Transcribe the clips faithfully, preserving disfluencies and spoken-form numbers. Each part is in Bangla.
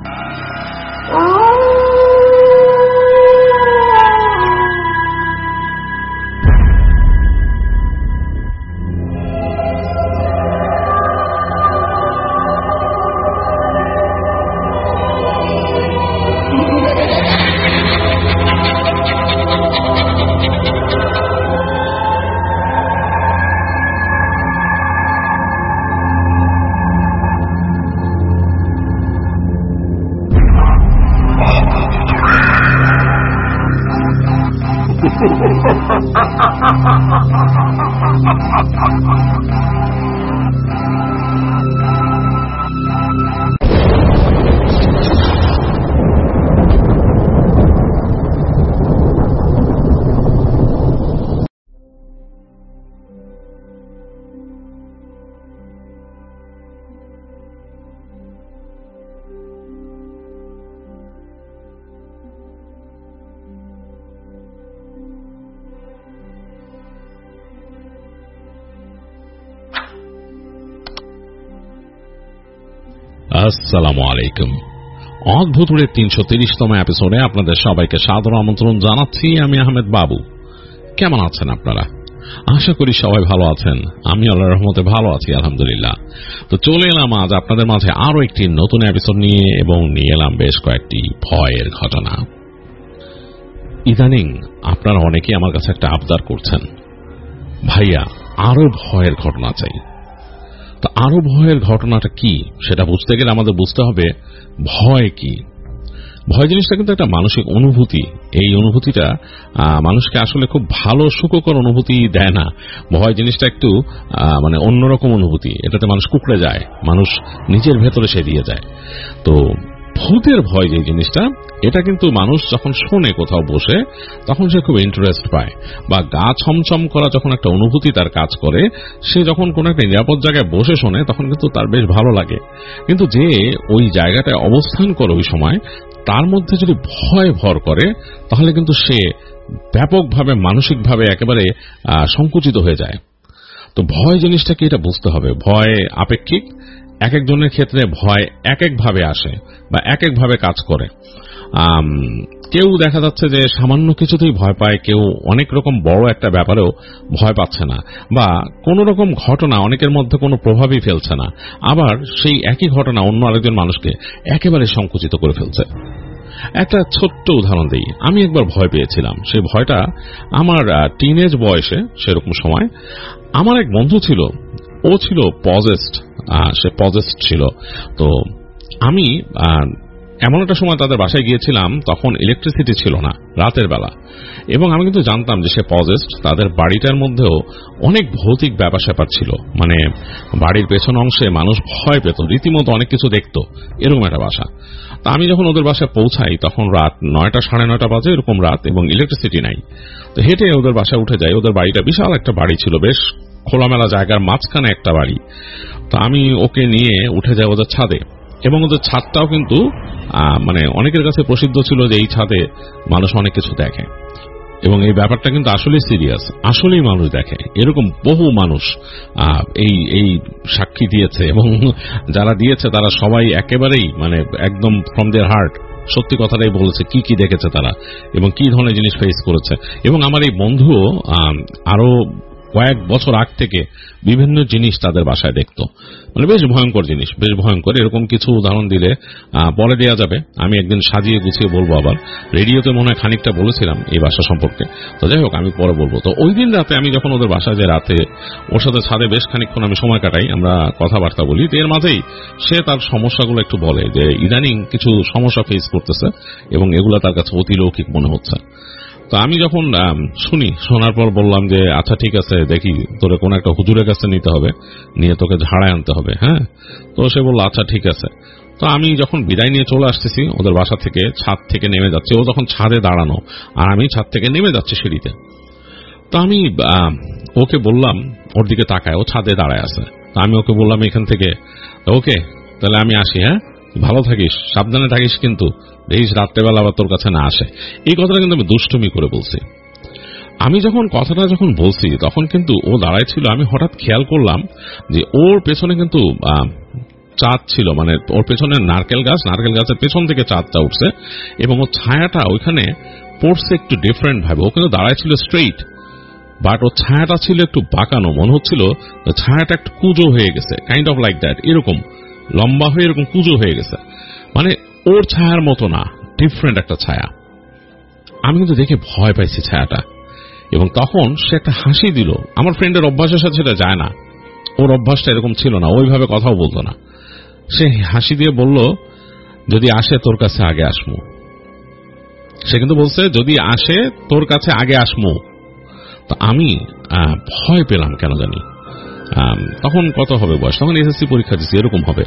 আসসালামু আলাইকুম। অদ্ভুতের তিনশো তিরিশতম এপিসোডে আপনাদের সবাইকে সাদর আমন্ত্রণ জানাচ্ছি। আমি আহমেদ বাবু। কেমন আছেন আপনারা? আশা করি সবাই ভালো আছেন। আমি আল্লাহর রহমতে ভালো আছি, আলহামদুলিল্লাহ। তো চলে এলাম আজ আপনাদের মাঝে আরো একটি নতুন এপিসোড নিয়ে, এবং নিয়ে এলাম বেশ কয়েকটি ভয়ের ঘটনা। ইদানিং আপনারা অনেকেই আমার কাছে একটা আবদার করছেন, ভাইয়া আরো ভয়ের ঘটনা চাই। তো আরো ভয়ের ঘটনাটা কি সেটা বুঝতে গেলে আমাদের বুঝতে হবে ভয় কি। ভয় জিনিসটা কিন্তু একটা মানসিক অনুভূতি। এই অনুভূতিটা মানুষকে আসলে খুব ভালো সুখকর অনুভূতি দেয় না। ভয় জিনিসটা একটু মানে অন্যরকম অনুভূতি। এটাতে মানুষ কুকড়ে যায়, মানুষ নিজের ভেতরে সে দিয়ে যায়। তো ভূতের ভয় যে জিনিসটা, এটা কিন্তু মানুষ যখন শোনে কোথাও বসে, তখন সে খুব ইন্টারেস্ট পায়। বা গা ছমছম করা যখন একটা অনুভূতি তার কাজ করে, সে যখন কোন একটা নিরাপদ জায়গায় বসে শোনে, তখন কিন্তু তার বেশ ভালো লাগে। কিন্তু যে ওই জায়গাটায় অবস্থান করে ওই সময়, তার মধ্যে যদি ভয় ভর করে, তাহলে কিন্তু সে ব্যাপকভাবে মানসিকভাবে একেবারে সংকুচিত হয়ে যায়। তো ভয় জিনিসটাকে এটা বুঝতে হবে। ভয় আপেক্ষিক। এক একজনের ক্ষেত্রে ভয় এক একভাবে আসে বা এক একভাবে কাজ করে। কেউ দেখা যাচ্ছে যে সামান্য কিছুতেই ভয় পায়, কেউ অনেক রকম বড় একটা ব্যাপারেও ভয় পাচ্ছে না, বা কোন রকম ঘটনা অনেকের মধ্যে কোনো প্রভাবই ফেলছে না। আবার সেই একই ঘটনা অন্য আরেকজন মানুষকে একেবারে সংকুচিত করে ফেলছে। একটা ছোট্ট উদাহরণ দিই। আমি একবার ভয় পেয়েছিলাম। সেই ভয়টা আমার টিনেজ বয়সে, সেরকম সময় আমার এক বন্ধু ছিল, ও ছিল পজেসড, সে পজেসড ছিল। তো আমি এমন একটা সময় তাদের বাসায় গিয়েছিলাম, তখন ইলেকট্রিসিটি ছিল না, রাতের বেলা, এবং আমি কিন্তু জানতাম যে সে পজেসড। তাদের বাড়িটার মধ্যেও অনেক ভৌতিক ব্যাপার স্যাপার ছিল, মানে বাড়ির পেছন অংশে মানুষ ভয় পেত, রীতিমতো অনেক কিছু দেখত, এরকম একটা বাসা। তা আমি যখন ওদের বাসায় পৌঁছাই, তখন রাত নয়টা সাড়ে নয়টা বাজে, এরকম রাত, এবং ইলেকট্রিসিটি নাই। তো হেঁটে ওদের বাসায় উঠে যাই। ওদের বাড়িটা বিশাল একটা বাড়ি ছিল, বেশ খোলামেলা জায়গার মাঝখানে একটা বাড়ি। তো আমি ওকে নিয়ে উঠে যাই ওদের ছাদে, এবং ওদের ছাদটাও কিন্তু মানে অনেকের কাছে প্রসিদ্ধ ছিল যে এই ছাদে মানুষ অনেক কিছু দেখে, এবং এই ব্যাপারটা কিন্তু আসলেই সিরিয়াস, আসলেই মানুষ দেখে। এরকম বহু মানুষ এই এই সাক্ষী দিয়েছে, এবং যারা দিয়েছে তারা সবাই একেবারেই মানে একদম ফ্রম দেয়ার হার্ট সত্যি কথাটাই বলেছে, কি কি দেখেছে তারা এবং কি ধরনের জিনিস ফেস করেছে। এবং আমার এই বন্ধুও আরো কয়েক বছর আগ থেকে বিভিন্ন জিনিস তাদের বাসায় দেখত, মানে বেশ ভয়ঙ্কর জিনিস, বেশ ভয়ঙ্কর। এরকম কিছু উদাহরণ দিলে পরে দেওয়া যাবে, আমি একদিন সাজিয়ে গুছিয়ে বলবো। আবার রেডিওতে মনে হয় খানিকটা বলেছিলাম এই বাসা সম্পর্কে। তো যাই হোক, আমি পরে বলবো। তো ওই দিন রাতে আমি যখন ওদের বাসায় যে রাতে ওর সাথে ছাদে বেশ খানিকক্ষণ আমি সময় কাটাই, আমরা কথাবার্তা বলি। এর মাঝেই সে তার সমস্যাগুলো একটু বলে, যে ইদানিং কিছু সমস্যা ফেস করতেছে এবং এগুলো তার কাছে অতিলৌকিক মনে হচ্ছে। তো আমি যখন শুনি, শোনার পর বললাম যে আচ্ছা ঠিক আছে, দেখি তোরে কোন একটা হুজুরের কাছে নিতে হবে, নিয়ে তোকে ঝাড়ায় আনতে হবে। হ্যাঁ, তো সে বলল আচ্ছা ঠিক আছে। তো আমি যখন বিদায় নিয়ে চলে আসতেছি ওদের বাসা থেকে, ছাদ থেকে নেমে যাচ্ছি, ও তখন ছাদে দাঁড়ানো আর আমি ছাদ থেকে নেমে যাচ্ছি সিঁড়িতে। তো আমি ওকে বললাম, ওর দিকে তাকায়, ও ছাদে দাঁড়ায় আছে। তো আমি ওকে বললাম এখান থেকে, ওকে তাহলে আমি আসি, হ্যাঁ ভালো থাকিস, সাবধানে থাকিস, কিন্তু দেখিস রাত্রেবেলা আবার তোর কাছে না আসে। এই কথাটা কিন্তু আমি দুষ্টুমি করে বলছি। আমি যখন কথাটা যখন বলছি, তখন কিন্তু ও দাঁড়ায় ছিল। আমি হঠাৎ খেয়াল করলাম যে ওর পেছনে কিন্তু চাঁদ ছিল, মানে ওর পেছনে নারকেল গাছ, নারকেল গাছের পেছন থেকে চাঁদটা উঠছে এবং ওর ছায়াটা ওইখানে পড়ছে একটু ডিফারেন্ট ভাবে। ও কিন্তু দাঁড়ায় ছিল স্ট্রেইট, বাট ওর ছায়াটা ছিল একটু বাঁকানো, মনে হচ্ছিল ছায়াটা একটু কুজো হয়ে গেছে, কাইন্ড অফ লাইক দ্যাট, এরকম লম্বা হয়ে এরকম কুজো হয়ে গেছে, মানে ওর ছায়ার মতো না, ডিফারেন্ট একটা ছায়া। আমি কিন্তু দেখে ভয় পাইছি ছায়াটা, এবং তখন সে একটা হাসি দিল। আমার ফ্রেন্ডের অভ্যাসের সাথে সেটা যায় না, ওর অভ্যাসটা এরকম ছিল না, ওইভাবে কথাও বলতো না। সে হাসি দিয়ে বলল, যদি আসে তোর কাছে আগে আসমু। সে কিন্তু বলছে যদি আসে তোর কাছে আগে আসমু। তো আমি ভয় পেলাম কেন জানি। তখন কত হবে বয়স, তখন এসএসসি পরীক্ষা দিচ্ছি, এরকম হবে।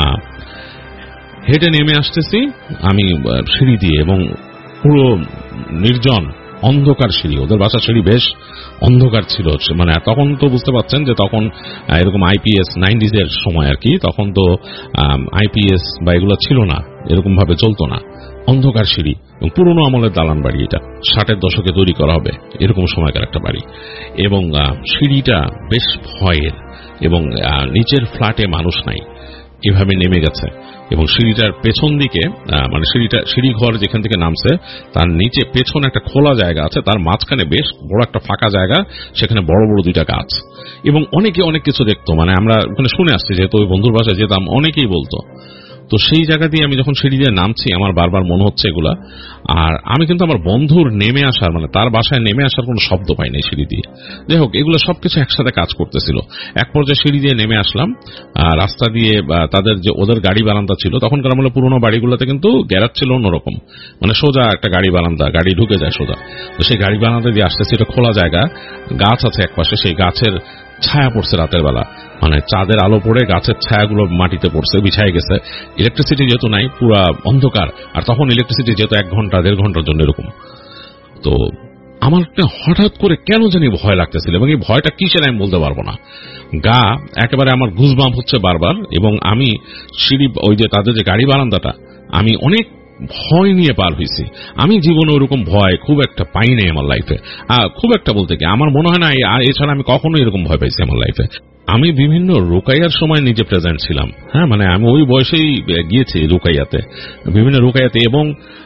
হেঁটে নেমে আসতেছি আমি সিঁড়ি দিয়ে, এবং পুরো নির্জন অন্ধকার সিঁড়ি, ওদের বাসার সিঁড়ি বেশ অন্ধকার ছিল। মানে তখন তো বুঝতে পারছেন যে তখন এরকম আইপিএস নাইনটিজ এর সময় আর কি, তখন তো আইপিএস বা এগুলো ছিল না, এরকম ভাবে চলতো না। অন্ধকার সিঁড়ি এবং পুরনো আমলের দালান বাড়ি, এটা ষাটের দশকে তৈরি করা হবে এরকম সময়কার একটা বাড়ি, এবং সিঁড়িটা বেশ ভয়ের, এবং নিচের ফ্ল্যাটে মানুষ নাই, এভাবে নেমে গেছে। এবং সিঁড়িটার পেছন দিকে, মানে সিঁড়িটা সিঁড়ি ঘর যেখান থেকে নামছে তার নিচে পেছনে একটা খোলা জায়গা আছে, তার মাঝখানে বেশ বড় একটা ফাঁকা জায়গা, সেখানে বড় বড় দুইটা গাছ, এবং অনেকে অনেক কিছু দেখতো। মানে আমরা ওখানে শুনে আসছি, যেহেতু ওই বন্ধুর বাসায় যেতাম, অনেকেই বলতো। তো সেই জায়গা দিয়ে আমি যখন সিঁড়ি দিয়ে নামছি, আমার বারবার মনে হচ্ছে এগুলা। আর আমি কিন্তু আমার বন্ধুর নেমে আসার, মানে তার বাসায় নেমে আসার কোনো শব্দ পাইনি সিঁড়ি দিয়ে। যাই হোক, এগুলো সবকিছু একসাথে কাজ করতেছিল। এক পর্যায়ে সিঁড়ি দিয়ে নেমে আসলাম, রাস্তা দিয়ে তাদের যে ওদের গাড়ি বারান্দা ছিল, তখনকার আমলে পুরোনো বাড়িগুলোতে কিন্তু গ্যারাজ ছিল অন্যরকম, মানে সোজা একটা গাড়ি বারান্দা, গাড়ি ঢুকে যায় সোজা। তো সেই গাড়ি বারান্দা দিয়ে আসতেছে, এটা খোলা জায়গা, গাছ আছে এক পাশে, সেই গাছের ছায়া পড়ছে রাতের বেলা, মানে চাঁদের আলো পড়ে গাছের ছায়াগুলো মাটিতে পড়ছে, বিছায় গেছে। ইলেকট্রিসিটি যেহেতু নাই, পুরা অন্ধকার, আর তখন ইলেকট্রিসিটি যেহেতু এক ঘন্টা দেড় ঘন্টার জন্য এরকম। তো আমার হঠাৎ করে কেন জানি ভয় লাগতেছিল, এবং এই ভয়টা কিসের আমি বলতে পারবো না। গা একেবারে আমার গুজবাম্প হচ্ছে বারবার, এবং আমি সিঁড়ি, ওই যে তাদের যে গাড়ি বারান্দাটা, আমি অনেক ভয় নিয়ে পার হয়েছি। আমি জীবনে ওরকম ভয় খুব একটা পাই নাই আমার লাইফে, খুব একটা বলতে কি আমার মনে হয় না, এছাড়া আমি কখনো এরকম ভয় পাইছি আমার লাইফে। আমি বিভিন্ন রুকাইয়ার সময় নিজে প্রেজেন্ট ছিলাম, হ্যাঁ, মানে আমি ওই বয়সেই গিয়েছি রুকাইয়াতে, বিভিন্ন রুকাইয়াতে, এবং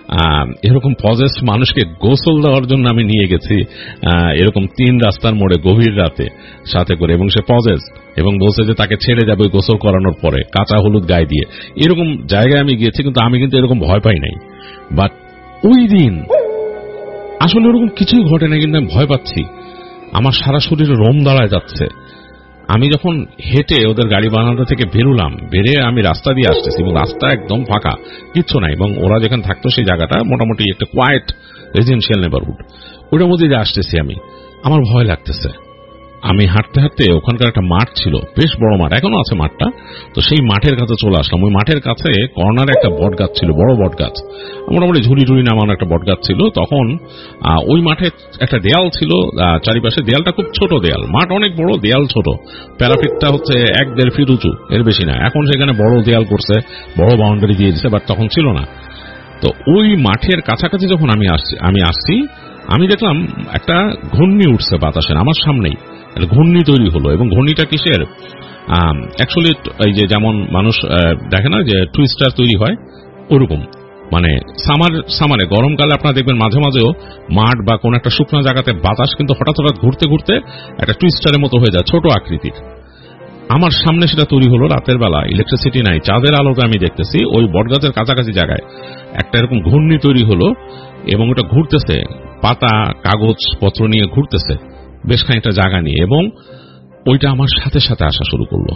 এরকম পজেস মানুষকে গোসল দেওয়ার জন্য আমি নিয়ে গেছি এরকম তিন রাস্তার মোড়ে গভীর রাতে সাথে করে, এবং সে পজেস, এবং বলছে যে তাকে ছেড়ে যাবে গোসল করানোর পরে কাঁচা হলুদ গায়ে দিয়ে, এরকম জায়গায় আমি গিয়েছি, কিন্তু আমি কিন্তু এরকম ভয় পাই নাই। বাট ওই দিন আসলে ওরকম কিছুই ঘটে না, কিন্তু আমি ভয় পাচ্ছি, আমার সারা শরীরে রোম দাঁড়ায় যাচ্ছে। আমি যখন হেঁটে ওদের গাড়ি বারান্দা থেকে বেরোলাম, বেরিয়ে আমি রাস্তা দিয়ে আসতেছি, এবং রাস্তা একদম ফাঁকা, কিচ্ছু নাই, এবং ওরা যেখানে থাকতো সেই জায়গাটা মোটামুটি একটা কোয়াইট রেজিডেন্সিয়াল নেবারহুড, ওটার মধ্যে দিয়ে আসতেছি আমি। আমার ভয় লাগতেছে। আমি হাঁটতে হাঁটতে ওখানকার একটা মাঠ ছিল, বেশ বড় মাঠ, এখনো আছে মাঠটা, তো সেই মাঠের কাছে চলে আসলাম। ওই মাঠের কাছে কর্নারে একটা বট গাছ ছিল, বড় বট গাছ, মোটামুটি ঝুড়ি ঝুড়ি নামানো একটা বট গাছ ছিল। তখন ওই মাঠে একটা দেয়াল ছিল, চারিপাশে দেয়ালটা খুব ছোট দেয়াল, মাঠ অনেক বড়, দেয়াল ছোট, প্যারাফিটটা হচ্ছে এক দেড় ফিট উঁচু, এর বেশি না। এখন সেখানে বড় দেয়াল করছে, বড় বাউন্ডারি দিয়ে দিচ্ছে, বাট তখন ছিল না। তো ওই মাঠের কাছাকাছি যখন আমি আসছি আমি আসছি আমি দেখলাম একটা ঘূর্ণি উঠছে বাতাসের আমার সামনেই, ঘূর্ণি তৈরি হলো। এবং ঘূর্ণিটা কিসের, অ্যাকচুয়ালি এই যে যেমন মানুষ দেখে না যে টুইস্টার তৈরি হয়, ওরকম, মানে সামার সামারে গরমকালে আপনারা দেখবেন মাঝে মাঝেও মাঠ বা কোন একটা শুকনো জায়গাতে বাতাস কিন্তু হঠাৎ হঠাৎ ঘুরতে ঘুরতে একটা টুইস্টারের মতো হয়ে যায়, ছোট আকৃতির। আমার সামনে সেটা তৈরি হলো রাতের বেলা, ইলেকট্রিসিটি নাই, চাঁদের আলোতে আমি দেখতেছি ওই বটগাছের কাছাকাছি জায়গায় একটা এরকম ঘূর্ণি তৈরি হলো, এবং ওটা ঘুরতেছে, পাতা কাগজ পত্র নিয়ে ঘুরতেছে বেশ খানিকটা জায়গা নিয়ে, এবং ওইটা আমার সাথে সাথে আসা শুরু করলো।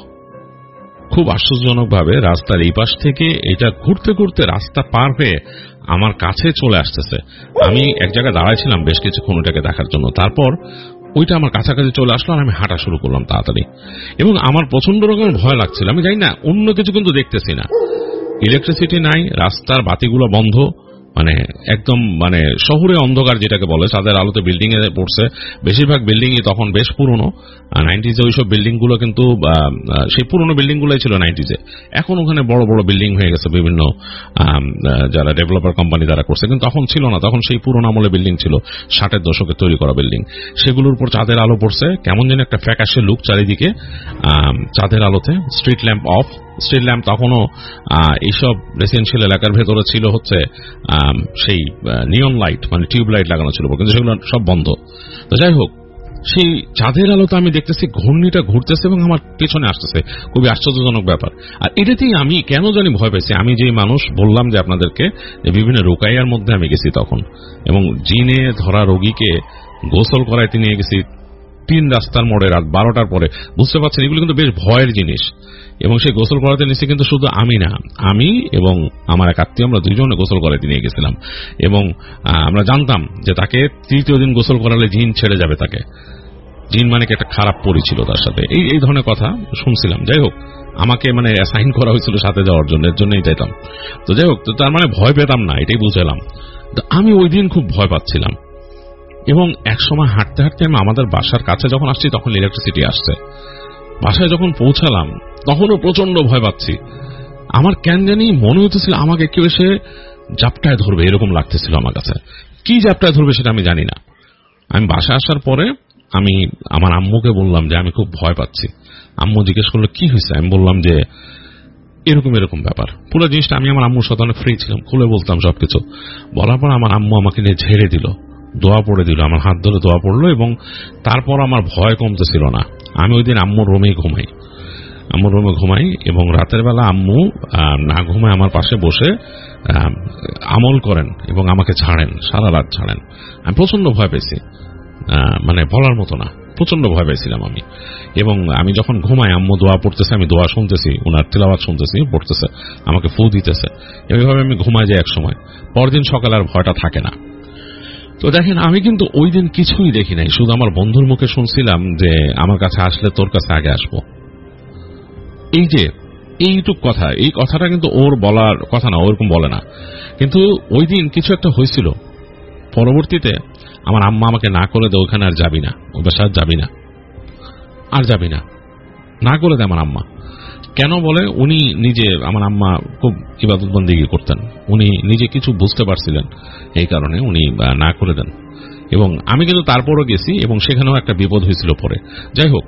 খুব আশ্চর্যজনক ভাবে রাস্তার এই পাশ থেকে এটা ঘুরতে ঘুরতে রাস্তা পার হয়ে আমার কাছে চলে আসতেছে। আমি এক জায়গায় দাঁড়াইছিলাম বেশ কিছুক্ষণ ওটাকে দেখার জন্য, তারপর ওইটা আমার কাছাকাছি চলে আসলো, আর আমি হাঁটা শুরু করলাম তাড়াতাড়ি, এবং আমার প্রচন্ড রকমের ভয় লাগছিল। আমি জানি না, অন্য কিছু কিন্তু দেখতেছি না, ইলেকট্রিসিটি নাই, রাস্তার বাতিগুলো বন্ধ, মানে একদম মানে শহুরে অন্ধকার যেটাকে বলে, ছাদের আলোতে বিল্ডিং এ পড়ছে। বেশিরভাগ বিল্ডিংই তখন বেশ পুরনো, নাইনটিজে ওইসব বিল্ডিং গুলো কিন্তু সেই পুরনো বিল্ডিং গুলোই ছিল নাইনটিজে। এখন ওখানে বড় বড় বিল্ডিং হয়ে গেছে বিভিন্ন যারা ডেভেলপার কোম্পানি তারা করছে, কিন্তু তখন ছিল না। তখন সেই পুরনো আমলে বিল্ডিং ছিল, ষাটের দশকে তৈরি করা বিল্ডিং। সেগুলোর উপর চাঁদের আলো পড়ছে, কেমন যেন একটা ফ্যাকাশে লুক চারিদিকে চাঁদের আলোতে। Street lamp off, street lamp তখনও এইসব রেসিডেন্সিয়াল এলাকার ভেতরে ছিল হচ্ছে সেই নিয়ন লাইট, মানে টিউব লাইট লাগানো ছিল, কিন্তু সেগুলো সব বন্ধ। তো যাই হোক, সেই চাঁদের আলোতে আমি দেখতেছি ঘূর্ণিটা ঘুরতেছে এবং আমার পেছনে আসতেছে, খুবই আশ্চর্যজনক ব্যাপার। আর এটাতেই আমি কেন জানি ভয় পাইছি। আমি যে মানুষ বললাম যে আপনাদেরকে বিভিন্ন রোকাইয়ার মধ্যে আমি গেছি তখন, এবং জিনে ধরা রোগীকে গোসল করাইতে নিয়ে গেছি তিন রাস্তার মোড়ে রাত বারোটার পরে। বুঝতে পারছেন এগুলো কিন্তু বেশ ভয়ের জিনিস। এবং সেই গোসল করাতে নিয়েছি কিন্তু শুধু আমি না, আমি এবং আমার এক আত্মীয়, আমরা দুইজনে গোসল করাতে নিয়ে গেছিলাম। এবং আমরা জানতাম যে তাকে তৃতীয় দিন গোসল করালে জিন ছেড়ে যাবে তাকে। জিন মানে একটা খারাপ পরিছিল তার সাথে, এই এই ধরনের কথা শুনছিলাম। যাই হোক, আমাকে মানে অ্যাসাইন করা হয়েছিল সাথে যাওয়ার জন্য, এর জন্যই যাইতাম। তো যাই হোক, তার মানে ভয় পেতাম না, এটাই বুঝলাম। তো আমি ওই দিন খুব ভয় পাচ্ছিলাম। এবং এক সময় হাঁটতে হাঁটতে আমি আমাদের বাসার কাছে যখন আসছি তখন ইলেকট্রিসিটি আসছে। বাসায় যখন পৌঁছালাম তখনও প্রচন্ড ভয় পাচ্ছি। আমার কেন জানি মনে হতেছিল আমাকে কেউ এসে জাপটায় ধরবে, এরকম লাগতেছিল আমার কাছে। কি জাপটায় ধরবে সেটা আমি জানি না। আমি বাসায় আসার পরে আমি আমার আম্মুকে বললাম যে আমি খুব ভয় পাচ্ছি। আম্মু জিজ্ঞেস করলো কি হয়েছে। আমি বললাম যে এরকম এরকম ব্যাপার। পুরো জিনিসটা আমি আমার আম্মুর সাথে অনেক ফ্রি ছিলাম, খুলে বলতাম সবকিছু। বলার পর আমার আম্মু আমাকে নিয়ে ঝেড়ে দিল, দোয়া পড়ে দিল, আমার হাত ধরে দোয়া পড়লো। এবং তারপর আমার ভয় কমতেছিল না। আমি ওই দিন আম্মুর রুমেই ঘুমাই, আম্মুর রুমে ঘুমাই এবং রাতের বেলা আম্মু না ঘুমায় আমার পাশে বসে আমল করেন এবং আমাকে ছাড়েন, সারা রাত ছাড়েন। আমি প্রচন্ড ভয় পেয়েছি, মানে বলার মতো না, প্রচন্ড ভয় পেয়েছিলাম আমি। এবং আমি যখন ঘুমাই আম্মু দোয়া পড়তেছে, আমি দোয়া শুনতেছি, ওনার তিলাওয়াত শুনতেছি, পড়তেছে, আমাকে ফু দিতেছে। এইভাবে আমি ঘুমাই যাই এক সময়। পরদিন সকালে আর ভয়টা থাকে না। তো দেখেন, আমি কিন্তু ওই দিন কিছুই দেখি নাই, শুধু আমার বন্ধুর মুখে শুনছিলাম যে আমার কাছে আসলে তোর কাছে আগে আসবো। এই যে এইটুক কথা, এই কথাটা কিন্তু ওর বলার কথা না, ওরকম বলে না। কিন্তু ওই দিন কিছু একটা হয়েছিল। পরবর্তীতে আমার আম্মা আমাকে না করে দেয় ওখানে আর যাবি না, ওই বাসায় যাবি না, আর যাবি না, না করে দেয় আমার আম্মা। কেন বলে, উনি নিজে, আমার আম্মা খুব ইবাদত বন্দেগী করতেন, উনি নিজে কিছু বুঝতে পারছিলেন, এই কারণে উনি না করে দেন। এবং আমি কিন্তু তারপরও গেছি এবং সেখানেও একটা বিপদ হয়েছিল পরে। যাই হোক,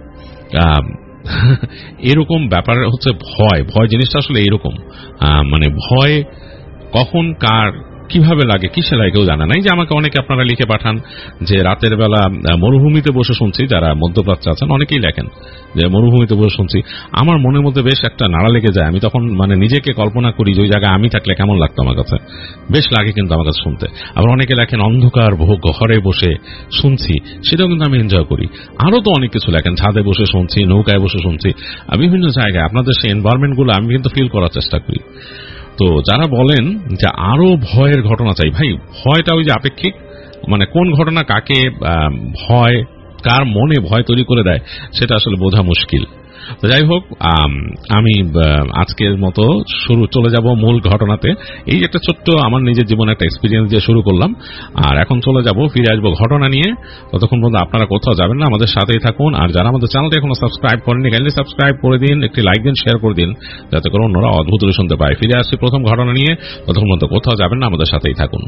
এরকম ব্যাপার হচ্ছে ভয়। ভয় জিনিসটা আসলে এরকম, মানে ভয় কখন কার কিভাবে লাগে, কিসে লাগে কেউ জানে না। এই যে আমাকে অনেকে আপনারা লিখে পাঠান যে রাতের বেলা মরুভূমিতে বসে শুনছি, যারা মধ্যপ্রাচ্যে আছেন অনেকেই লেখেন যে মরুভূমিতে বসে শুনছি। আমার মনের মধ্যে বেশ একটা নাড়া লেগে যায়। আমি তখন মানে নিজেকে কল্পনা করি যে ওই জায়গায় আমি থাকলে কেমন লাগতো আমার কাছে, বেশ লাগে কিন্তু আমার কাছে শুনতে। আবার অনেকে লেখেন অন্ধকার ঘরে বসে শুনছি, সেটাও কিন্তু আমি এনজয় করি। আরো তো অনেক কিছু লেখেন, ছাদে বসে শুনছি, নৌকায় বসে শুনছি, বিভিন্ন জায়গায় আপনাদের সেই এনভায়রনমেন্ট গুলো আমি কিন্তু ফিল করার চেষ্টা করি। তো যারা বলেন যে আরো ভয়ের ঘটনা চাই, ভাই ভয়টা ওই যে আপেক্ষিক, মানে কোন ঘটনা কাকে ভয়, কার মনে ভয় তৈরি করে দেয় সেটা আসলে বোঝা মুশকিল। তো যাই হোক, আমি আজকের মতো শুরু চলে যাব মূল ঘটনাতে। এই একটা ছোট্ট আমার নিজের জীবনে একটা এক্সপিরিয়েন্স দিয়ে শুরু করলাম, আর এখন চলে যাব, ফিরে আসবো ঘটনা নিয়ে। ততক্ষণ পর্যন্ত আপনারা কোথাও যাবেন না, আমাদের সাথেই থাকুন। আর যারা আমাদের চ্যানেলটি এখনো সাবস্ক্রাইব করেননি, কাইন্ডলি সাবস্ক্রাইব করে দিন, একটি লাইক দিন, শেয়ার করে দিন, যাতে করে অন্যরা অদ্ভুত শুনতে পায়। ফিরে আসছি প্রথম ঘটনা নিয়ে, ততক্ষণ পর্যন্ত কোথাও যাবেন না, আমাদের সাথেই থাকুন।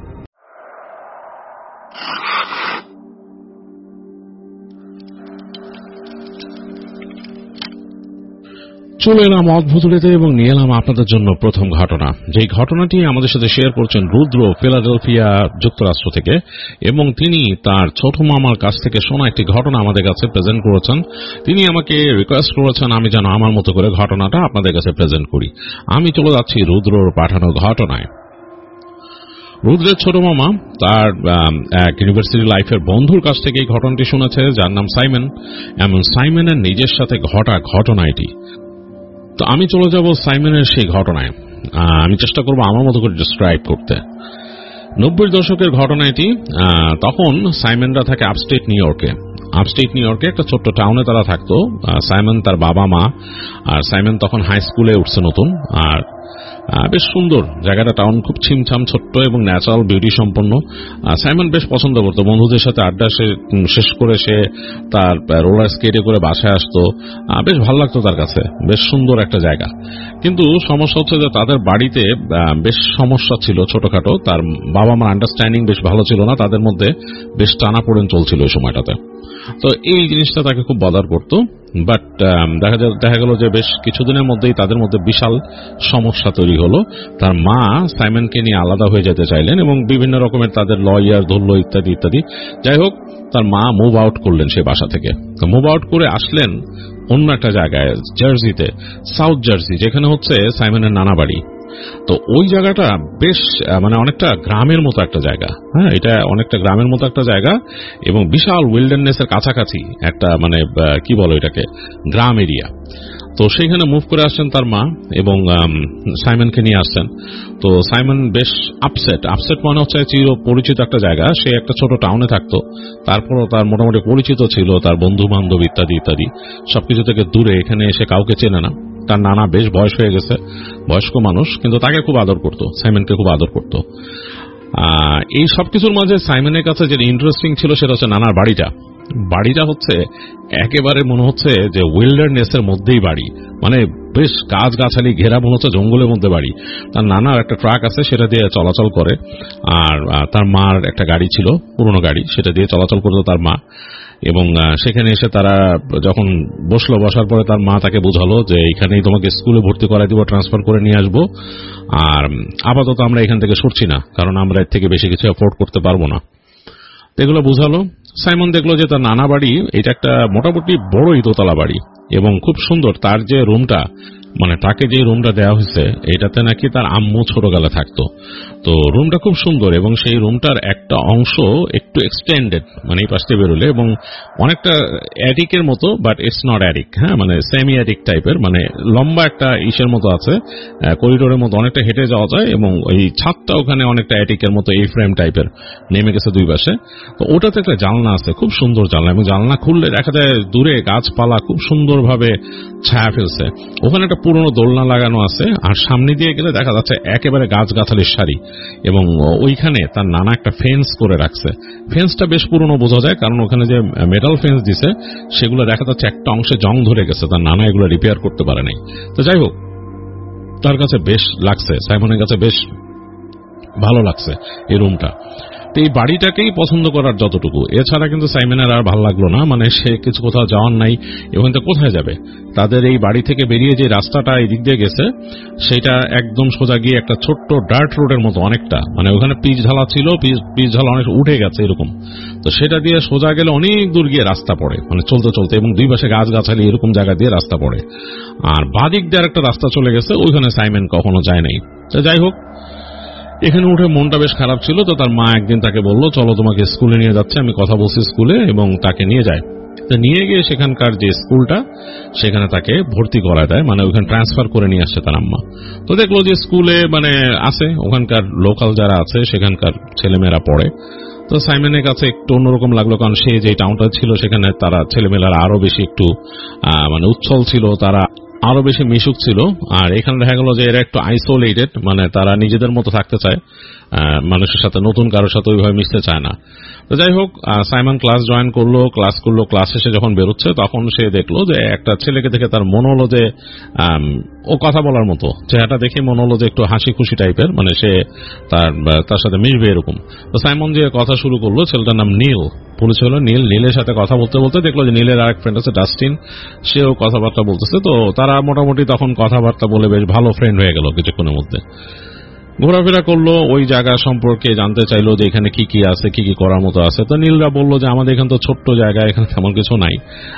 চলে এলাম অদ্ভুতটিতে এবং নিয়ে এলাম আপনাদের জন্য প্রথম ঘটনা। যেই ঘটনাটি আমাদের সাথে শেয়ার করছেন রুদ্র, ফিলাডেলফিয়া, যুক্তরাষ্ট্র থেকে, এবং তিনি তার ছোট মামার কাছ থেকে শোনা একটি ঘটনা আমাদের কাছে প্রেজেন্ট করেছেন। তিনি আমাকে রিকোয়েস্ট করেছেন আমি যেন আমার মতো করে ঘটনাটা আপনাদের কাছে প্রেজেন্ট করি। আমি চলে যাচ্ছি রুদ্রর পাঠানো ঘটনায়। রুদ্রের ছোট মামা তার এক ইউনিভার্সিটি লাইফের বন্ধুর কাছ থেকে এই ঘটনাটি শুনেছে, যার নাম সাইমন। এমন সাইমনের নিজের সাথে ঘটা ঘটনা এটি। তো আমি চলে যাব সাইমনের সেই ঘটনায়। আমি চেষ্টা করব আমার মতো করে ডিসক্রাইব করতে। নব্বই দশকের ঘটনা এটি। তখন সাইমনরা থাকে আপস্টেট নিউ ইয়র্কে। আপস্টেট নিউ ইয়র্কে একটা ছোট্ট টাউনে তারা থাকতো, সাইমন, তার বাবা মা। আর সাইমন তখন হাই স্কুলে উঠছে নতুন। আর বেশ সুন্দর জায়গাটা, টাউন খুব ছিমছাম, ছোট্ট এবং ন্যাচারাল বিউটি সম্পন্ন। সাইমন বেশ পছন্দ করতো বন্ধুদের সাথে আড্ডা শেষ করে সে তার রোলার স্কেটে করে বাসায় আসতো, বেশ ভালো লাগতো তার কাছে, বেশ সুন্দর একটা জায়গা। কিন্তু সমস্যা হচ্ছে যে তাদের বাড়িতে বেশ সমস্যা ছিল ছোটখাটো, তার বাবা মার আন্ডারস্ট্যান্ডিং বেশ ভালো ছিল না, তাদের মধ্যে বেশ টানাপোড়েন চলছিল ওই সময়টাতে। তো এই জিনিসটা তাকে খুব বদার করতো। বাট দেখা দেখা গেল যে বেশ কিছুদিনের মধ্যেই তাদের মধ্যে বিশাল সমস্যা তৈরি হলো। তার মা সাইমনকে নিয়ে আলাদা হয়ে যেতে চাইলেন এবং বিভিন্ন রকমের তাদের লয়ার ধরল ইত্যাদি ইত্যাদি। যাই হোক, তার মা মুভ আউট করলেন সে বাসা থেকে। মুভ আউট করে আসলেন অন্য একটা জায়গায়, জার্সিতে, সাউথ জার্সি, যেখানে হচ্ছে সাইমনের নানা বাড়ি। তো ওই জায়গাটা বেশ মানে অনেকটা গ্রামের মতো একটা জায়গা। হ্যাঁ, এটা অনেকটা গ্রামের মতো একটা জায়গা এবং বিশাল উইল্ডারনেসের কাছাকাছি একটা মানে কি বলো এটাকে, গ্রাম এরিয়া। তো সেইখানে মুভ করে আসছেন তার মা এবং সাইমনকে নিয়ে আসছেন। তো সাইমন বেশ আপসেট। আপসেট মানে হচ্ছে চির পরিচিত একটা জায়গা, সে একটা ছোট টাউনে থাকতো, তারপরও তার মোটামুটি পরিচিত ছিল, তার বন্ধু বান্ধব ইত্যাদি ইত্যাদি সবকিছু থেকে দূরে এখানে এসে কাউকে চেনে না। তার নানা বেশ বয়স হয়ে গেছে, বয়স্ক মানুষ, কিন্তু তাকে খুব আদর করতো, সাইমনকে খুব আদর করতো। এই সবকিছুর মাঝে সাইমনের কাছে যেটা ইন্টারেস্টিং ছিল সেটা হচ্ছে নানার বাড়িটা। বাড়িটা হচ্ছে একেবারে মনে হচ্ছে যে উইল্ডারনেসের মধ্যেই বাড়ি, মানে বেশ গাছগাছালি ঘেরা, মনে হচ্ছে জঙ্গলের মধ্যে বাড়ি। তার নানার একটা ট্রাক আছে, সেটা দিয়ে চলাচল করে, আর তার মার একটা গাড়ি ছিল, পুরনো গাড়ি, সেটা দিয়ে চলাচল করতো তার মা। এবং সেখানে এসে তারা যখন বসলো, বসার পরে তার মা তাকে বোঝালো যে এখানেই তোমাকে স্কুলে ভর্তি করাই দিব, ট্রান্সফার করে নিয়ে আসবো, আর আপাতত আমরা এখান থেকে সরছি না, কারণ আমরা এর থেকে বেশি কিছু অ্যাফোর্ড করতে পারবো না। এগুলো বোঝালো। সাইমন দেখলো যে তার নানা বাড়ি এটা একটা মোটামুটি বড়ই দোতলা বাড়ি এবং খুব সুন্দর। তার যে রুমটা, মানে তাকে যে রুমটা দেওয়া হয়েছে, এটাতে নাকি তার আম্মু ছোটবেলা থাকতো। তো রুমটা খুব সুন্দর এবং সেই রুমটার একটা অংশ একটু এক্সটেন্ডেড, মানে এই পাশে বেরোলে, এবং অনেকটা অ্যাটিকের মতো, বাট ইটস নট অ্যাটিক। হ্যাঁ, মানে সেমি অ্যাটিক টাইপের, মানে লম্বা একটা ইসের মতো আছে, করিডোরের মতো, অনেকটা হেঁটে যাওয়া যায় এবং ওই ছাদটা ওখানে অনেকটা অ্যাটিকের মতো এই ফ্রেম টাইপের নেমে গেছে দুই পাশে। তো ওটাতে একটা জানলা আছে, খুব সুন্দর জানলা, এবং জানলা খুললে দেখা যায় দূরে গাছপালা খুব সুন্দরভাবে ছায়া ফেলছে। ওখানে একটা পুরনো দোলনা লাগানো আছে, আর সামনে দিয়ে গেলে দেখা যাচ্ছে একেবারে গাছগাছালির সারি, এবং ওইখানে তার নানা একটা ফেন্স করে রাখছে। ফেন্সটা বেশ পুরনো বোঝা যায়, কারণ ওখানে যে মেটাল ফেন্স দিছে সেগুলো দেখা যাচ্ছে একটা অংশে জং ধরে গেছে, তার নানা এগুলো রিপেয়ার করতে পারে নাই। তো যাই হোক, তার কাছে বেশ লাগছে, সাইমনের কাছে বেশ ভালো লাগছে এই রুমটা। এই বাড়িটাকেই পছন্দ করার যতটুকু, এছাড়া কিন্তু সাইমনের আর ভালো লাগলো না। মানে সে কিছু কোথাও যাওয়ার নাই, এবং কোথায় যাবে? তাদের এই বাড়ি থেকে বেরিয়ে যে রাস্তাটা এই দিক দিয়ে গেছে, সেটা একদম সোজা গিয়ে একটা ছোট্ট ডার্ট রোডের মতো, অনেকটা, মানে ওখানে পিচ ঢালা ছিল, পিচ ঢালা অনেক উঠে গেছে এরকম। তো সেটা দিয়ে সোজা গেলে অনেক দূর গিয়ে রাস্তা পড়ে, মানে চলতে চলতে, এবং দুই পাশে গাছগাছালি এরকম জায়গা দিয়ে রাস্তা পড়ে। আর বাদিক দিয়ে একটা রাস্তা চলে গেছে, ওইখানে সাইমন কখনো যায় নাই। তো যাই হোক, এখানে উঠে মনটা বেশ খারাপ ছিল। তো তার মা একদিন তাকে বলল, চলো তোমাকে স্কুলে নিয়ে যাচ্ছে, আমি কথা বলছি স্কুলে, এবং তাকে নিয়ে যায়। তো নিয়ে গিয়ে সেখানকার যে স্কুলটা, সেখানে তাকে ভর্তি করা দেয়, মানে ওখানে ট্রান্সফার করে নিয়ে আসছে তার আম্মা। তো দেখলো যে স্কুলে মানে আছে, ওখানকার লোকাল যারা আছে সেখানকার ছেলেমেয়েরা পড়ে। তো সাইমনের কাছে একটু অন্যরকম লাগলো, কারণ সে যে টাউনটা ছিল সেখানে তারা ছেলেমেয়েরা আরো বেশি একটু মানে উচ্ছল ছিল, তারা আরো বেশি মিশুক ছিল। আর এখানে দেখা গেল যে এরা একটু আইসোলেটেড, মানে তারা নিজেদের মতো থাকতে চায়, মানুষের সাথে, নতুন কারোর সাথে ওইভাবে মিশতে চায় না। তো যাই হোক, সাইমন ক্লাস জয়েন করলো, ক্লাস করলো, ক্লাস শেষে যখন বেরোচ্ছে তখন সে দেখলো যে একটা ছেলেকে দেখে তার মনে হলো যে ও কথা বলার মতো, চেহারাটা দেখে মনে হলো যে একটু হাসি খুশি টাইপের, মানে সে তার তার সাথে মিশবে এরকম। তো সাইমন যে কথা শুরু করলো, ছেলেটার নাম নীল, পুলিশ হলো নীল। নীলের সাথে কথা বলতে বলতে দেখলো যে নীলের আরেক ফ্রেন্ড আছে ডাস্টিন, সেও কথাবার্তা বলতেছে। তো তারা মোটামুটি তখন কথাবার্তা বলে বেশ ভালো ফ্রেন্ড হয়ে গেল কিছুক্ষণের মধ্যে। ঘোরাফেরা করলো, ওই জায়গা সম্পর্কে জানতে চাইলো যে এখানে কি কি আছে, কি কি করার মতো আছে। তো নীলরা বললো যে আমাদের এখানে তো ছোট্ট জায়গা, এখানে তেমন কিছু নাই,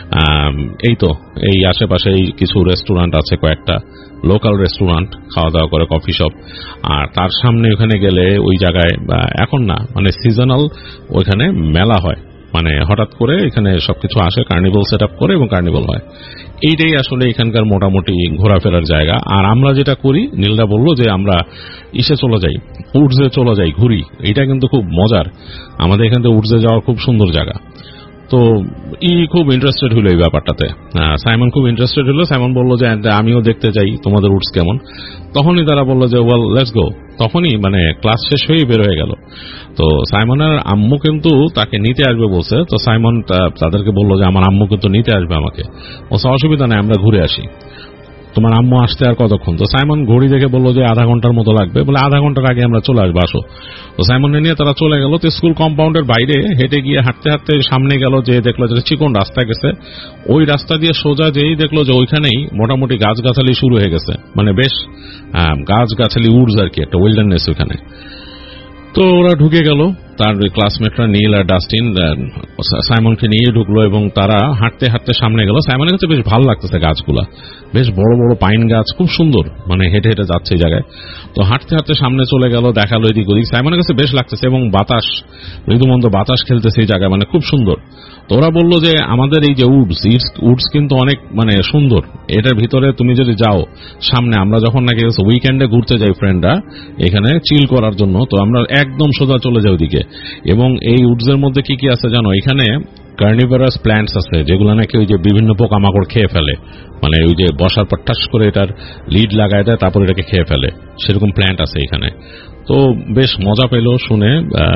এই তো এই আশেপাশে কিছু রেস্টুরেন্ট আছে, কয়েকটা লোকাল রেস্টুরেন্ট, খাওয়া দাওয়া করে, কফি শপ। আর তার সামনে ওখানে গেলে ওই জায়গায় এখন না, মানে সিজনাল ওইখানে মেলা হয়, মানে হঠাৎ করে এখানে সবকিছু আসে, কার্নিভাল সেট আপ করে এবং কার্নিভাল হয়। এইটাই আসলে এখানকার মোটামুটি ঘোরাফেরার জায়গা। আর আমরা যেটা করি, নীলদা বললো যে আমরা ইসে চলে যাই, উডসে চলে যাই, ঘুরি। এটা কিন্তু খুব মজার, আমাদের এখান থেকে উডসে যাওয়ার খুব সুন্দর জায়গা। তো ই খুব ইন্টারেস্টেড হলো এই ব্যাপারটাতে, সাইমন খুব ইন্টারেস্টেড হলো। সাইমন বললো যে আমিও দেখতে চাই তোমাদের উডস কেমন। তখনই তারা বললো যে ওয়েল লেটস গো। তখনই মানে ক্লাস শেষ হয়েই বের হয়ে গেল। তো সাইমনের আম্মু কিন্তু তাকে নিতে আসবে বলছে। তো সাইমন তাদেরকে বললো যে আমার আম্মু কিন্তু নিতে আসবে আমাকে। বলছে অসুবিধা নেই, আমরা ঘুরে আসি, তোমার আম্মু আসতে আর কতক্ষণ? তো সাইমন ঘড়ি দেখে বললো যে আধা ঘন্টার মতো লাগবে। বলে আধা ঘন্টার আগে আমরা চলে আসবো, আসো। তো সাইমনকে নিয়ে তারা চলে গেল। তো স্কুল কম্পাউন্ডের বাইরে হেঁটে গিয়ে হাঁটতে হাঁটতে সামনে গেল, যে দেখলো যে চিকন রাস্তা গেছে, ওই রাস্তা দিয়ে সোজা যেই দেখলো যে ওইখানেই মোটামুটি গাছগাছালি শুরু হয়ে গেছে, মানে বেশ গাছগাছালি উডস আর কি, একটা ওয়েল্ডারনেস ওইখানে। তো ওরা ঢুকে গেল, তার ক্লাসমেটরা নীল আর ডাস্টিন সাইমনকে নিয়ে ঢুকলো এবং তারা হাঁটতে হাঁটতে সামনে গেল। সাইমনের কাছে বেশ ভালো লাগতেছে গাছগুলা, বেশ বড় বড় পাইন গাছ, খুব সুন্দর, মানে হেঁটে হেঁটে যাচ্ছে এই জায়গায়। তো হাঁটতে হাঁটতে সামনে চলে গেল, দেখালো এদিক ওদিক। সাইমনের কাছে বেশ লাগতেছে এবং বাতাস, ঋতুমন্দ বাতাস খেলতেছে এই জায়গায়, মানে খুব সুন্দর। তো ওরা বললো যে আমাদের এই যে উডস উডস কিন্তু অনেক মানে সুন্দর, এটার ভিতরে তুমি যদি যাও সামনে, আমরা যখন নাকি উইকেন্ডে ঘুরতে যাই ফ্রেন্ডরা এখানে চিল করার জন্য, তো আমরা একদম সোজা চলে যাই ওদিকে। এবং এই উডসের মধ্যে কি কি আছে জানো? এখানে কার্নিভারাস প্ল্যান্টস আছে যেগুলো নাকি ওই যে বিভিন্ন পোকামাকড় খেয়ে ফেলে, মানে ওই যে বসার পর ঠাস করে এটার লিড লাগায় দেয়, তারপর এটাকে খেয়ে ফেলে, সেরকম প্ল্যান্ট আছে এখানে। তো বেশ মজা পেল শুনে।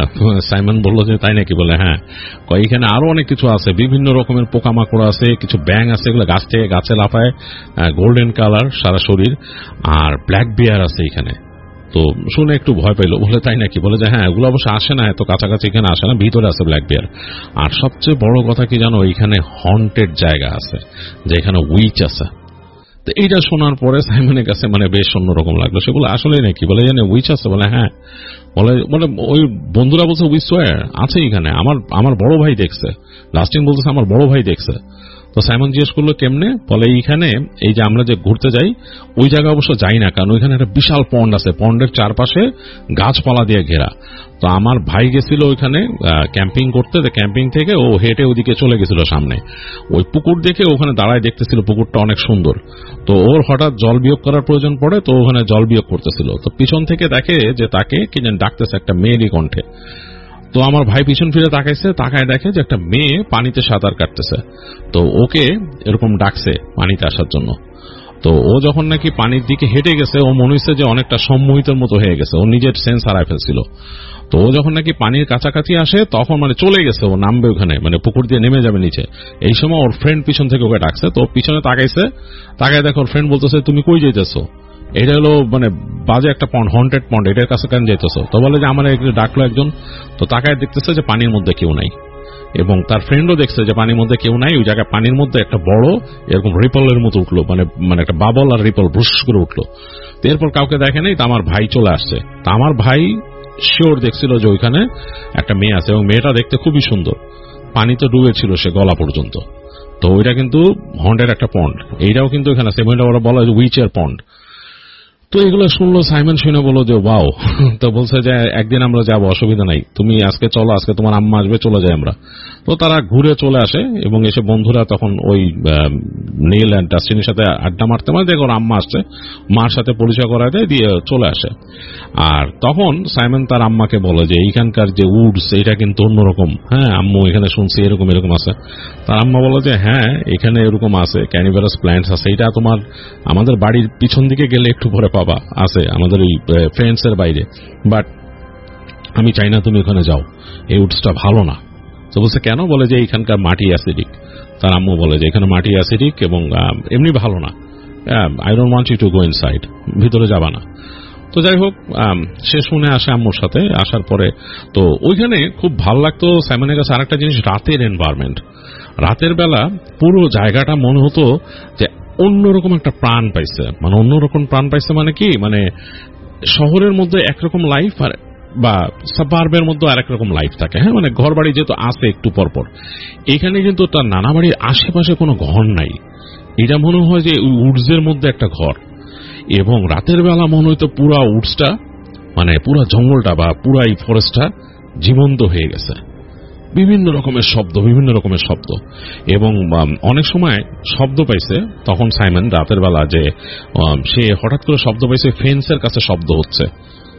সাইমন বলল যে তাই নাকি? বলে হ্যাঁ, এখানে আরো অনেক কিছু আছে, বিভিন্ন রকমের পোকামাকড় আছে, কিছু ব্যাং আছে, এগুলো গাছ থেকে গাছে লাফায়, গোল্ডেন কালার সারা শরীর, আর ব্ল্যাক বিয়ার আছে এখানে। তো শুনে একটু ভয় পেল, বলে তাই নাকি? বলে যে হ্যাঁ, ওগুলো অবশ্য আসে না, এত কাছাকাছি এখানে আসে না, ভিতরে আছে ব্ল্যাক বিয়ার। আর সবচেয়ে বড় কথা কি জানো? এখানে হন্টেড জায়গা আছে, যে এখানে উইচ আছে। তো এইটা শোনার পরে সাইমনের কাছে মানে বেশ অন্যরকম লাগলো। সেগুলো আসলে নাকি? বলে জানে উইচ আছে? বলে হ্যাঁ। বলে বলে ওই বন্ধুরা বলছে উইচ ওয়ার আছে এখানে, আমার আমার বড় ভাই দেখছে। লাস্টিং বলতেছে আমার বড় ভাই দেখছে। তো সাইমন জিজ্ঞেস করলো কেমনে? বলে এইখানে এই যে আমরা যে ঘুরতে যাই ওই জায়গায় অবশ্য যাই না, কারণ ওইখানে একটা বিশাল পন্ড আছে, পন্ডের চারপাশে গাছপালা দিয়ে ঘেরা। তো আমার ভাই গেছিল ওইখানে ক্যাম্পিং করতে, ক্যাম্পিং থেকে ও হেঁটে ওদিকে চলে গেছিল সামনে, ওই পুকুর দেখে ওখানে দাঁড়ায় দেখতেছিল পুকুরটা অনেক সুন্দর। তো ওর হঠাৎ জল বিয়োগ করার প্রয়োজন পড়ে, তো ওখানে জল বিয়োগ করতেছিল। তো পিছন থেকে দেখে যে তাকে কি যেন ডাকতেছে একটা মেয়েরই কণ্ঠে। তো আমার ভাই পিছন ফিরে তাকাইছে, তাকায় দেখে যে একটা মেয়ে পানিতে সাঁতার কাটতেছে। তো ওকে এরকম ডাকছে পানিতে আসার জন্য। তো ও যখন নাকি পানির দিকে হেঁটে গেছে, ও মনে হচ্ছে যে অনেকটা সম্মোহিতের মতো হয়ে গেছে, ও নিজের সেন্স হারায় ফেলছিল। তো ও যখন নাকি পানির কাছাকাছি আসে তখন মানে চলে গেছে, ও নামবে ওখানে, মানে পুকুর দিয়ে নেমে যাবে নিচে। এই সময় ওর ফ্রেন্ড পিছন থেকে ওকে ডাকছে। তো পিছনে তাকাইছে, তাকায় দেখো ওর ফ্রেন্ড বলতেছে তুমি কই যাইতেছো? এটা হলো মানে বাজে একটা পন্ড, হন্টেড পন্ড, এটার কাছে কেন যাইতেছো? তো বলে যে আমার ডাকলো একজন। তো তাকায় দেখতেছে যে পানির মধ্যে কেউ নাই, এবং তার ফ্রেন্ডও দেখছে যে পানির মধ্যে কেউ নাই। ওই জায়গায় পানির মধ্যে একটা বড় এরকম রিপলের মতো উঠলো, মানে মানে একটা বাবল আর রিপল ব্রুশ করে উঠলো। তো এরপর কাউকে দেখে নেই। তো আমার ভাই চলে আসছে। তা আমার ভাই শিওর দেখছিল যে ওইখানে একটা মেয়ে আছে, এবং মেয়েটা দেখতে খুবই সুন্দর, পানিতে ডুবেছিল সে গলা পর্যন্ত। তো ওইটা কিন্তু হন্টেড একটা পন্ড, এইটাও কিন্তু এখানে আছে, ওরা বলা হয় উইচের পন্ড। তো এগুলো শুনলো সাইমন, শুনে বললো যে ওয়াও। তো বলছে যে একদিন আমরা যাবো, অসুবিধা নাই, তুমি আজকে চলো, আজকে তোমার আম্মা আসবে, চলে যাই আমরা। তো তারা ঘুরে চলে আসে, এবং এসে বন্ধুরা তখন ওই নীল অ্যান্ড ডাস্টিনের সাথে আড্ডা মারতে মারতে দেখো ওর আম্মা আসছে, মার সাথে পরিচয় করা দেয়, দিয়ে চলে আসে। আর তখন সাইমন তার আম্মাকে বলে যে এইখানকার যে উডস এটা কিন্তু অন্যরকম, হ্যাঁ আম্মু এখানে শুনছি এরকম এরকম আছে। তার আম্মা বলে যে হ্যাঁ এখানে এরকম আছে, ক্যানিভারাস প্ল্যান্টস আছে, এটা তোমার আমাদের বাড়ির পিছন দিকে গেলে একটু পরে পাবা, আছে আমাদের ওই ফ্রেন্ডস এর বাইরে, বাট আমি চাই না তুমি ওখানে যাও, এই উডসটা ভালো না। তো বলছে কেন? বলে যে এখানকার মাটি অ্যাসিডিক। তার আম্মু বলে যে এখানে মাটি অ্যাসিডিক এবং এমনি ভালো না, I don't want you to go inside, ভিতরে যাবা না। তো যাই হোক, সে শুনে আসে আম্মুর সাথে। আসার পরে তো ওইখানে খুব ভালো লাগতো সাইমনের কাছে আরেকটা জিনিস, রাতের এনভায়রনমেন্ট। রাতের বেলা পুরো জায়গাটা মনে হতো যে অন্যরকম একটা প্রাণ পাইছে, মানে অন্যরকম প্রাণ পাইছে মানে কি, মানে শহরের মধ্যে একরকম লাইফ আর বা সাবার্বের মধ্যে আরেক রকম লাইফ থাকে, হ্যাঁ মানে ঘর বাড়ি যেহেতু আসে একটু পরপর, এখানে কিন্তু তার নানা বাড়ির আশেপাশে কোনো ঘর নাই। এটা মনে হয় যে ওই উডসের মধ্যে একটা ঘর, এবং রাতের বেলা মনে হইতো পুরা উডসটা মানে পুরা জঙ্গলটা বা পুরা এই ফরেস্টটা জীবন্ত হয়ে গেছে, বিভিন্ন রকমের শব্দ, বিভিন্ন রকমের শব্দ। এবং অনেক সময় শব্দ পাইছে তখন সাইমন রাতের বেলা, যে সে হঠাৎ করে শব্দ পাইছে ফেন্সের কাছে শব্দ হচ্ছে,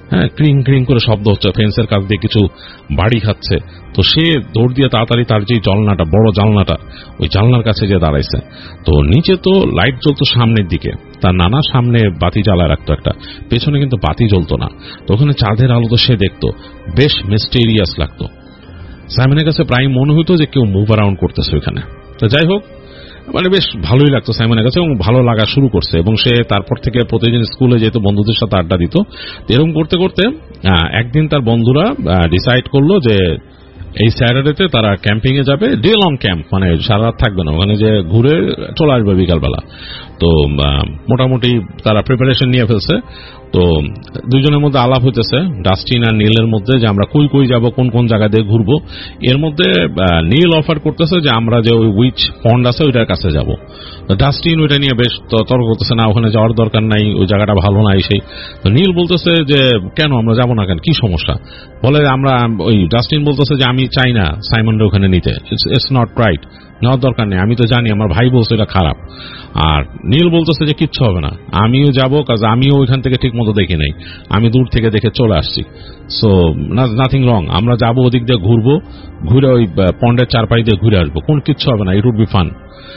হ্যাঁ, ক্রিং ক্রিং করে শব্দ হচ্ছে, ফেন্সের কাছ দিয়ে কিছু বাড়ি খাচ্ছে। তো সে দৌড় দিয়ে তাড়াতাড়ি তার যে জানলাটা, বড় জানলাটা, ওই জানলার কাছে যে দাঁড়াইছে। তো নিচে তো লাইট জ্বলতো সামনের দিকে, তার নানা সামনে বাতি জ্বালা রাখতো একটা, পেছনে কিন্তু বাতি জ্বলতো না। তো ওখানে চাঁদের আলো তো সে দেখতো, বেশ মিস্টেরিয়াস লাগতো। সাইমনের কাছে প্রায় মনে হতো যে কেউ মুভ অ্যারাউন্ড করতেছে ওইখানে। তো যাই হোক, মানে বেশ ভালোই লাগতো সাইমনের কাছে এবং ভালো লাগা শুরু করছে। এবং সে তারপর থেকে প্রতিদিন স্কুলে যেত, বন্ধুদের সাথে আড্ডা দিত। এরকম করতে করতে একদিন তার বন্ধুরা ডিসাইড করলো যে এই স্যাটারডেতে তারা ক্যাম্পিং এ যাবে, ডে লং ক্যাম্প, মানে সারা রাত থাকবে না ওখানে, যে ঘুরে চলে আসবে বিকালবেলা। তো মোটামুটি তারা প্রিপারেশন নিয়ে ফেলছে। তো দুইজনের মধ্যে আলাপ হইতেছে, ডাস্টিন আর নীলের মধ্যে, যে আমরা কই কই যাব, কোন কোন জায়গা দিয়ে ঘুরবো। এর মধ্যে নীল অফার করতেছে যে আমরা যে ওই উইচ পন্ড আছে ওইটার কাছে যাব। ডাস্টিন ওইটা নিয়ে বেশ তর্ক করতেছে, না ওখানে যাওয়ার দরকার নাই, ওই জায়গাটা ভালো নাই। সেই নীল বলতেছে যে কেন আমরা যাবো না, কেন, কি সমস্যা? বলে আমরা, ওই ডাস্টিন বলতেছে যে আমি চাই না সাইমনরা ওখানে নিতে, ইটস নট রাইট, নেওয়ার দরকার নেই, আমি তো জানি, আমার ভাই বলছে এটা খারাপ। আর নীল বলতেছে যে কিচ্ছু হবে না, আমিও যাবো, কাজ আমিও ওইখান থেকে ঠিক মতো দেখি নাই, আমি দূর থেকে দেখে চলে আসছি। সো নাথিং রং, আমরা যাবো ওদিক দিয়ে, ঘুরবো, ঘুরে ওই পন্ডের চারপাই দিয়ে ঘুরে আসবো, কোন কিচ্ছু হবে না, ইট উড বি ফান।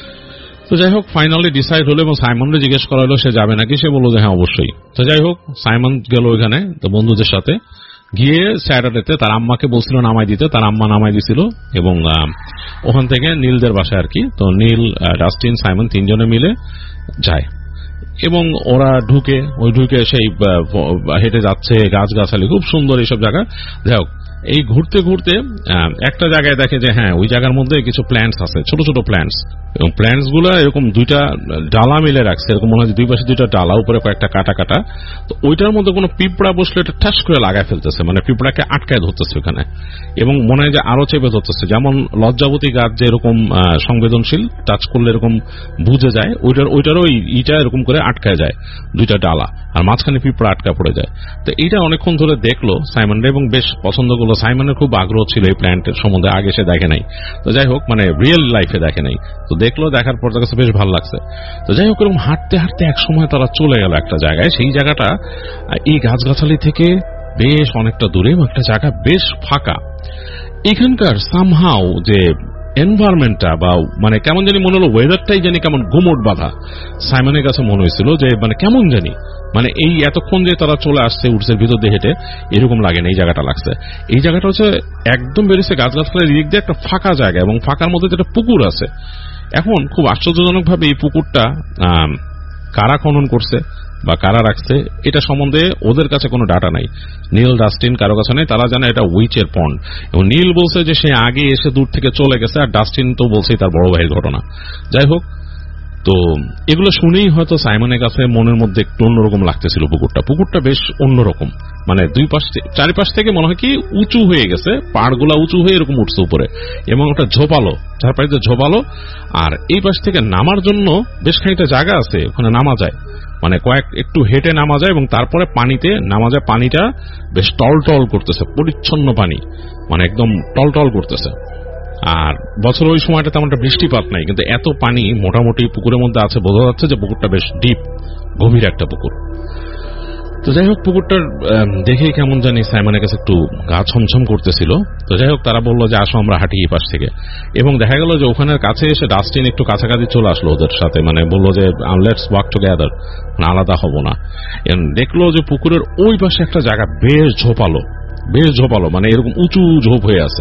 তো যাই হোক, ফাইনালি ডিসাইড হলো এবং সাইমনকে জিজ্ঞেস করা হলো সে যাবে নাকি। সে বললো যে হ্যাঁ অবশ্যই। তো যাই হোক, সাইমন গেল ওইখানে তো বন্ধুদের সাথে গিয়ে স্যাটারডেতে তার আম্মাকে বলছিল নামাই দিতে, তার আম্মা নামাই দিছিল। এবং ওখান থেকে নীলদের বাসায় আর কি। তো নীল, ডাস্টিন, সাইমন তিনজনে মিলে যায় এবং ওরা ঢুকে, ওই ঢুকে সেই হেঁটে যাচ্ছে, গাছগাছালি খুব সুন্দর এইসব জায়গা। যাই হোক, এই ঘুরতে ঘুরতে একটা জায়গায় দেখে যে হ্যাঁ ওই জায়গার মধ্যে কিছু প্ল্যান্টস আছে, ছোট ছোট প্ল্যান্টস, এবং প্ল্যান্টস গুলো এরকম দুইটা ডালা মিলে রাখছে, এরকম মনে হয় দুই পাশে দুইটা ডালা, উপরে কয়েকটা কাটা কাটা। তো ওইটার মধ্যে কোনো পিঁপড়া বসলে এটা ঠাস করে লাগায় ফেলতেছে, মানে পিঁপড়াকে আটকায় ধরতেছে ওখানে, এবং মনে হয় যে আরো চেপে ধরতেছে। যেমন লজ্জাবতী গাছ যে এরকম সংবেদনশীল, টাচ করলে এরকম বুঝে যায়, ওইটার ওইটারও ইটা এরকম করে আটকায় যায় দুইটা ডালা, আর মাঝখানে পিঁপড়া আটকা পড়ে যায়। তো এইটা অনেকক্ষণ ধরে দেখলো সাইমন এবং বেশ পছন্দ করলো। সাইমনের খুব আগ্রহ ছিল এই প্ল্যান্টের সম্বন্ধে, আগে সে দেখে নাই। তো যাই হোক, মানে রিয়েল লাইফে দেখে নাই। তো দেখলো, দেখার পর তার কাছে বেশ ভালো লাগছে। তো যাই হোক, এরকম হাঁটতে হাঁটতে এক সময় তারা চলে গেল একটা জায়গায়। সেই জায়গাটা এই গাছগাছালি থেকে বেশ অনেকটা দূরে, একটা জায়গা বেশ ফাঁকা। এখানকার সামহাও যে এনভায়রনমেন্টটা, বা মানে কেমন জানি মনে হলো, ওয়েদারটাই জানি কেমন গুমট বাঁধা। সাইমনের কাছে মনে হয়েছিল যে মানে কেমন জানি, মানে এই এতক্ষণ যে তারা চলে আসছে উডসের ভিতর দিয়ে হেঁটে, এরকম লাগে না। এই জায়গাটা লাগছে, এই জায়গাটা হচ্ছে একদম বেরিয়েছে গাছগাছালের দিক দিয়ে একটা ফাঁকা জায়গা, এবং ফাঁকার মধ্যে যেটা পুকুর আছে। এখন খুব আশ্চর্যজনক ভাবে এই পুকুরটা কারা খনন করছে বা কারা রাখছে এটা সম্বন্ধে ওদের কাছে কোনো ডাটা নাই। নীল, ডাস্টিন কারো কাছে নেই, তারা জানে এটা উইচের পন্ড। এবং নীল বলছে যে সে আগে এসে দূর থেকে চলে গেছে, আর ডাস্টিন তো বলছে তার বড় ভাইয়ের ঘটনা। যাই হোক, তো এগুলো শুনেই হয়তো সাইমনের কাছে মনের মধ্যে একটু অন্যরকম লাগতেছিল। পুকুরটা পুকুরটা বেশ অন্যরকম, মানে দুই পাশ চারিপাশ থেকে মনে হয় কি উঁচু হয়ে গেছে, পাড়গুলা উঁচু হয়ে এরকম উঠছে উপরে, এবং একটা ঝোপালো, চারপাশে ঝোপালো। আর এই পাশ থেকে নামার জন্য বেশ খানিকটা জায়গা আছে, ওখানে নামা যায়, মানে কয়েক একটু হেঁটে নামা যায়, এবং তারপরে পানিতে নামা যায়। পানিটা বেশ টলটল করতেছে, পরিচ্ছন্ন পানি, মানে একদম টলটল করতেছে। আর বছর ওই সময়টা তেমন একটা বৃষ্টিপাত নাই, কিন্তু এত পানি মোটামুটি পুকুরের মধ্যে আছে, বোঝা যাচ্ছে যে পুকুরটা বেশ ডিপ, গভীর একটা পুকুর। তো যাই হোক, পুকুরটার দেখেই কেমন জানি সাইমনের কাছে একটু গা ছমছম করতেছিল। তো যাই হোক, তারা বললো যে আসো আমরা হাঁটি এই পাশ থেকে, এবং দেখা গেল যে ওখানের কাছে এসে ডাস্টিন একটু কাছাকাছি চলে আসলো ওদের সাথে, মানে বললো যে লেটস ওয়াক টুগেদার, আলাদা হব না। দেখলো যে পুকুরের ওই পাশে একটা জায়গা বেশ ঝোপালো, বেশ ঝোপালো, মানে এরকম উঁচু ঝোপ হয়ে আছে।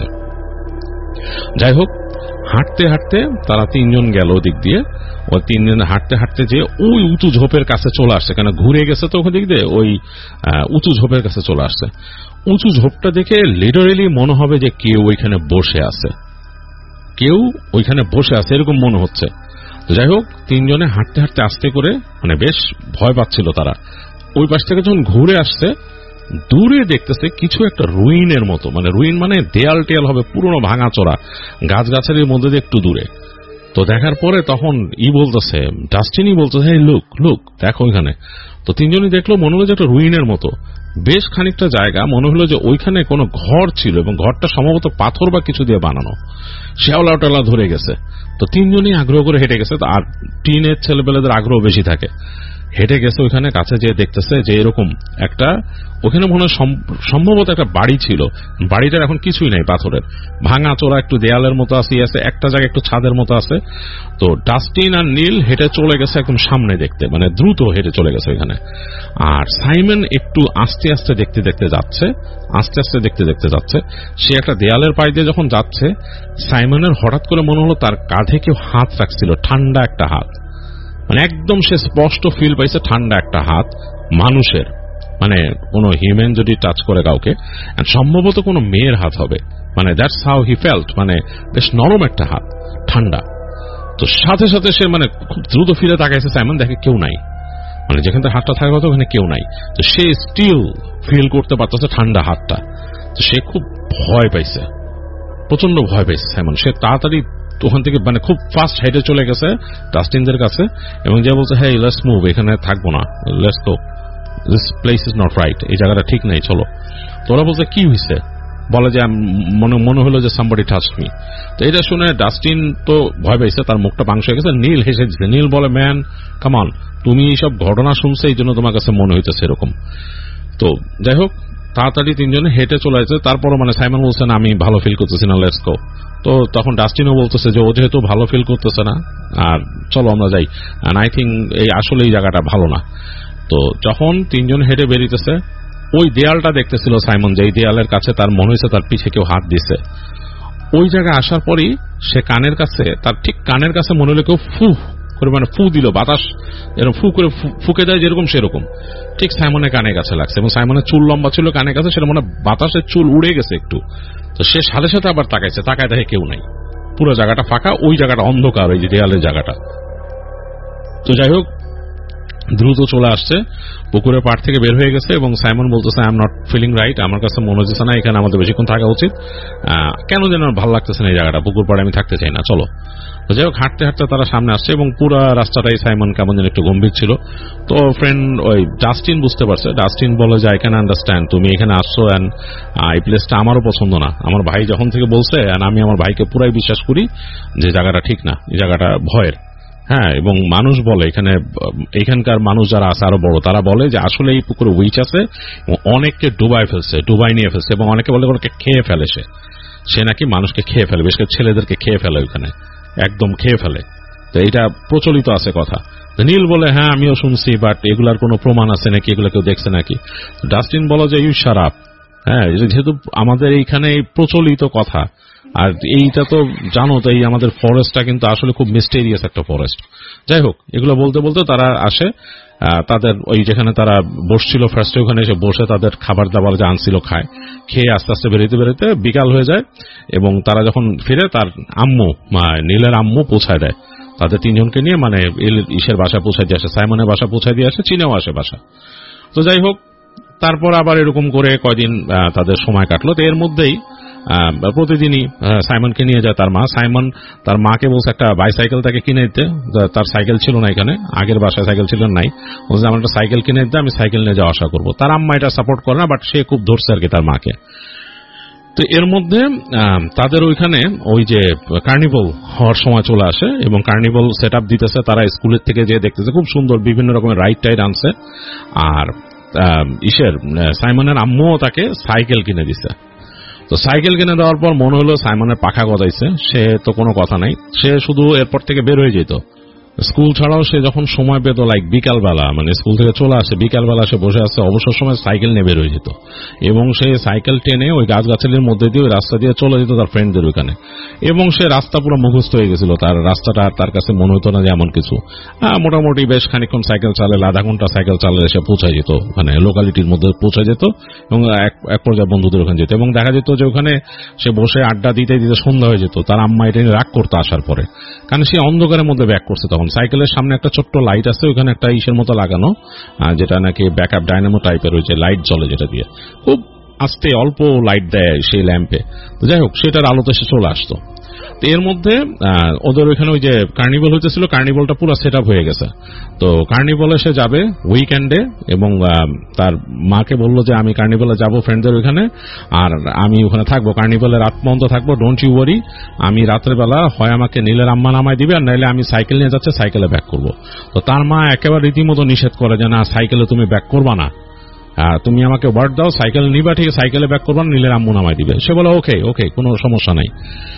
যাই হোক, হাঁটতে হাঁটতে তারা তিনজন গেল ওদিক দিয়ে। ওই তিনজন হাঁটতে হাঁটতে যে ওই উঁচু ঝোপের কাছে চলে আসছে, কেন ঘুরে গেছে তো ওখান দিক দিয়ে, ওই উঁচু ঝোপের কাছে চলে আসছে। উঁচু ঝোপটা দেখে লিটারেলি মনে হবে যে কেউ ওইখানে বসে আছে, কেউ ওইখানে বসে আছে এরকম মনে হচ্ছে। তো যাই হোক, তিনজনে হাঁটতে হাঁটতে আস্তে করে, মানে বেশ ভয় পাচ্ছিল তারা। ওই পাশ থেকে যখন ঘুরে আসছে, দূরে দেখতেছে কিছু একটা রুইনের মতো, মানে রুইন মানে দেয়াল টেয়াল হবে, পুরনো ভাঙাচোরা, গাছগাছালির মধ্যে দিয়ে একটু দূরে। তো দেখার পরে তখন ই বলতেছে, ডাস্টিনই বলতেছে, হ্যাঁ লুক লুক, দেখো ওইখানে। তো তিনজনই দেখলো, মনে হলো যে একটা রুইনের মতো বেশ খানিকটা জায়গা, মনে হলো যে ওইখানে কোনো ঘর ছিল, এবং ঘরটা সম্ভবত পাথর বা কিছু দিয়ে বানানো, শেওলা টেলা ধরে গেছে। তো তিনজনই আগ্রহ করে হেঁটে গেছে, আর টিনের ছেলেবেলেদের আগ্রহ বেশি থাকে। হেঁটে গেছে ওইখানে, কাছে যে দেখতেছে যে এরকম একটা ওখানে মনে হয় সম্ভবত একটা বাড়ি ছিল, বাড়িটার এখন কিছুই নাই, পাথরের ভাঙা চোরা একটু দেয়ালের মতো আছে, আছে একটা জায়গায় একটু ছাদের মতো আছে। তো ডাস্টিন আর নীল হেঁটে চলে গেছে একদম সামনে দেখতে, মানে দ্রুত হেঁটে চলে গেছে ওইখানে। আর সাইমন একটু আস্তে আস্তে দেখতে দেখতে যাচ্ছে, আস্তে আস্তে দেখতে দেখতে যাচ্ছে। সে একটা দেয়ালের পাশ দিয়ে যখন যাচ্ছে, সাইমনের হঠাৎ করে মনে হলো তার কাঁধে কেউ হাত রাখছিল, ঠান্ডা একটা হাত, মানে একদম সে স্পষ্ট ফিল পাইছে ঠান্ডা একটা হাত মানুষের, মানে কোনো হিউম্যান যদি টাচ করে কাউকে, সম্ভবত কোনো মেয়ের হাত হবে, মানে দ্যাটস হাউ হি ফেল্ট, মানে বেশ নরম একটা হাত, ঠান্ডা। তো সাথে সাথে সে মানে খুব দ্রুত ফিরে তাকাইছে, সাইমন দেখে কেউ নাই, মানে যেখানে তার হাতটা থাকার কথা ওখানে কেউ নাই। তো সে স্টিল ফিল করতে পারতেছে ঠান্ডা হাতটা। তো সে খুব ভয় পাইছে, প্রচন্ড ভয় পাইছে সাইমন। সে তাড়াতাড়ি ওখান থেকে মানে খুব ফাস্ট হেঁটে চলে গেছে ডাস্টিনদের কাছে এবং যে বলছে, হ্যাঁ লেটস মুভ, এখানে থাকবো না, let's go, this place is not right, এই জায়গাটা ঠিক নেই, চলো। তো ওরা বলছে কি হয়েছে, বলে যে মনে মনে হলো যে সামবডি টাচড মি। তো এটা শুনে ডাস্টিন তো ভয় পাইছে, তার মুখটা পাংশ হয়ে গেছে। নীল হেসে দিচ্ছে, নীল বলে, ম্যান কাম অন, তুমি এইসব ঘটনা শুনছো এই জন্য তোমার কাছে মনে হইতেছে এরকম। তো যাই হোক, তাড়াতাড়ি তিনজনে হেঁটে চলে আসছে। তারপরও মানে সাইমন বলছেন আমি ভালো ফিল করতেছি না, লেটস গো। তো তখন ডাস্টিনও বলতেছে যে ও যেহেতু ভালো ফিল করতেছে না, আর চলো আমরা যাই, এন্ড আই থিঙ্ক এই আসলে এই জায়গাটা ভালো না। তো যখন তিনজন হেঁটে বেরিয়েছে, ওই দেয়ালটা দেখতেছিল সাইমন, যে এই দেয়ালের কাছে তার মনে হয়েছে তার পিছে কেউ হাত দিছে। ওই জায়গায় আসার পরই সে কানের কাছে, তার ঠিক কানের কাছে মনে হলো কেউ ফু করে মানে ফু দিল, বাতাস এরকম ফু করে ফুকে দেয় যেরকম, সেরকম ঠিক সাইমনের কানের কাছে লাগছে। এবং সাইমনের চুল লম্বা ছিল কানের কাছে, সেটা মানে বাতাসের চুল উড়ে গেছে একটু। তো সে সাথে সাথে আবার তাকাইছে, তাকায় দেখে কেউ নাই, পুরো জায়গাটা ফাঁকা, ওই জায়গাটা অন্ধকার, ওই যে দেয়ালের জায়গাটা। তো যাই হোক, দ্রুত চলে আসছে, পুকুরের পাড় থেকে বের হয়ে গেছে এবং সাইমন বলতেছে I am not feeling right, আমার কাছে মনে হচ্ছে না এখানে আমাদের বেশিক্ষণ থাকা উচিত, কেন যেন ভালো লাগতেছে না এই জায়গাটা, পুকুর পাড়ে আমি থাকতে চাই না, চলো। তো যাই হোক, হাঁটতে হাঁটতে তারা সামনে আসছে এবং পুরো রাস্তাটাই সাইমন কেমন যেন একটু গম্ভীর ছিল। তো ফ্রেন্ড ওই ডাস্টিন বুঝতে পারছে, ডাস্টিন বলে যে আই ক্যান আন্ডারস্ট্যান্ড, তুমি এখানে আসছো অ্যান্ড এই প্লেসটা আমারও পছন্দ না, আমার ভাই যখন থেকে বলছে, অ্যান্ড আমি আমার ভাইকে পুরাই বিশ্বাস করি যে জায়গাটা ঠিক না, এই জায়গাটা ভয়ের। হ্যাঁ, এবং মানুষ বলে এখানে, এখানকার মানুষ যারা আছে আরো বড়, তারা বলে যে আসলে এই পুকুরে উইচ আছে, অনেককে ডুবাই ফেলছে, ডুবাই নিয়ে ফেলছে, এবং অনেকে বলে ওনাকে খেয়ে ফেলে, সে সে নাকি মানুষকে খেয়ে ফেলে, বিশেষ করে ছেলেদেরকে খেয়ে ফেলে, ওইখানে একদম খেয়ে ফেলে। তো এটা প্রচলিত আছে কথা। নীল বলে হ্যাঁ আমিও শুনছি, বাট এগুলার কোনো প্রমাণ আছে নাকি, এগুলো কেউ দেখছে নাকি? ডাস্টিন বলে যে ইউ শাট আপ, হ্যাঁ যেহেতু আমাদের এইখানে প্রচলিত কথা, আর এইটা তো জানো তো, এই আমাদের ফরেস্টটা কিন্তু আসলে খুব মিস্টেরিয়াস একটা ফরেস্ট। যাই হোক, এগুলো বলতে বলতে তারা আসে তাদের ওই যেখানে তারা বসছিল ফার্স্টে, ওখানে এসে বসে তাদের খাবার দাবার যা আনছিল খায়, খেয়ে আস্তে আস্তে বেরোতে বেরোতে বিকাল হয়ে যায় এবং তারা যখন ফিরে তার আম্মু, নীলের আম্মু পৌঁছায় দেয় তাদের তিনজনকে নিয়ে, মানে ইসের বাসা পৌঁছায় দিয়ে আসে, সাইমনের বাসা পৌঁছায় দিয়ে আসে, চীনেও আসে বাসা। তো যাই হোক, তারপর আবার এরকম করে কয়দিন তাদের সময় কাটলো। তো এর মধ্যেই প্রতিদিনই সাইমনকে নিয়ে যায় তার মা। সাইমন তার মাকে বলছে একটা বাইসাইকেল তাকে কিনে দিতে, তার সাইকেল ছিল না এখানে, আগের বাসায় সাইকেল ছিল নাই, বলছে আমার একটা সাইকেল কিনে দিতে, আমি সাইকেল নিয়ে যাওয়া আশা করবো। তার আম্মা এটা সাপোর্ট করে না, বাট সে খুব ধরছে আর কি তার মাকে। তো এর মধ্যে তাদের ওইখানে ওই যে কার্নিভাল হওয়ার সময় চলে আসে এবং কার্নিভাল সেট আপ দিতেছে, তারা স্কুলের থেকে যে দেখতেছে খুব সুন্দর বিভিন্ন রকমের রাইড টাইড আনছে। আর ইসের সাইমনের আম্মুও তাকে সাইকেল কিনে দিছে। তো সাইকেল কিনে দেওয়ার পর মনে হলো সাইমনের পাখা গজাইছে, সে তো কোনো কথা নাই, সে শুধু এরপর থেকে বের হয়ে যেত স্কুল ছাড়াও। সে যখন সময় পেত, লাইক বিকালবেলা, মানে স্কুল থেকে চলে আসে, বিকালবেলা সে বসে আছে, অবসর সময় সাইকেল নিয়ে বের হয়ে যেত এবং সে সাইকেল টেনে ওই গাছগাছালির মধ্যে দিয়ে ওই রাস্তা দিয়ে চলে যেত তার ফ্রেন্ডদের ওইখানে। এবং সে রাস্তা পুরো মুখস্থ হয়ে গেছিল, তার রাস্তাটা তার কাছে মনে হতো না যে এমন কিছু। মোটামুটি বেশ খানিকক্ষণ সাইকেল চালে, আধা ঘন্টা সাইকেল চালে সে পৌঁছায় যেত, মানে লোকালিটির মধ্যে পৌঁছে যেত এবং এক পর্যায়ে বন্ধুদের ওখানে যেত। এবং দেখা যেত যে ওখানে সে বসে আড্ডা দিতে দিতে সন্ধ্যা হয়ে যেত। তার আম্মা এটা নিয়ে রাগ করতো আসার পরে, কারণ সে অন্ধকারের মধ্যে ব্যাক করছে। তখন সাইকেলের সামনে একটা ছোট্ট লাইট আছে, ওখানে একটা ইসের মতো লাগানো, যেটা নাকি ব্যাকআপ ডাইনামো টাইপের, ওই যে লাইট জ্বলে, যেটা দিয়ে খুব আস্তে অল্প লাইট দেয় সেই ল্যাম্পে। যাই হোক, সেটার আলোতে সে চলে আসতো। তো এর মধ্যে ওদের ওইখানে ওই যে কার্নিভাল হইতেছিল, কার্নিভালটা পুরো সেট আপ হয়ে গেছে। তো কার্নিভালে সে যাবে উইকেন্ডে, এবং তার মাকে বললো যে আমি কার্নিভালে যাবো ফ্রেন্ডদের ওইখানে, আর আমি ওখানে থাকবো, কার্নিভালে রাত পর্যন্ত থাকবো, ডোন্ট ইউ ওয়ারি। আমি রাত্রেবেলা হয় আমাকে নীলের আম্মা নামায় দিবে, আর নাইলে আমি সাইকেল নিয়ে যাচ্ছে, সাইকেলে ব্যাক করবো। তো তার মা একেবারে রীতিমতো নিষেধ করে যে না, সাইকেলে তুমি ব্যাক করবা না, তুমি আমাকে ওয়ার্ড দাও, সাইকেল নিবা, ঠিক সাইকেলে ব্যাক করবা, নীলের আম্মু নামায় দিবে। সে বলে ওকে ওকে, কোনো সমস্যা নাই।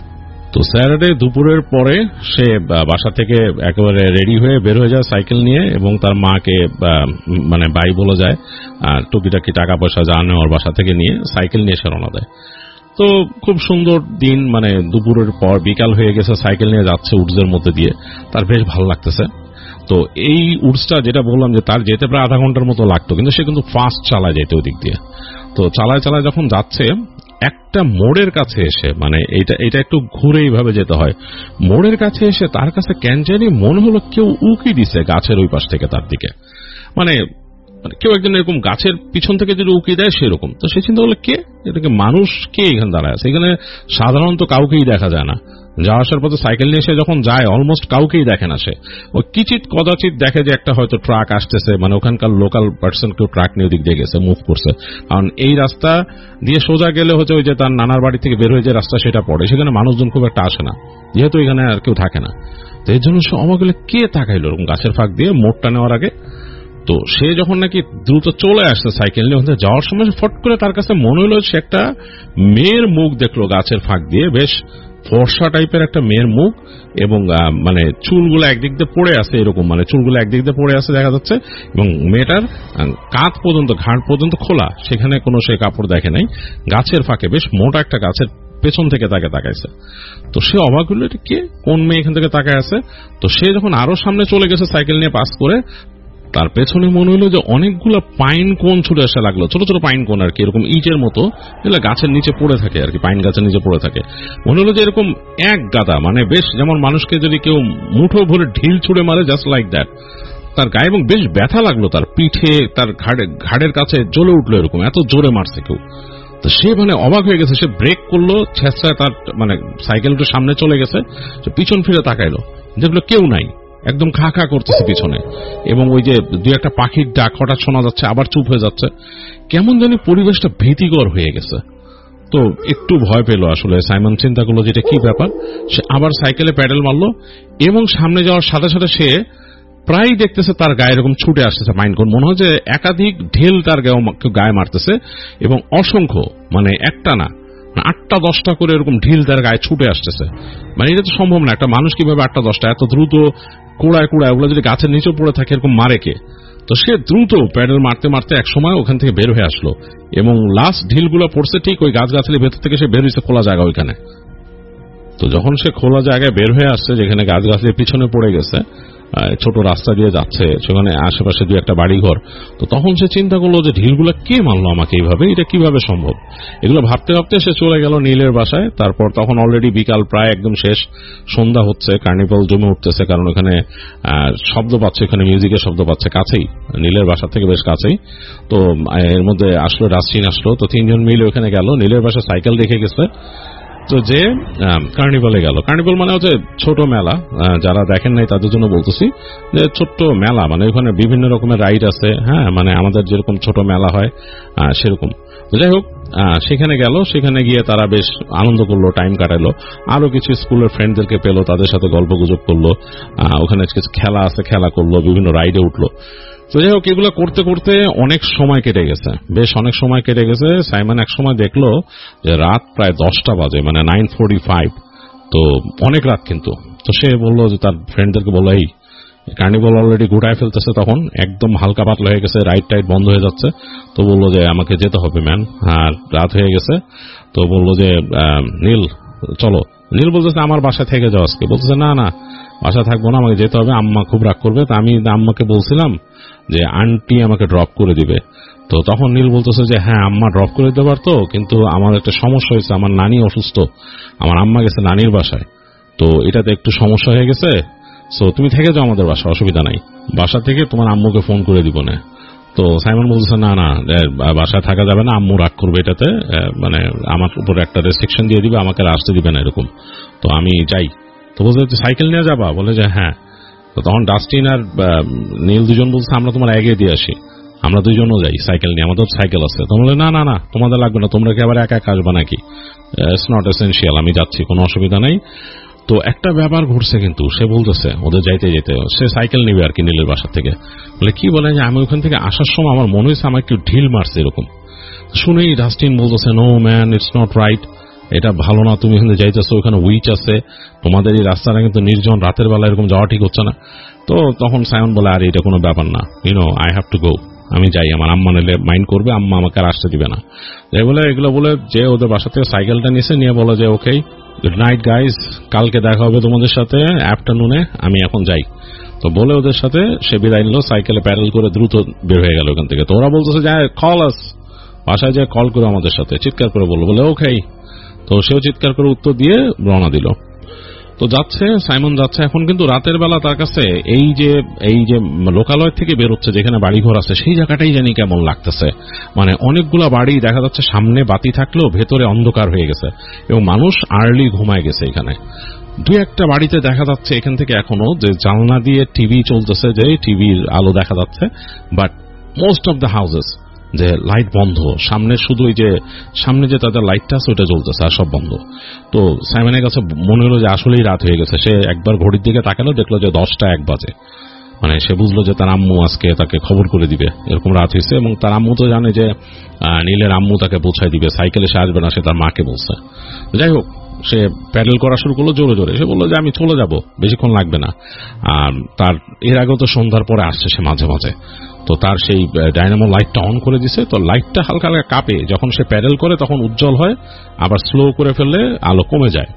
তো স্যাটারডে দুপুরের পরে সে বাসা থেকে একেবারে রেডি হয়ে বের হয়ে যায় সাইকেল নিয়ে, এবং তার মাকে মানে বাই বলে যায়, আর টুকিটাকি টাকা পয়সা যা নেওয়ার বাসা থেকে নিয়ে সাইকেল নিয়ে সে রওনা দেয়। তো খুব সুন্দর দিন, মানে দুপুরের পর বিকাল হয়ে গেছে, সাইকেল নিয়ে যাচ্ছে উডসের মধ্যে দিয়ে, তার বেশ ভালো লাগতেছে। তো এই উডসটা যেটা বললাম যে তার যেতে প্রায় আধা ঘন্টার মতো লাগতো, কিন্তু সে কিন্তু ফাস্ট চালায় যেতে ওদিক দিয়ে। তো চালায় চালায় যখন যাচ্ছে একটা মোড়ের কাছে এসে, মানে এটা এটা একটু ঘুরে এইভাবে যেতে হয়, মোড়ের কাছে এসে তার কাছে কেন জানি মনে হলো কেউ উকি দিছে গাছের ওই পাশ থেকে তার দিকে, মানে কেউ একজন এরকম গাছের পিছন থেকে যদি উকি দেয় সেরকম। তো সে চিন্তা করলো কে, এটাকে মানুষ কে এখানে দাঁড়ায় আছে, এখানে সাধারণত কাউকেই দেখা যায় না। যাওয়া আসার পথে সাইকেল নিয়ে সে যখন যায় অলমোস্ট কাউকেই দেখে না সে, ওই কিচিত কদাচিৎ দেখে যে একটা হয়তো ট্রাক আসতেছে, মানে ওখানকার লোকাল পার্সন কেউ ট্রাক নিয়ে দিক দিয়ে গেছে, মুভ করছে। কারণ এই রাস্তা দিয়ে সোজা গেলে হচ্ছে ওই যে তার নানার বাড়ি থেকে বের হয়ে যে রাস্তা সেটা পড়ে, সেখানে মানুষজন খুব একটা আসে না, যেহেতু এখানে আর কেউ থাকে না। তো এর জন্য সে অবাক হলে কে তাকাইলো এরকম গাছের ফাঁক দিয়ে মোড়টা নেওয়ার আগে। তো সে যখন নাকি দ্রুত চলে আসছে সাইকেল নিয়ে, ওখানে যাওয়ার সময় ফট করে তার কাছে মনে হলো সে একটা মেয়ের মুখ দেখলো গাছের ফাঁক দিয়ে, বেশ ফর্সা টাইপের একটা মেয়ের মুখ, এবং মানে চুলগুলো একদিক দিয়ে পড়ে আছে, এরকম মানে চুলগুলো একদিক দিয়ে পড়ে আছে দেখা যাচ্ছে, এবং মেয়েটার কাঁধ পর্যন্ত ঘাড় পর্যন্ত খোলা, সেখানে কোনো সে কাপড় দেখে নাই, গাছের ফাঁকে বেশ মোটা একটা গাছের পেছন থেকে তাকে তাকাইছে। তো সে অবাক হলো এটা কে, কোন মেয়ে এখান থেকে তাকায় আছে। তো সে যখন আরো সামনে চলে গেছে সাইকেল নিয়ে পাস করে, তার পেছনে মনে হলো যে অনেকগুলো পাইন কোন ছুটে আসা লাগলো, ছোট ছোট পাইন কোন আর কি, এরকম ইটের মতো, এগুলো গাছের নিচে পড়ে থাকে আর কি, পাইন গাছের নিচে পড়ে থাকে। মনে হলো যে এরকম এক গাদা, মানে বেশ যেমন মানুষকে যদি কেউ মুঠো ভরে ঢিল ছুড়ে মারে, জাস্ট লাইক দ্যাট তার গায়ে, এবং বেশ ব্যথা লাগলো তার পিঠে, তার ঘাড়ে ঘাড়ের কাছে জ্বলে উঠলো, এরকম এত জোরে মারছে কেউ। তো সে মানে অবাক হয়ে গেছে, সে ব্রেক করলো, ছেঁচড়ায় তার মানে সাইকেলটা সামনে চলে গেছে, পিছন ফিরে তাকাইলো, যেগুলো কেউ নাই, একদম খা খা করতেছে পিছনে, এবং ওই যে দুই একটা পাখির ডাক হঠাৎ শোনা যাচ্ছে, আবার চুপ হয়ে যাচ্ছে, কেমন জানি পরিবেশটা ভীতিকর হয়ে গেছে। তো একটু ভয় পেল আসলে সাইমন, চিন্তা করলো যেটা কি ব্যাপার। সে আবার সাইকেলে প্যাডেল মারলো, এবং সামনে যাওয়ার সাথে সাথে সে প্রায় দেখতেছে তার গায়ে এরকম ছুটে আসতেছে মাইনকোন, মনে হয় যে একাধিক ঢেল তার গায়ে মারতেছে, এবং অসংখ্য, মানে একটা না আটটা দশটা করে এরকম ঢিল তার গায়ে ছুটে আসতেছে। মানে এটা তো সম্ভব না, একটা মানুষ কিভাবে আটটা দশটা এত দ্রুত কুড়ায় কুড়ায়, ওগুলো যদি গাছের নিচে পড়ে থাকে এরকম মারে কে। তো সে দ্রুত প্যাডেল মারতে মারতে এক সময় ওখান থেকে বের হয়ে আসলো, এবং লাস্ট ঢিলগুলো পড়ছে ঠিক ওই গাছ গাছালির ভেতর থেকে, সে বের হয়েছে খোলা জায়গা ওইখানে। তো যখন সে খোলা জায়গায় বের হয়ে আসছে, যেখানে গাছ গাছালির পিছনে পড়ে গেছে, ছোট রাস্তা দিয়ে যাচ্ছে, সেখানে আশেপাশে দু একটা বাড়িঘর, তো তখন সে চিন্তা করলো যে ঢিলগুলো কে মারলো আমাকে এইভাবে, এটা কিভাবে সম্ভব। এগুলো ভাবতে ভাবতে সে চলে গেল নীলের বাসায়। তারপর তখন অলরেডি বিকাল প্রায় একদম শেষ, সন্ধ্যা হচ্ছে, কার্নিভাল জমে উঠতেছে, কারণ ওখানে শব্দ পাচ্ছে, এখানে মিউজিকের শব্দ পাচ্ছে, কাছেই নীলের বাসা থেকে বেশ কাছেই। তো এর মধ্যে আসলো রাসচিন আসলো, তো তিনজন মিলে ওখানে গেল, নীলের বাসায় সাইকেল রেখে গেছে। তো যে কার্নিভালে গেল, কার্নিভাল মানে হচ্ছে ছোট মেলা, যারা দেখেন নাই তাদের জন্য বলতেছি যে ছোট্ট মেলা, মানে ওখানে বিভিন্ন রকমের রাইড আছে, হ্যাঁ, মানে আমাদের যেরকম ছোট মেলা হয় সেরকম। যাই হোক, সেখানে গেল, সেখানে গিয়ে তারা বেশ আনন্দ করলো, টাইম কাটালো, আরো কিছু স্কুলের ফ্রেন্ডদেরকে পেলো, তাদের সাথে গল্প গুজব করলো, ওখানে কিছু খেলা আছে খেলা করলো, বিভিন্ন রাইডে উঠলো। তো যাই হোক, এগুলো করতে করতে অনেক সময় কেটে গেছে, বেশ অনেক সময় কেটে গেছে। সাইমন এক সময় দেখলো যে রাত প্রায় দশটা বাজে, মানে নাইন ফোর্টি ফাইভ, তো অনেক রাত কিন্তু। তো সে বললো যে তার ফ্রেন্ডদেরকে বললো, এই কার্নিভাল অলরেডি গুটায় ফেলতেছে, তখন একদম হালকা পাতলা হয়ে গেছে, রাইড টাইড বন্ধ হয়ে যাচ্ছে। তো বললো যে আমাকে যেতে হবে ম্যান, আর রাত হয়ে গেছে। তো বললো যে নীল চলো। নীল বলতেছে আমার বাসায় থেকে যাও আজকে। বলতেছে না না, বাসা থাকবো না, আমাকে যেতে হবে, আম্মা খুব রাগ করবে। তা আমি আম্মাকে বলছিলাম যে আন্টি আমাকে ড্রপ করে দিবে। তো তখন নীল বলতেছে যে হ্যাঁ, আম্মা ড্রপ করে দিতে পারতো, কিন্তু আমার একটা সমস্যা হয়েছে, আমার নানি অসুস্থ, আমার আম্মা গেছে নানির বাসায়, তো এটাতে একটু সমস্যা হয়ে গেছে। সো তুমি থেকে যাও আমাদের বাসা, অসুবিধা নাই, বাসা থেকে তোমার আম্মুকে ফোন করে দিব না। তো সাইমন বলছে না না বাসায় থাকা যাবে না, আম্মু রাগ করবে এটাতে, মানে আমার উপর একটা রেস্ট্রিকশন দিয়ে দিবে, আমাকে আসতে দিবে না এরকম, তো আমি যাই। তো বলছে সাইকেল নিয়ে যাবা? বলে যে হ্যাঁ। তো তখন ডাস্টিন আর নীল দুজন বলছে আমরা তোমার এগিয়ে দিয়ে আসি, আমরা দুইজনও যাই সাইকেল নিয়ে, আমাদের সাইকেল আছে। তো বলে না না না তোমাদের লাগবে না, তোমরা কি আবার একা একা আসবে নাকি, ইটস নট এসেনশিয়াল, আমি যাচ্ছি, কোনো অসুবিধা নেই। তো একটা ব্যাপার ঘটছে কিন্তু, সে বলতেছে ওদের যাইতে যেতে সে সাইকেল নিবে আর কি নীলের বাসা থেকে। বলে কি বলে যে আমি ওখান থেকে আসার সময় আমার মনে হয়েছে আমার একটু ঢিল মারছে এরকম। শুনেই ডাস্টিন বলতেছে no man, it's not right, এটা ভালো না, তুমি এখানে যাইতেছো, ওখানে উইচ আছে, তোমাদের এই রাস্তাটা কিন্তু নির্জন, রাতের বেলা এরকম যাওয়া ঠিক হচ্ছে না। তো তখন সাইমন বলে আর এটা কোনো ব্যাপার না, you know I have to go, আমি যাই, আমার আম্মা নিলে মাইন্ড করবে, আম্মা আমাকে আর আসতে দিবে না। এই বলে এগুলো বলে যে ওদের বাসা থেকে সাইকেলটা নিয়েছে, নিয়ে বলে যে ওকে গুড নাইট গাইজ, কালকে দেখা হবে তোমাদের সাথে আফটারনুনে, আমি এখন যাই। তো বলে ওদের সাথে সে বিদায় নিল, সাইকেলে প্যাডেল করে দ্রুত বের হয়ে গেল ওখান থেকে। তো ওরা বলতেছে যে কল আস, বাসায় যায় কল করে আমাদের সাথে চিৎকার করে বললো, বলে ওকে। তো সেও চিৎকার করে উত্তর দিয়ে রওনা দিল। তো যাচ্ছে সাইমন যাচ্ছে, এখন কিন্তু রাতের বেলা তার কাছে এই যে এই যে লোকালয় থেকে বেরোচ্ছে যেখানে বাড়িঘর আছে সেই জায়গাটাই জানি কেমন লাগতেছে, মানে অনেকগুলা বাড়ি দেখা যাচ্ছে, সামনে বাতি থাকলেও ভেতরে অন্ধকার হয়ে গেছে এবং মানুষ আর্লি ঘুমায় গেছে। এখানে দুই একটা বাড়িতে দেখা যাচ্ছে এখান থেকে এখনো যে জানলা দিয়ে টিভি চলতেছে, যে টিভির আলো দেখা যাচ্ছে, but most of the houses যে লাইট বন্ধ, সামনে শুধু ওই যে সামনে যে তাদের লাইটটা আছে ওটা জ্বলতেছে, আর সব বন্ধ। তো সাইমনের কাছে মনে হলো যে আসলেই রাত হয়ে গেছে। সে একবার ঘড়ির দিকে তাকালো, দেখলো যে দশটা এক বাজে, মানে সে বুঝলো যে তার আম্মু আজকে তাকে খবর করে দিবে এরকম রাত হয়েছে, এবং তার আম্মু তো জানে যে নীলের আম্মু তাকে পৌঁছায় দিবে, সাইকেলে সে আসবে না, সে তার মাকে বলছে। যাই হোক, সে প্যাডেল করা শুরু করলো জোরে জোরে। সে বললো যে আমি চলে যাব, বেশিক্ষণ লাগবে না। আর তার এর আগেও তো সন্ধ্যার পরে আসছে সে মাঝে মাঝে, তো তার সেই ডাইনামো লাইটটা অন করে দিছে। তো লাইটটা হালকা হালকা কাঁপে, যখন সে প্যাডেল করে তখন উজ্জ্বল হয়, আবার স্লো করে ফেললে আলো কমে যায়।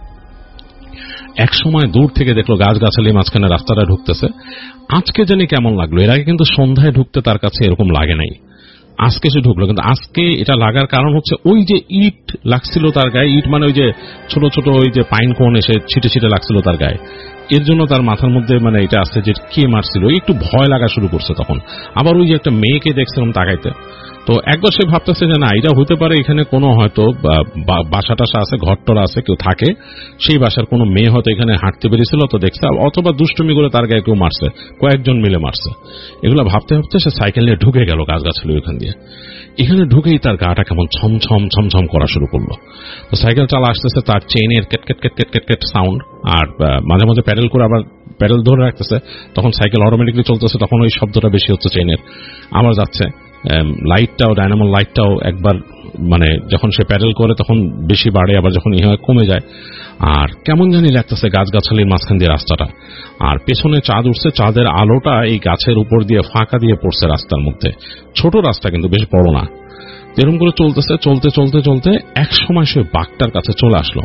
এক সময় দূর থেকে দেখলো গাছগাছালি মাঝখানে রাস্তাটা ঢুকতেছে। আজকে জানি কেমন লাগলো, এর আগে কিন্তু সন্ধ্যায় ঢুকতে তার কাছে এরকম লাগে নাই, আজকে সে ঢুকলো। কিন্তু আজকে এটা লাগার কারণ হচ্ছে ওই যে ইট লাগছিল তার গায়ে, ইট মানে ওই যে ছোট ছোট ওই যে পাইন কোন এসে ছিটে ছিটে লাগছিল তার গায়ে, এর জন্য তার মাথার মধ্যে মানে এটা আসছে যে কে মারছিল, একটু ভয় লাগা শুরু করছে তখন। আবার ওই যে একটা মেয়েকে দেখছিলাম তাকাইতে, তো একবার সে ভাবতেছে যে না এটা হতে পারে এখানে কোনো হয়তো বাসা টাসা আছে, ঘরটরা আছে, কেউ থাকে, সেই বাসার কোনো মেয়ে হয়তো এখানে হাঁটতে বেরিয়েছিল, তো দেখছে, অথবা দুষ্টুমি করে তার গায়ে কেউ মারছে, কয়েকজন মিলে মারছে। এগুলো ভাবতে ভাবতে সে সাইকেল নিয়ে ঢুকে গেল গাছগাছালি ওইখান দিয়ে। এখানে ঢুকেই তার গাটা কেমন ছমছম ছমছম করা শুরু করলো। তো সাইকেল চালা আসতেছে, তার চেইনের কেট কেট কেট কেট কেট কেট সাউন্ড, আর মাঝে মাঝে প্যাডেল করে আবার প্যাডেল ধরে রাখতেছে, তখন সাইকেল অটোমেটিকলি চলতেছে, তখন ওই শব্দটা বেশি হচ্ছে চেইনের। আবার যাচ্ছে লাইটটাও, ডায়নামো লাইটটাও একবার মানে যখন সে প্যাডেল করে তখন বেশি বাড়ে, আবার যখন ইহা কমে যায়। আর কেমন জানি লাগতেছে গাছগাছালির মাঝখান দিয়ে রাস্তাটা, আর পেছনে চাঁদ উঠছে, চাঁদের আলোটা এই গাছের উপর দিয়ে ফাঁকা দিয়ে পড়ছে রাস্তার মধ্যে। ছোট রাস্তা কিন্তু বেশ বড় না। এরকম করে চলতেছে, চলতে চলতে চলতে এক সময় সে বাঘটার কাছে চলে আসলো।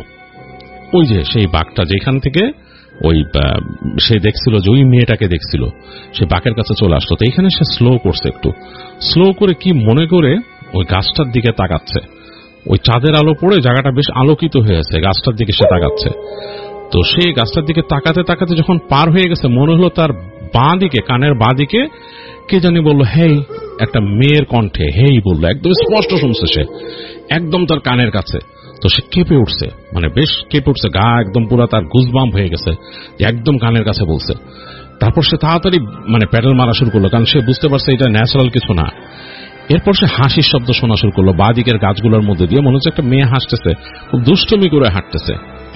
ওই যে সেই বাঘটা যেখান থেকে ওই সে দেখছিল যে ওই মেয়েটাকে দেখছিল, সে বাঘের কাছে চলে আসলো। তো এখানে সে স্লো করছে, একটু স্লো করে কি মনে করে ওই গাছটার দিকে তাকাচ্ছে। ওই চাঁদের আলো পড়ে জায়গাটা বেশ আলোকিত হয়েছে, গাছটার দিকে সে তাকাচ্ছে। তো সেই গাছটার দিকে তাকাতে তাকাতে যখন পার হয়ে গেছে, মনে হলো তার বাঁ দিকে, কানের বাঁ দিকে কে জানি বললো হেই, একটা মেয়ের কণ্ঠে হেই বললো, একদম স্পষ্ট শুনছে সে, একদম তার কানের কাছে। তো সে কেঁপে উঠছে, মানে বেশ কেঁপে উঠছে, গা একদম পুরো তার গুজবাম্প হয়ে গেছে, একদম কানের কাছে বলছে। তারপর সে তাড়াতাড়ি মানে প্যাডেল মারা শুরু করলো, কারণ সে বুঝতে পারছে এটা ন্যাচারাল কিছু না। এরপর সে হাসির শব্দ শোনা শুরু করলো বাঁ দিকের গাছগুলোর মধ্যে দিয়ে, মনে হচ্ছে একটা মেয়ে হাসতেছে, খুব দুষ্টমি করে হাঁটতেছে।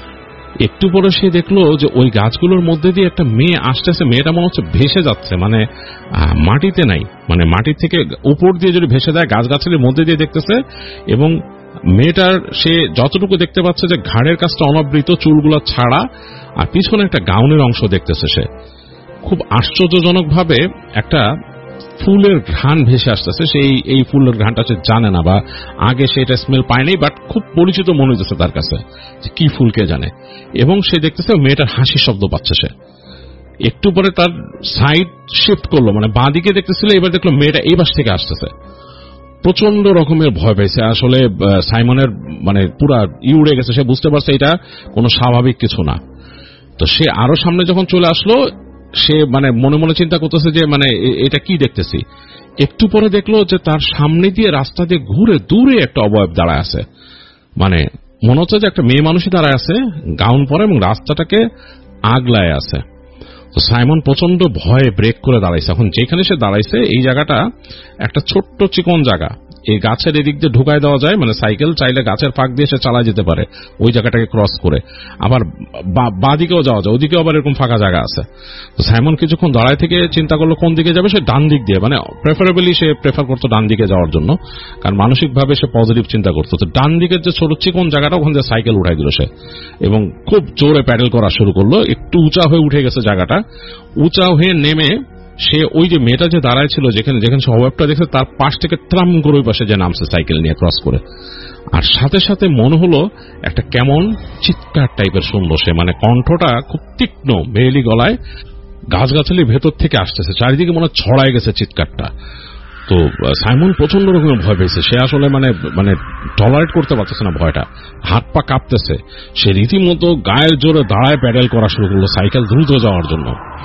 একটু পরে সে দেখলো যে ওই গাছগুলোর মধ্যে দিয়ে একটা মেয়ে আসতেছে, মেয়েটা মনে হচ্ছে ভেসে যাচ্ছে, মানে মাটিতে নাই, মানে মাটির থেকে উপর দিয়ে যদি ভেসে দেয় গাছগাছালির মধ্যে দিয়ে দেখতেছে। এবং মেয়েটার সে যতটুকু দেখতে পাচ্ছে যে ঘাড়ের কাছটা অনাবৃত, চুলগুলো ছাড়া, আর পিছনে একটা গাউনের অংশ দেখতেছে। সে খুব আশ্চর্যজনক ভাবে একটা ফুলের ঘ্রাণ ভেসে আসতেছে। সেই এই ফুলের ঘ্রাণটা সে জানে না, বা আগে সেটা স্মেল পায়নি, বাট খুব পরিচিত মনে হচ্ছে তার কাছে, যে কি ফুলকে জানে। এবং সে দেখতেছে মেয়েটার হাসির শব্দ পাচ্ছে। সে একটু পরে তার সাইড শিফট করলো, মানে বাঁ দিকে দেখতেছিল, এবার দেখলো মেয়েটা এই পাশ থেকে আসতেছে। প্রচন্ড রকমের ভয় পাইছে আসলে সাইমনের, মানে পুরা ই উড়ে গেছে। সে বুঝতে পারছে এটা কোনো স্বাভাবিক কিছু না। তো সে আরো সামনে যখন চলে আসলো, সে মানে মনে মনে চিন্তা করতেছে যে মানে এটা কি দেখতেছি। একটু পরে দেখলো যে তার সামনে দিয়ে রাস্তা দিয়ে ঘুরে দূরে একটা অবয়ব দাঁড়ায় আছে। মানে মনে হচ্ছে যে একটা মেয়ে মানুষই দাঁড়ায় আছে, গাউন পরে, এবং রাস্তাটাকে আগলায় আছে। তো সাইমন প্রচন্ড ভয়ে ব্রেক করে দাঁড়াইছে। এখন যেখানে সে দাঁড়াইছে এই জায়গাটা একটা ছোট্ট চিকন জায়গা, এই গাছের এদিক দিয়ে ঢুকায় দেওয়া যায়, মানে সাইকেল চাইলে গাছের ফাঁক দিয়ে সে চালা যেতে পারে ওই জায়গাটাকে ক্রস করে, আবার বাঁ দিকেও যাওয়া যায়, ওদিকে আবার এরকম ফাঁকা জায়গা আছে। তো সাইমন কিছুক্ষণ দাঁড়ায় থেকে চিন্তা করলো কোন দিকে যাবে। সে ডান দিক দিয়ে, মানে প্রেফারেবলি সে প্রেফার করতো ডান দিকে যাওয়ার জন্য, কারণ মানসিকভাবে সে পজিটিভ চিন্তা করতো। তো ডান দিকের যে ছোট চিকন জায়গাটা, ওখান থেকে সাইকেল উঠাই দিল সে, এবং খুব জোরে প্যাডেল করা শুরু করলো। একটু উঁচা হয়ে উঠে গেছে জায়গাটা, উঁচা হয়ে নেমে সে ওই যে মেয়েটা যে দাঁড়ায় ছিল, যেখানে যেখানে সে অবয়বটা দেখছে, তার পাশ থেকে ট্রাম করে ওই পাশে যে নামছে সাইকেল নিয়ে ক্রস করে। আর সাথে সাথে মনে হলো একটা কেমন চিৎকার টাইপের শুনলো সে, মানে কণ্ঠটা খুব তীক্ষ্ণ মেয়েলি গলায় গাছগাছালির ভেতর থেকে আসতেছে, চারিদিকে মনে ছড়ায় গেছে চিৎকারটা। তো সাইমন প্রচন্ড রকমের ভয় পেয়েছে। সে আসলে মানে মানে টলারেট করতে পারতেছে না ভয়টা, হাত পা কাঁপতেছে। সে রীতিমতো গায়ের জোরে দাঁড়ায় প্যাডেল করা শুরু করলো সাইকেল দ্রুত যাওয়ার জন্য।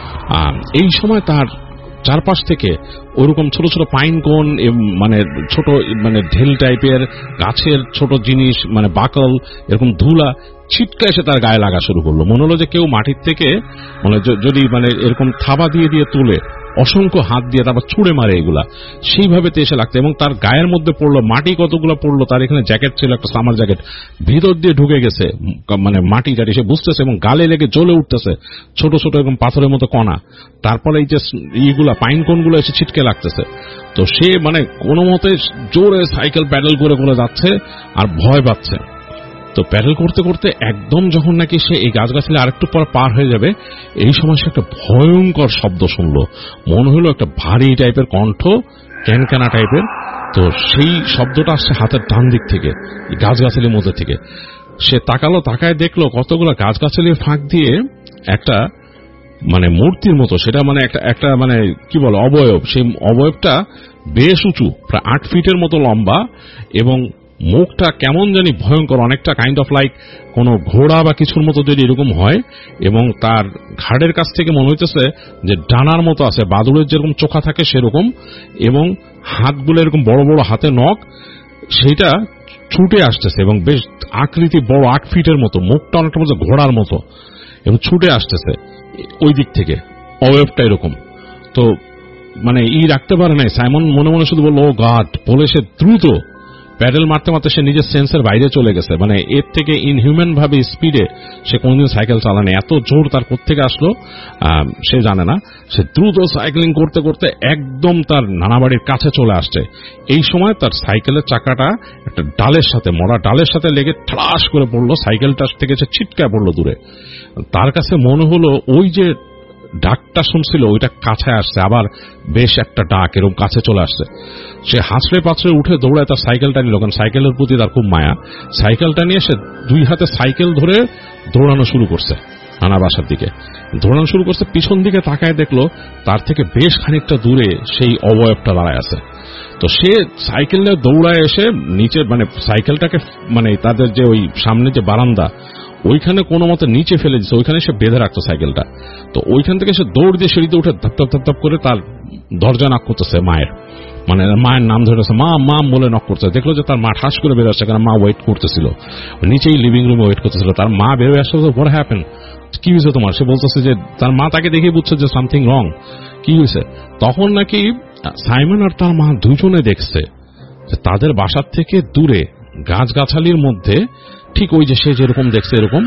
এই সময় তার চারপাশ থেকে ওরকম ছোট ছোট পাইন কোন, মানে ছোট মানে ঢেল টাইপের গাছের ছোট জিনিস, মানে বাকল, এরকম ধুলা ছিটকা এসে তার গায়ে লাগা শুরু করলো। মনে হলো যে কেউ মাটির থেকে মানে যদি মানে এরকম থাবা দিয়ে দিয়ে তুলে অসংখ্য হাত দিয়ে তারপর ছুঁড়ে মারে, এগুলা সেইভাবে এসে লাগতো। এবং তার গায়ের মধ্যে পড়লো মাটি, কতগুলো পড়লো। তার এখানে জ্যাকেট ছিল, একটা সামার জ্যাকেট, ভিতর দিয়ে ঢুকে গেছে মানে মাটি টাটি, সে বুঝতেছে, এবং গালে লেগে জ্বলে উঠতেছে ছোট ছোট এরকম পাথরের মতো কণা। তারপরে এই যে ইগুলা পাইন কোন গুলো এসে ছিটকে লাগতেছে। তো সে মানে কোনো মতে জোরে সাইকেল প্যাডেল করে করে যাচ্ছে আর ভয় পাচ্ছে। তো প্যাডেল করতে করতে একদম যখন নাকি সে এই গাছগাছালি আরেকটু পর পার হয়ে যাবে, এই সময় সে একটা ভয়ঙ্কর শব্দ শুনলো। মনে হলো একটা ভারী টাইপের কণ্ঠ, ক্যানকানা টাইপের। তো সেই শব্দটা আসছে হাতের ডান দিক থেকে, গাছগাছালির মধ্যে থেকে। সে তাকালো, তাকায় দেখলো কতগুলো গাছগাছালির ফাঁক দিয়ে একটা মানে মূর্তির মতো, সেটা মানে একটা একটা মানে কি বলে অবয়ব। সেই অবয়বটা বেশ উঁচু, প্রায় আট ফিটের মতো লম্বা, এবং মুখটা কেমন জানি ভয়ঙ্কর, অনেকটা কাইন্ড অফ লাইক কোন ঘোড়া বা কিছুর মতো যদি এরকম হয়। এবং তার ঘাড়ের কাছ থেকে মনে হইতেছে যে ডানার মতো আছে, বাদুড়ের যেরকম চোখা থাকে সেরকম, এবং হাতগুলো এরকম বড় বড় হাতে নখ, সেইটা ছুটে আসতেছে, এবং বেশ আকৃতি বড়, আট ফিটের মতো, মুখটা অনেকটা মতো ঘোড়ার মতো, এবং ছুটে আসতেছে ওই দিক থেকে অবয়বটা এরকম। তো মানে ই রাখতে পারে নাই, সাইমন মনে মনে শুধু বলল ও গড বলে সে দ্রুত প্যাডেল মারতে মারতে সে নিজের সেন্সের বাইরে চলে গেছে। মানে এর থেকে ইনহিউম্যান ভাবে স্পিডে সে কোনদিন সাইকেল চালানে, এত জোর তার কোত্থেকে আসলো সে জানে না। সে দ্রুত সাইক্লিং করতে করতে একদম তার নানা বাড়ির কাছে চলে আসছে। এই সময় তার সাইকেলের চাকাটা একটা ডালের সাথে, মরা ডালের সাথে লেগে ঠাস করে পড়লো, সাইকেলটা থেকে সে ছিটকায় পড়লো দূরে। তার কাছে মনে হলো ওই যে ডাকটা শুনছিল ওইটা কাছে আসছে, আবার বেশ একটা ডাক এরকম কাছে চলে আসছে। সে হাসড়ে পাছড়ে উঠে দৌড়ায় তার সাইকেলটা নিল, কারণ সাইকেলের প্রতি তার খুব মায়া। সাইকেলটা নিয়ে সে দুই হাতে সাইকেল ধরে দৌড়ানো শুরু করছে নানা বাসার দিকে, দৌড়ানো শুরু করছে। পিছন দিকে তাকায় দেখলো তার থেকে বেশ খানিকটা দূরে সেই অবয়বটা দাঁড়ায় আছে। তো সে সাইকেল নিয়ে দৌড়ায় এসে নিচে, মানে সাইকেলটাকে মানে তাদের যে ওই সামনে যে বারান্দা ওইখানে কোনো মতে নিচে ফেলে দিচ্ছে, ওইখানে সে বেঁধে রাখতো সাইকেলটা। তো ওইখান থেকে সে দৌড় দিয়ে সিঁড়িতে উঠে ধাপ ধাপ ধাপ করে তার দরজা নক করতেছে মায়ের, মানে মায়ের নাম ধরেছে, মা মা বলে নক করছে। দেখলো যে তার মা ঠাস করে বেরো আসছে, কারণ মা ওয়েট করতেছিল নিচেই লিভিং রুমে ওয়েট করতেছিল। তার মা বেরোয় আসছে, হোয়াট হ্যাপেন, কি হয়েছে তোমার? সে বলতেছে যে তার মা তাকে দেখে বুঝছে যে সামথিং রং, কি হয়েছে। তখন নাকি সাইমন আর তার মা দুজনে দেখছে যে তাদের বাসার থেকে দূরে গাছগাছালির মধ্যে ঠিক ওই যে সে যেরকম দেখছে এরকম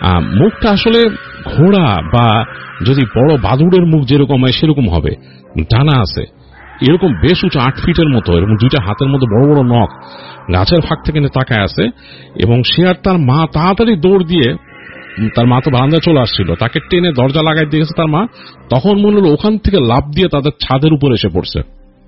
মুখটা আসলে ঘোড়া বা যদি বড় বাদুড়ের মুখ যেরকম হয় সেরকম হবে, ডানা আছে এরকম বেশ উঁচু, আট ফিটের মতো, এরকম দুইটা হাতের মধ্যে বড় বড় নখ, গাছের ফাঁক থেকে তাকায় আছে। এবং সে আর তার মা তাড়াতাড়ি দৌড় দিয়ে, তার মা তো বারান্দায় চলে আসছিল, তাকে টেনে দরজা লাগাই দিয়েছে তার মা। তখন মনে হলো ওখান থেকে লাফ দিয়ে তাদের ছাদের উপর এসে পড়ছে।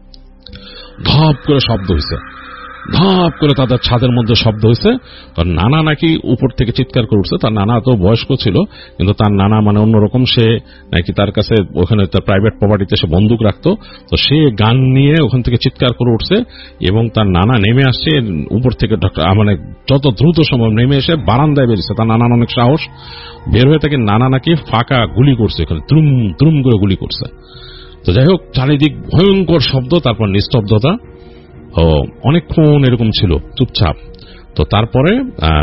ধপ করে শব্দ হয়েছে, ধপ করে তাদের ছাদের মধ্যে শব্দ হয়েছে। তার নানা নাকি উপর থেকে চিৎকার করে উঠছে। তার নানা তো বয়স্ক ছিল, কিন্তু তার নানা মানে অন্যরকম, সে নাকি তার কাছে ওখানে তার প্রাইভেট প্রপার্টিতে সে বন্দুক রাখতো। তো সে গান নিয়ে ওখান থেকে চিৎকার করে উঠছে, এবং তার নানা নেমে আসছে উপর থেকে, মানে যত দ্রুত সম্ভব নেমে এসে বারান্দায় বেরিয়েছে। তার নানার অনেক সাহস, বের হয়ে থেকে নানা নাকি ফাঁকা গুলি করছে, এখানে দ্রুম দ্রুম করে গুলি করছে। তো যাই হোক, চারিদিক ভয়ঙ্কর শব্দ, তারপর নিস্তব্ধতা। ও অনেকক্ষণ এরকম ছিল, চুপচাপ। তো তারপরে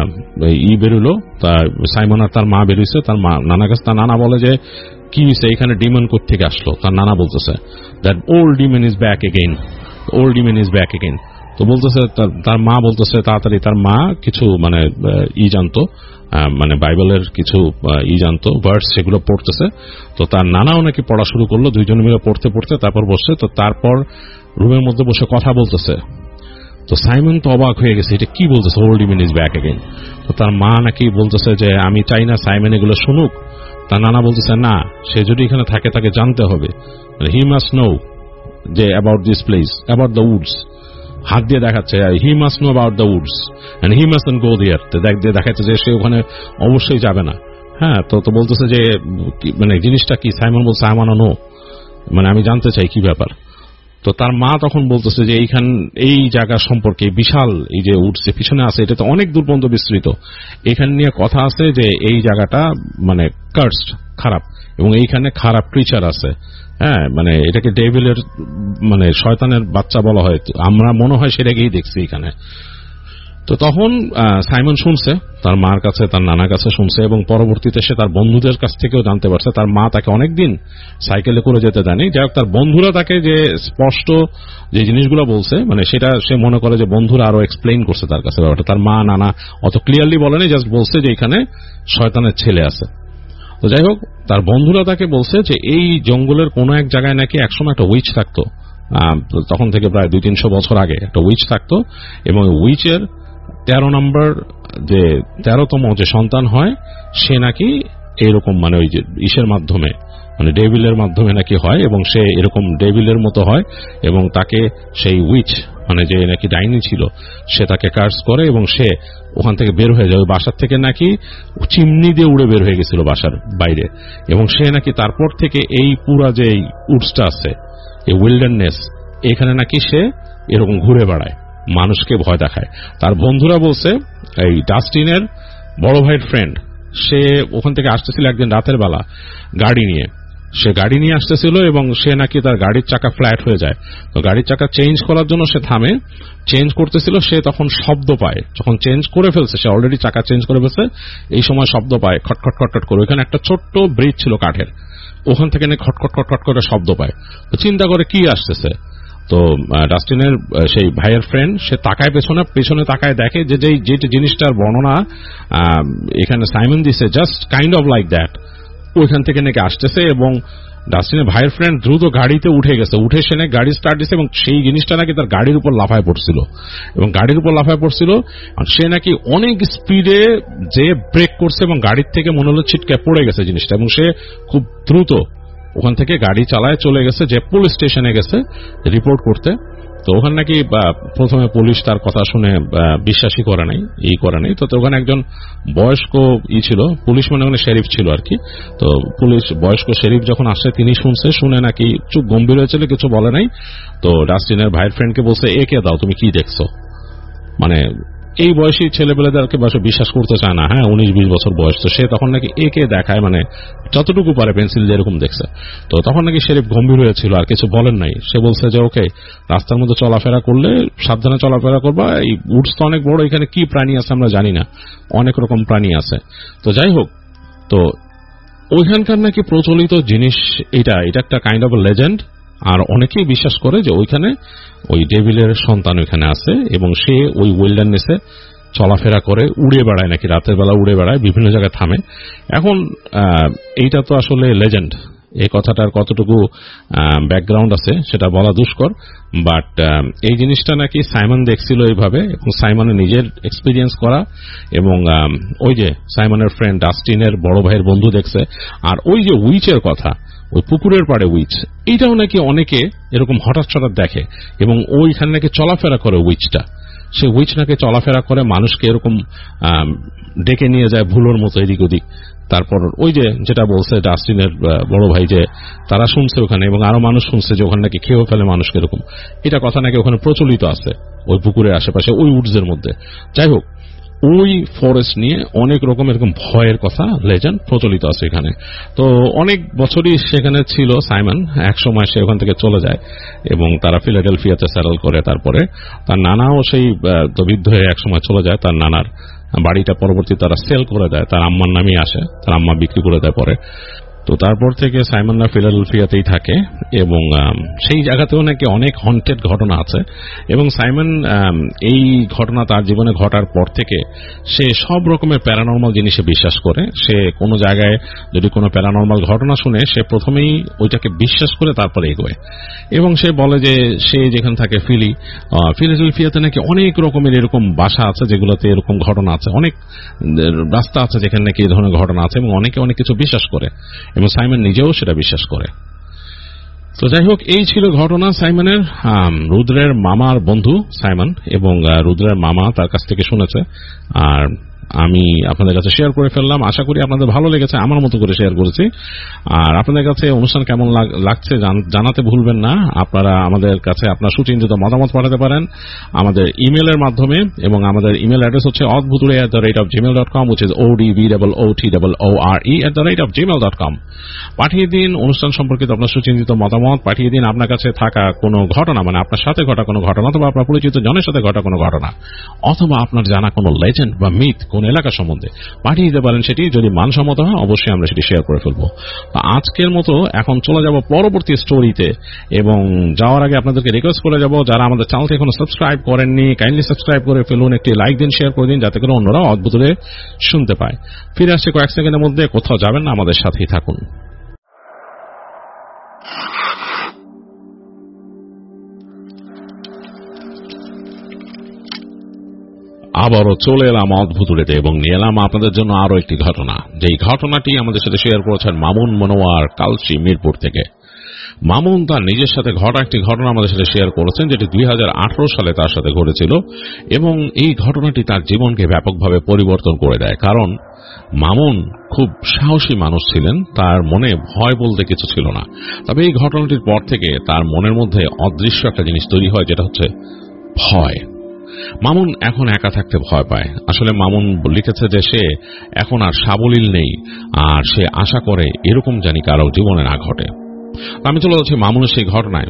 ই বেরোলো, সাইমন আর তার মা বেরিয়েছে। তার মা নানা কাছে, তার নানা বলে যে কি এখানে ডিমন কোত্থেকে আসলো। তার নানা বলতেছে that old demon is back again, old demon is back again. তো বলতেছে, তার মা বলতেছে তাড়াতাড়ি, তার মা কিছু মানে ই জানতো, মানে বাইবেলের কিছু ই জানতো, ভার্স, সেগুলো পড়তেছে। তো তার নানাও নাকি পড়া শুরু করলো, দুইজন মিলে পড়তে পড়তে তারপর বসছে। তো তারপর রুমের মধ্যে বসে কথা বলতেছে। তো সাইমন তো অবাক হয়ে গেছে, এটা কি বলতেছে, old demon is back again. তো তার মা নাকি বলতেছে যে আমি চাই না সাইমন এগুলো শুনুক। তার নানা বলতেছে না, সে যদি এখানে থাকে তাকে জানতে হবে, হি মাস্ট নো যে about this place, about the woods. হাত দিয়ে দেখাচ্ছে he must know about the woods and he mustn't go there. দেখাচ্ছে যে সে ওখানে অবশ্যই যাবে না। হ্যাঁ, তো তো বলতেছে যে মানে জিনিসটা কি। সাইমন বলছে আই ওয়ান্ট টু নো, মানে আমি জানতে চাই কি ব্যাপার। তো তার মা তখন বলতেছে যে এইখান এই জায়গা সম্পর্কে, বিশাল এই যে উডস যে পিছনে আছে, এটা তো অনেক দূর পর্যন্ত বিস্তৃত। এখান নিয়ে কথা আছে যে এই জায়গাটা মানে কার্সড, খারাপ, এবং এইখানে খারাপ ক্রিচার আছে। হ্যাঁ, মানে এটাকে ডেভিলের মানে শয়তানের বাচ্চা বলা হয়। আমরা মনে হয় সেটাকেই দেখছি এখানে। তো তখন সাইমন শুনছে, তার মার কাছে, তার নানার কাছে শুনছে, এবং পরবর্তীতে সে তার বন্ধুদের কাছ থেকেও জানতে পারছে। তার মা তাকে অনেকদিন সাইকেলে করে যেতে দেয়নি। যাই হোক, তার বন্ধুরা তাকে যে স্পষ্ট যে জিনিসগুলো বলছে, মানে সেটা সে মনে করে যে বন্ধুরা আরো এক্সপ্লেইন করছে তার কাছে ব্যাপারটা। তার মা নানা অত ক্লিয়ারলি বলেনি, জাস্ট বলছে যে এখানে শয়তানের ছেলে আছে। তো যাই হোক, তার বন্ধুরা তাকে বলছে যে এই জঙ্গলের কোন এক জায়গায় নাকি একসময় একটা উইচ থাকতো, তখন থেকে প্রায় দুই তিনশো বছর আগে একটা উইচ থাকতো, এবং উইচের তেরো নম্বর যে তেরোতম যে সন্তান হয় সে নাকি এরকম মানে ওই যে ইসের মাধ্যমে, মানে ডেভিলের মাধ্যমে নাকি হয়, এবং সে এরকম ডেভিলের মতো হয়, এবং তাকে সেই উইচ মানে যে নাকি ডাইনি ছিল সে তাকে কার্স করে, এবং সে ওখান থেকে বের হয়ে যায়। ওই বাসার থেকে নাকি চিমনি দিয়ে উড়ে বের হয়ে গেছিল বাসার বাইরে, এবং সে নাকি তারপর থেকে এই পুরা যে উডসটা আছে, এই উইল্ডারনেস, এখানে নাকি সে এরকম ঘুরে বেড়ায়, মানুষকে ভয় দেখায়। তার বন্ধুরা বলছে এই ডাস্টিনের বড় ভাইয়ের ফ্রেন্ড, সে ওখান থেকে আসতেছিল একদিন রাতের বেলা গাড়ি নিয়ে। সে গাড়ি নিয়ে আসতেছিল এবং সে নাকি তার গাড়ির চাকা ফ্ল্যাট হয়ে যায়। তো গাড়ির চাকা চেঞ্জ করার জন্য সে থামে, চেঞ্জ করতেছিল। সে তখন শব্দ পায়, যখন চেঞ্জ করে ফেলছে, সে অলরেডি চাকা চেঞ্জ করে ফেলছে, এই সময় শব্দ পায় খটখট খটখট করে। ওখানে একটা ছোট্ট ব্রিজ ছিল কাঠের, ওখান থেকে নাকি খটখট খটখট করে শব্দ পায়। তো চিন্তা করে কি আসতেছে। তো ডাস্টিনের সেই ভাইয়ের ফ্রেন্ড সে তাকায় পেছনে, পেছনে তাকায় দেখে যে যে জিনিসটার বর্ণনা এখানে সাইমন দিছে, just kind of like that, ওইখান থেকে নাকি আসতেছে। এবং ডাস্টিনের ভাইয়ের ফ্রেন্ড দ্রুত গাড়িতে উঠে গেছে, উঠে সে নাকি গাড়ি স্টার্ট দিচ্ছে, এবং সেই জিনিসটা নাকি তার গাড়ির উপর লাফায় পড়ছিল, এবং গাড়ির উপর লাফায় পড়ছিল। সে নাকি অনেক স্পিডে যে ব্রেক করছে, এবং গাড়ির থেকে মনে হলো ছিটকে পড়ে গেছে জিনিসটা, এবং সে খুব দ্রুত ওখান থেকে গাড়ি চালায় চলে গেছে, যে পুলিশ স্টেশনে গেছে রিপোর্ট করতে। তো ওখানে নাকি প্রথমে পুলিশ তার কথা শুনে বিশ্বাসই করে নাই, ই করে নাই। তো ওখানে একজন বয়স্ক ই ছিল, পুলিশ মানে ওখানে শেরিফ ছিল আর কি। তো পুলিশ বয়স্ক শেরিফ যখন আসে, তিনি শুনছে, শুনে নাকি চুপ গম্ভীর হয়েছিল, কিছু বলে নাই। তো ডাস্টিনের ভাইয়ের ফ্রেন্ডকে বলছে, একে দাও, তুমি কি দেখছো। মানে এই বয়সী ছেলেপেলেদেরকে বিশ্বাস করতে চায় না। হ্যাঁ, উনিশ বিশ বছর বয়স। তো সে তখন নাকি একে দেখায়, মানে যতটুকু পারে পেন্সিল যেরকম দেখছে। তো তখন নাকি শেরিফ গম্ভীর হয়েছিল, আর কিছু বলেন নাই। সে বলছে যে ওকে, রাস্তার মধ্যে চলাফেরা করলে সাবধানে চলাফেরা করবা, এই উডস তো অনেক বড়, এখানে কি প্রাণী আছে আমরা জানি না, অনেক রকম প্রাণী আছে। তো যাই হোক, তো ওইখানকার নাকি প্রচলিত জিনিস এটা, এটা একটা কাইন্ড অফ লেজেন্ড। আর অনেকেই বিশ্বাস করে যে ওইখানে ওই ডেভিলের সন্তান ওইখানে আছে, এবং সে ওই ওয়েল্ডারনেসে চলাফেরা করে, উড়ে বেড়ায়, নাকি রাতের বেলা উড়ে বেড়ায়, বিভিন্ন জায়গায় থামে। এখন এইটা তো আসলে লেজেন্ড, এই কথাটার কতটুকু ব্যাকগ্রাউন্ড আছে সেটা বলা দুষ্কর। বাট এই জিনিসটা নাকি সাইমন দেখছিল এইভাবে, এবং সাইমনের নিজের এক্সপিরিয়েন্স করা, এবং ওই যে সাইমনের ফ্রেন্ড ডাস্টিনের বড় ভাইয়ের বন্ধু দেখছে। আর ওই যে উইচের কথা, ওই পুকুরের পাড়ে উইচ, এইটাও নাকি অনেকে এরকম হঠাৎ হঠাৎ দেখে, এবং ওইখানে নাকি চলাফেরা করে উইচটা। সে উইচ নাকি চলাফেরা করে, মানুষকে এরকম ডেকে নিয়ে যায় ভুলোর মতো এদিক ওদিক। তারপর ওই যে যেটা বলছে ডাস্টিনের বড় ভাই, যে তারা শুনছে ওখানে, এবং আরো মানুষ শুনছে যে ওখানে নাকি খেয়েও ফেলে মানুষকে এরকম, এটা কথা নাকি ওখানে প্রচলিত আছে ওই পুকুরের আশেপাশে, ওই উডসের মধ্যে। যাই হোক, ওই ফরেস্ট নিয়ে অনেক রকম এরকম ভয়ের কথা লেজেন্ড প্রচলিত আছে এখানে। তো অনেক বছরই সেখানে ছিল সাইমন। এক সময় সে ওখান থেকে চলে যায় এবং তারা ফিলাডেলফিয়াতে সেটেল করে। তারপরে তার নানাও সেই দবিদ্ধ হয়ে এক সময় চলে যায়। তার নানার বাড়িটা পরবর্তী তারা সেল করে দেয়, তার আম্মার নামেই আসে, তার আম্মা বিক্রি করে দেয় পরে। তো তারপর থেকে সাইমনরা ফিলাডেলফিয়াতেই থাকে এবং সেই জায়গাতেও নাকি অনেক হন্টেড ঘটনা আছে। এবং সাইমন এই ঘটনা তার জীবনে ঘটার পর থেকে সে সব রকমের প্যারানর্মাল জিনিসে বিশ্বাস করে। সে কোনো জায়গায় যদি কোনো প্যারানর্মাল ঘটনা শুনে সে প্রথমেই ওইটাকে বিশ্বাস করে তারপরে এগোয়। এবং সে বলে যে সে যেখানে থাকে ফিলি ফিলাডেলফিয়াতে নাকি অনেক রকমের এরকম বাসা আছে যেগুলোতে এরকম ঘটনা আছে, অনেক রাস্তা আছে যেখানে নাকি এই ধরনের ঘটনা আছে এবং অনেকে অনেক কিছু বিশ্বাস করে এবং সাইমন নিজেও সেটা বিশ্বাস করে। তো যাই হোক, এই ছিল ঘটনা সাইমনের। রুদ্রের মামার বন্ধু সাইমন এবং রুদ্রের মামা তার কাছ থেকে শুনেছে আর আমি আপনাদের কাছে শেয়ার করে ফেললাম। আশা করি আপনাদের ভালো লেগেছে, আমার মতো করে শেয়ার করেছি। আর আপনাদের কাছে অনুষ্ঠান কেমন লাগছে জানাতে ভুলবেন না। আপনারা আমাদের কাছে আপনার সুচিন্তিত মতামত পাঠাতে পারেন আমাদের ইমেলের মাধ্যমে এবং আমাদের ইমেল অ্যাড্রেস হচ্ছে অদ্ভুতুড়ে at the rate of Gmail dot com, which is O D V double O T double O R E at the rate of Gmail dot com. পাঠিয়ে দিন অনুষ্ঠান সম্পর্কিত আপনার সুচিন্তিত মতামত, পাঠিয়ে দিন আপনার কাছে থাকা কোনো ঘটনা, মানে আপনার সাথে ঘটা কোনো ঘটনা অথবা আপনার পরিচিত জনের সাথে ঘটা কোনো ঘটনা অথবা আপনার জানা কোনো লেজেন্ড বা মিথ কোন এলাকা সম্বন্ধে পাঠিয়ে দিতে পারেন। সেটি যদি মানসম্মত হয় অবশ্যই আমরা সেটি শেয়ার করে ফেলবো। আজকের মতো এখন চলে যাব পরবর্তী স্টোরিতে এবং যাওয়ার আগে আপনাদেরকে রিকোয়েস্ট করে যাব, যারা আমাদের চ্যানেলটি এখনো সাবস্ক্রাইব করেননি কাইন্ডলি সাবস্ক্রাইব করে ফেলুন, একটি লাইক দিন, শেয়ার করে দিন যাতে করে অন্যরাও অদ্ভুতরে শুনতে পায়। ফিরে আসছে কয়েক সেকেন্ডের মধ্যে, কোথাও যাবেন না, আমাদের সাথেই থাকুন। আবারও চলে এলাম অদ্ভুতুড়েতে এবং নিয়ে এলাম আপনাদের জন্য আরো একটি ঘটনা, যেই ঘটনাটি আমাদের সাথে শেয়ার করেছেন মামুন মনোয়ার কালচি মিরপুর থেকে। মামুন তার নিজের সাথে ঘটা একটি ঘটনা আমাদের সাথে শেয়ার করেছেন যেটি দুই হাজার আঠারো সালে তার সাথে ঘটেছিল এবং এই ঘটনাটি তার জীবনকে ব্যাপকভাবে পরিবর্তন করে দেয়। কারণ মামুন খুব সাহসী মানুষ ছিলেন, তার মনে ভয় বলতে কিছু ছিল না। তবে এই ঘটনাটির পর থেকে তার মনের মধ্যে অদৃশ্য একটা জিনিস তৈরি হয়, যেটা হচ্ছে ভয়। মামুন এখন একা থাকতে ভয় পায়। আসলে মামুন লিখেছে যে সে এখন আর সাবলীল নেই আর সে আশা করে এরকম জানি কারো জীবনে না ঘটে। আমি চলে যাচ্ছি মামুনের সেই ঘটনায়।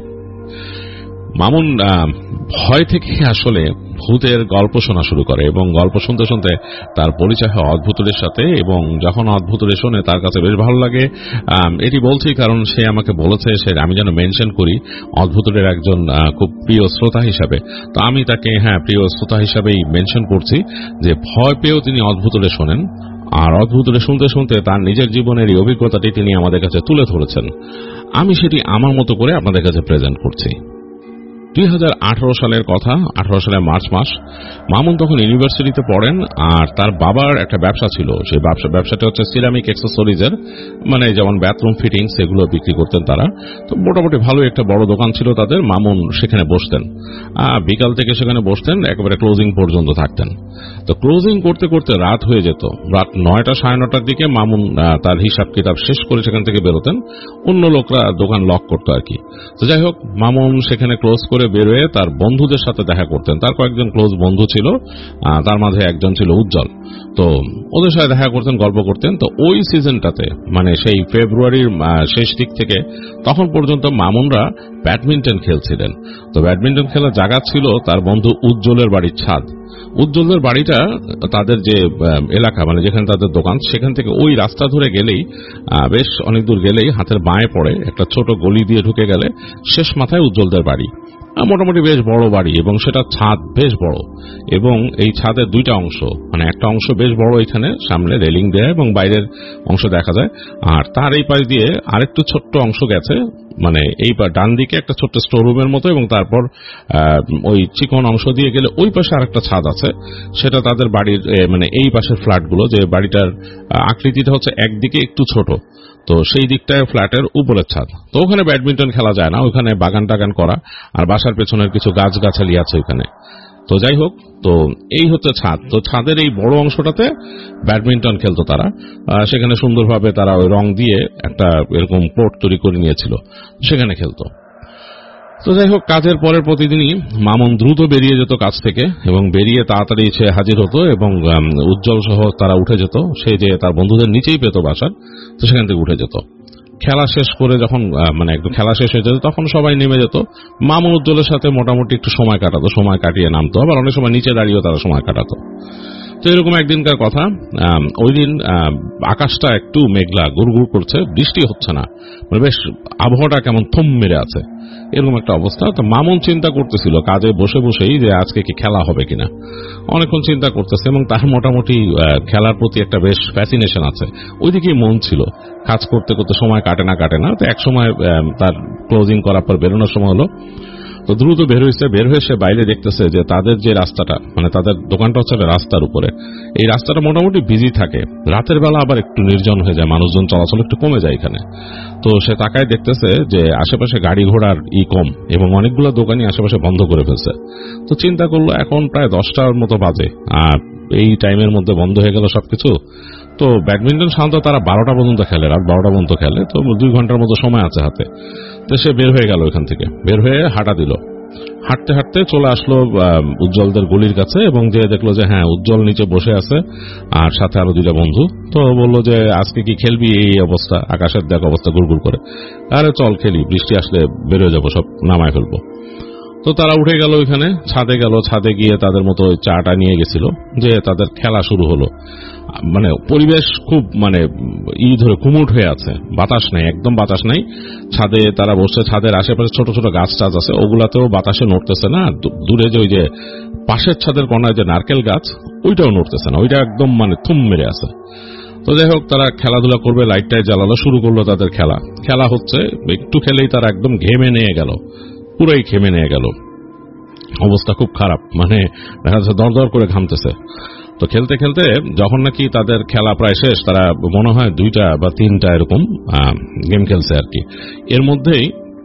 মামুন ভয় থেকে আসলে ভূতের গল্প শোনা শুরু করে এবং গল্প শুনতে শুনতে তার পরিচয় হয় অদ্ভুতুরের সাথে এবং যখন অদ্ভুতুরে শোনে তার কাছে বেশ ভালো লাগে। এটি বলছি কারণ সে আমাকে বলেছে সে আমি যেন মেনশন করি অদ্ভুতুরের একজন খুব প্রিয় শ্রোতা হিসাবে। তো আমি তাকে হ্যাঁ প্রিয় শ্রোতা হিসাবেই মেনশন করছি যে ভয় পেয়েও তিনি অদ্ভুতুরে শোনেন আর অদ্ভুতুরে শুনতে শুনতে তার নিজের জীবনের এই অভিজ্ঞতাটি তিনি আমাদের কাছে তুলে ধরেছেন। আমি সেটি আমার মতো করে আপনাদের কাছে প্রেজেন্ট করছি। দুই হাজার আঠারো সালের কথা, আঠারো সালের মার্চ মাস। মামুন তখন ইউনিভার্সিটিতে পড়েন আর তার বাবার একটা ব্যবসা ছিল। সেই ব্যবসা ব্যবসাটা হচ্ছে সিরামিক অ্যাক্সেসরিজের, মানে যেমন বাথরুম ফিটিংস এগুলো বিক্রি করতেন তারা। তো মোটামুটি ভালো একটা বড় দোকান ছিল তাদের। মামুন সেখানে বসতেন, বিকাল থেকে সেখানে বসতেন, একেবারে ক্লোজিং পর্যন্ত থাকতেন। তো ক্লোজিং করতে করতে রাত হয়ে যেত। রাত নয়টা সাড়ে নটার দিকে মামুন তার হিসাব কিতাব শেষ করে সেখান থেকে বেরোতেন, অন্য লোকরা দোকান লক করতো আর কি। তো যাই হোক, মামুন সেখানে ক্লোজ করে বেরোয় তার বন্ধুদের সাথে দেখা করতেন। তার কয়েকজন ক্লোজ বন্ধু ছিল, তার মাঝে একজন ছিল উজ্জ্বল। তো ওদের সাথে দেখা করতেন, গল্প করতেন। তো ওই সিজনটাতে মানে সেই ফেব্রুয়ারির শেষ দিক থেকে তখন পর্যন্ত মামুনরা ব্যাডমিন্টন খেলছিলেন। তো ব্যাডমিন্টন খেলার জায়গা ছিল তার বন্ধু উজ্জ্বলের বাড়ির ছাদ। উজ্জ্বলদের বাড়িটা তাদের যে এলাকা মানে যেখানে তাদের দোকান সেখান থেকে ওই রাস্তা ধরে গেলেই বেশ অনেক দূর গেলেই হাতের বাঁয়ে পড়ে একটা ছোট গলি দিয়ে ঢুকে গেলে শেষ মাথায় উজ্জ্বলদের বাড়ি। মোটামুটি বেশ বড় বাড়ি এবং সেটা ছাদ বেশ বড় এবং এই ছাদের দুইটা অংশ, মানে একটা অংশ বেশ বড়, এখানে সামনে রেলিং দেয় এবং বাইরের অংশ দেখা যায়, আর তার এই পাশ দিয়ে আরেকটু ছোট্ট অংশ গেছে, মানে এই ডান দিকে একটা ছোট্ট স্টোর রুমের মতো এবং তারপর ওই চিকন অংশ দিয়ে গেলে ওই পাশে আরেকটা ছাদ আছে। সেটা তাদের বাড়ির মানে এই পাশের ফ্ল্যাটগুলো, যে বাড়িটার আকৃতিটা হচ্ছে একদিকে একটু ছোট, তো সেই দিকটায় ফ্ল্যাটের উপরের ছাদ। তো ওখানে ব্যাডমিন্টন খেলা যায় না, ওখানে বাগান টাগান করা আর বাসার পেছনের কিছু গাছ গাছালি আছে ওখানে। তো যাই হোক, তো এই হচ্ছে ছাদ। তো ছাদের এই বড় অংশটাতে ব্যাডমিন্টন খেলতো তারা। সেখানে সুন্দরভাবে তারা ওই রং দিয়ে একটা এরকম কোর্ট তৈরি করে নিয়েছিল, সেখানে খেলতো। তো যাই হোক, কাজের পরের প্রতিদিনই মামুন দ্রুত বেরিয়ে যেত কাজ থেকে এবং বেরিয়ে তাড়াতাড়ি সে হাজির হতো এবং উজ্জ্বল সহ তারা উঠে যেত। সে যে তার বন্ধুদের নিচেই পেত বাসার, তো সেখান থেকে উঠে যেত। খেলা শেষ করে যখন মানে একদম খেলা শেষ হয়ে যেত তখন সবাই নেমে যেত। মামুন উজ্জ্বলের সাথে মোটামুটি একটু সময় কাটাতো, সময় কাটিয়ে নামতো, আবার অনেক সময় নিচে দাঁড়িয়েও তারা সময় কাটাতো। তো এরকম একদিনকার কথা, ওই দিন আকাশটা একটু মেঘলা, গুড়গুড় করছে, বৃষ্টি হচ্ছে না, মানে বেশ আবহাওয়াটা কেমন থম মেরে আছে, এরকম একটা অবস্থা। তো মামুন চিন্তা করতেছিল কাজে বসে বসেই যে আজকে কি খেলা হবে কিনা, অনেকক্ষণ চিন্তা করতেছে এবং তার মোটামুটি খেলার প্রতি একটা বেশ ফ্যাসিনেশন আছে, ওইদিকেই মন ছিল। কাজ করতে করতে সময় কাটে না কাটে না তো এক সময় তার ক্লোজিং করার পর বেরোনোর সময় হলো। তো দ্রুত বের হয়েছে, বের হয়ে সে বাইরে দেখতেছে যে তাদের যে রাস্তাটা, মানে তাদের দোকানটা হচ্ছে রাস্তার উপরে, এই রাস্তাটা মোটামুটি বিজি থাকে, রাতের বেলা আবার একটু নির্জন হয়ে যায়, মানুষজন চলাচল একটু কমে যায় এখানে। তো সে তাকায় দেখতেছে যে আশেপাশে গাড়ি ঘোড়ার ই কম এবং অনেকগুলো দোকানই আশেপাশে বন্ধ করে ফেলছে। তো চিন্তা করলো এখন প্রায় দশটার মতো বাজে, আর এই টাইমের মধ্যে বন্ধ হয়ে গেল সবকিছু। তো ব্যাডমিন্টন সাধারণত তারা বারোটা পর্যন্ত খেলে, রাত বারোটা পর্যন্ত খেলে, তো দুই ঘন্টার মতো সময় আছে হাতে। তো সে বের হয়ে গেল এখান থেকে, বের হয়ে হাঁটা দিল, হাঁটতে হাঁটতে চলে আসলো উজ্জ্বলদের গলির কাছে এবং যে দেখলো যে হ্যাঁ উজ্জ্বল নিচে বসে আছে আর সাথে আরো দুইটা বন্ধু। তো বললো যে আজকে কি খেলবি, এই অবস্থা, আকাশের দেখ অবস্থা গুড়গুড় করে, আরে চল খেলি, বৃষ্টি আসলে বেরোয় যাবো, সব নামায় ফেলবো। তো তারা উঠে গেল, ওইখানে ছাদে গেল, ছাদে গিয়ে তাদের মতো চাটা নিয়ে গেছিল, যে তাদের খেলা শুরু হলো। মানে পরিবেশ খুব মানে ই ধরে কুমুট হয়ে আছে, বাতাস নাই, একদম বাতাস নাই। ছাদে তারা বসছে, ছাদের আশেপাশে ছোট ছোট গাছ টাছ আছে, ওগুলাতেও বাতাসে নড়তেছে না। দূরে যে ওই যে পাশের ছাদের কোনায় যে নারকেল গাছ, ওইটাও নড়তেছে না, ওইটা একদম মানে থুম মেরে আছে। তো যাই হোক, তারা খেলাধুলা করবে, লাইটটাই জ্বালালো, শুরু করলো তাদের খেলা। খেলা হচ্ছে, একটু খেলেই তারা একদম ঘেমে নিয়ে গেল, পুরাই ঘেমে নিয়ে গেল, অবস্থা খুব খারাপ, মানে দেখা যাচ্ছে দর দর করে ঘামতেছে। তো খেলতে খেলতে যখন নাকি তাদের খেলা প্রায় শেষ, তারা মনে হয় দুইটা বা তিনটা এরকম গেম খেলছে আর কি, এর মধ্যেই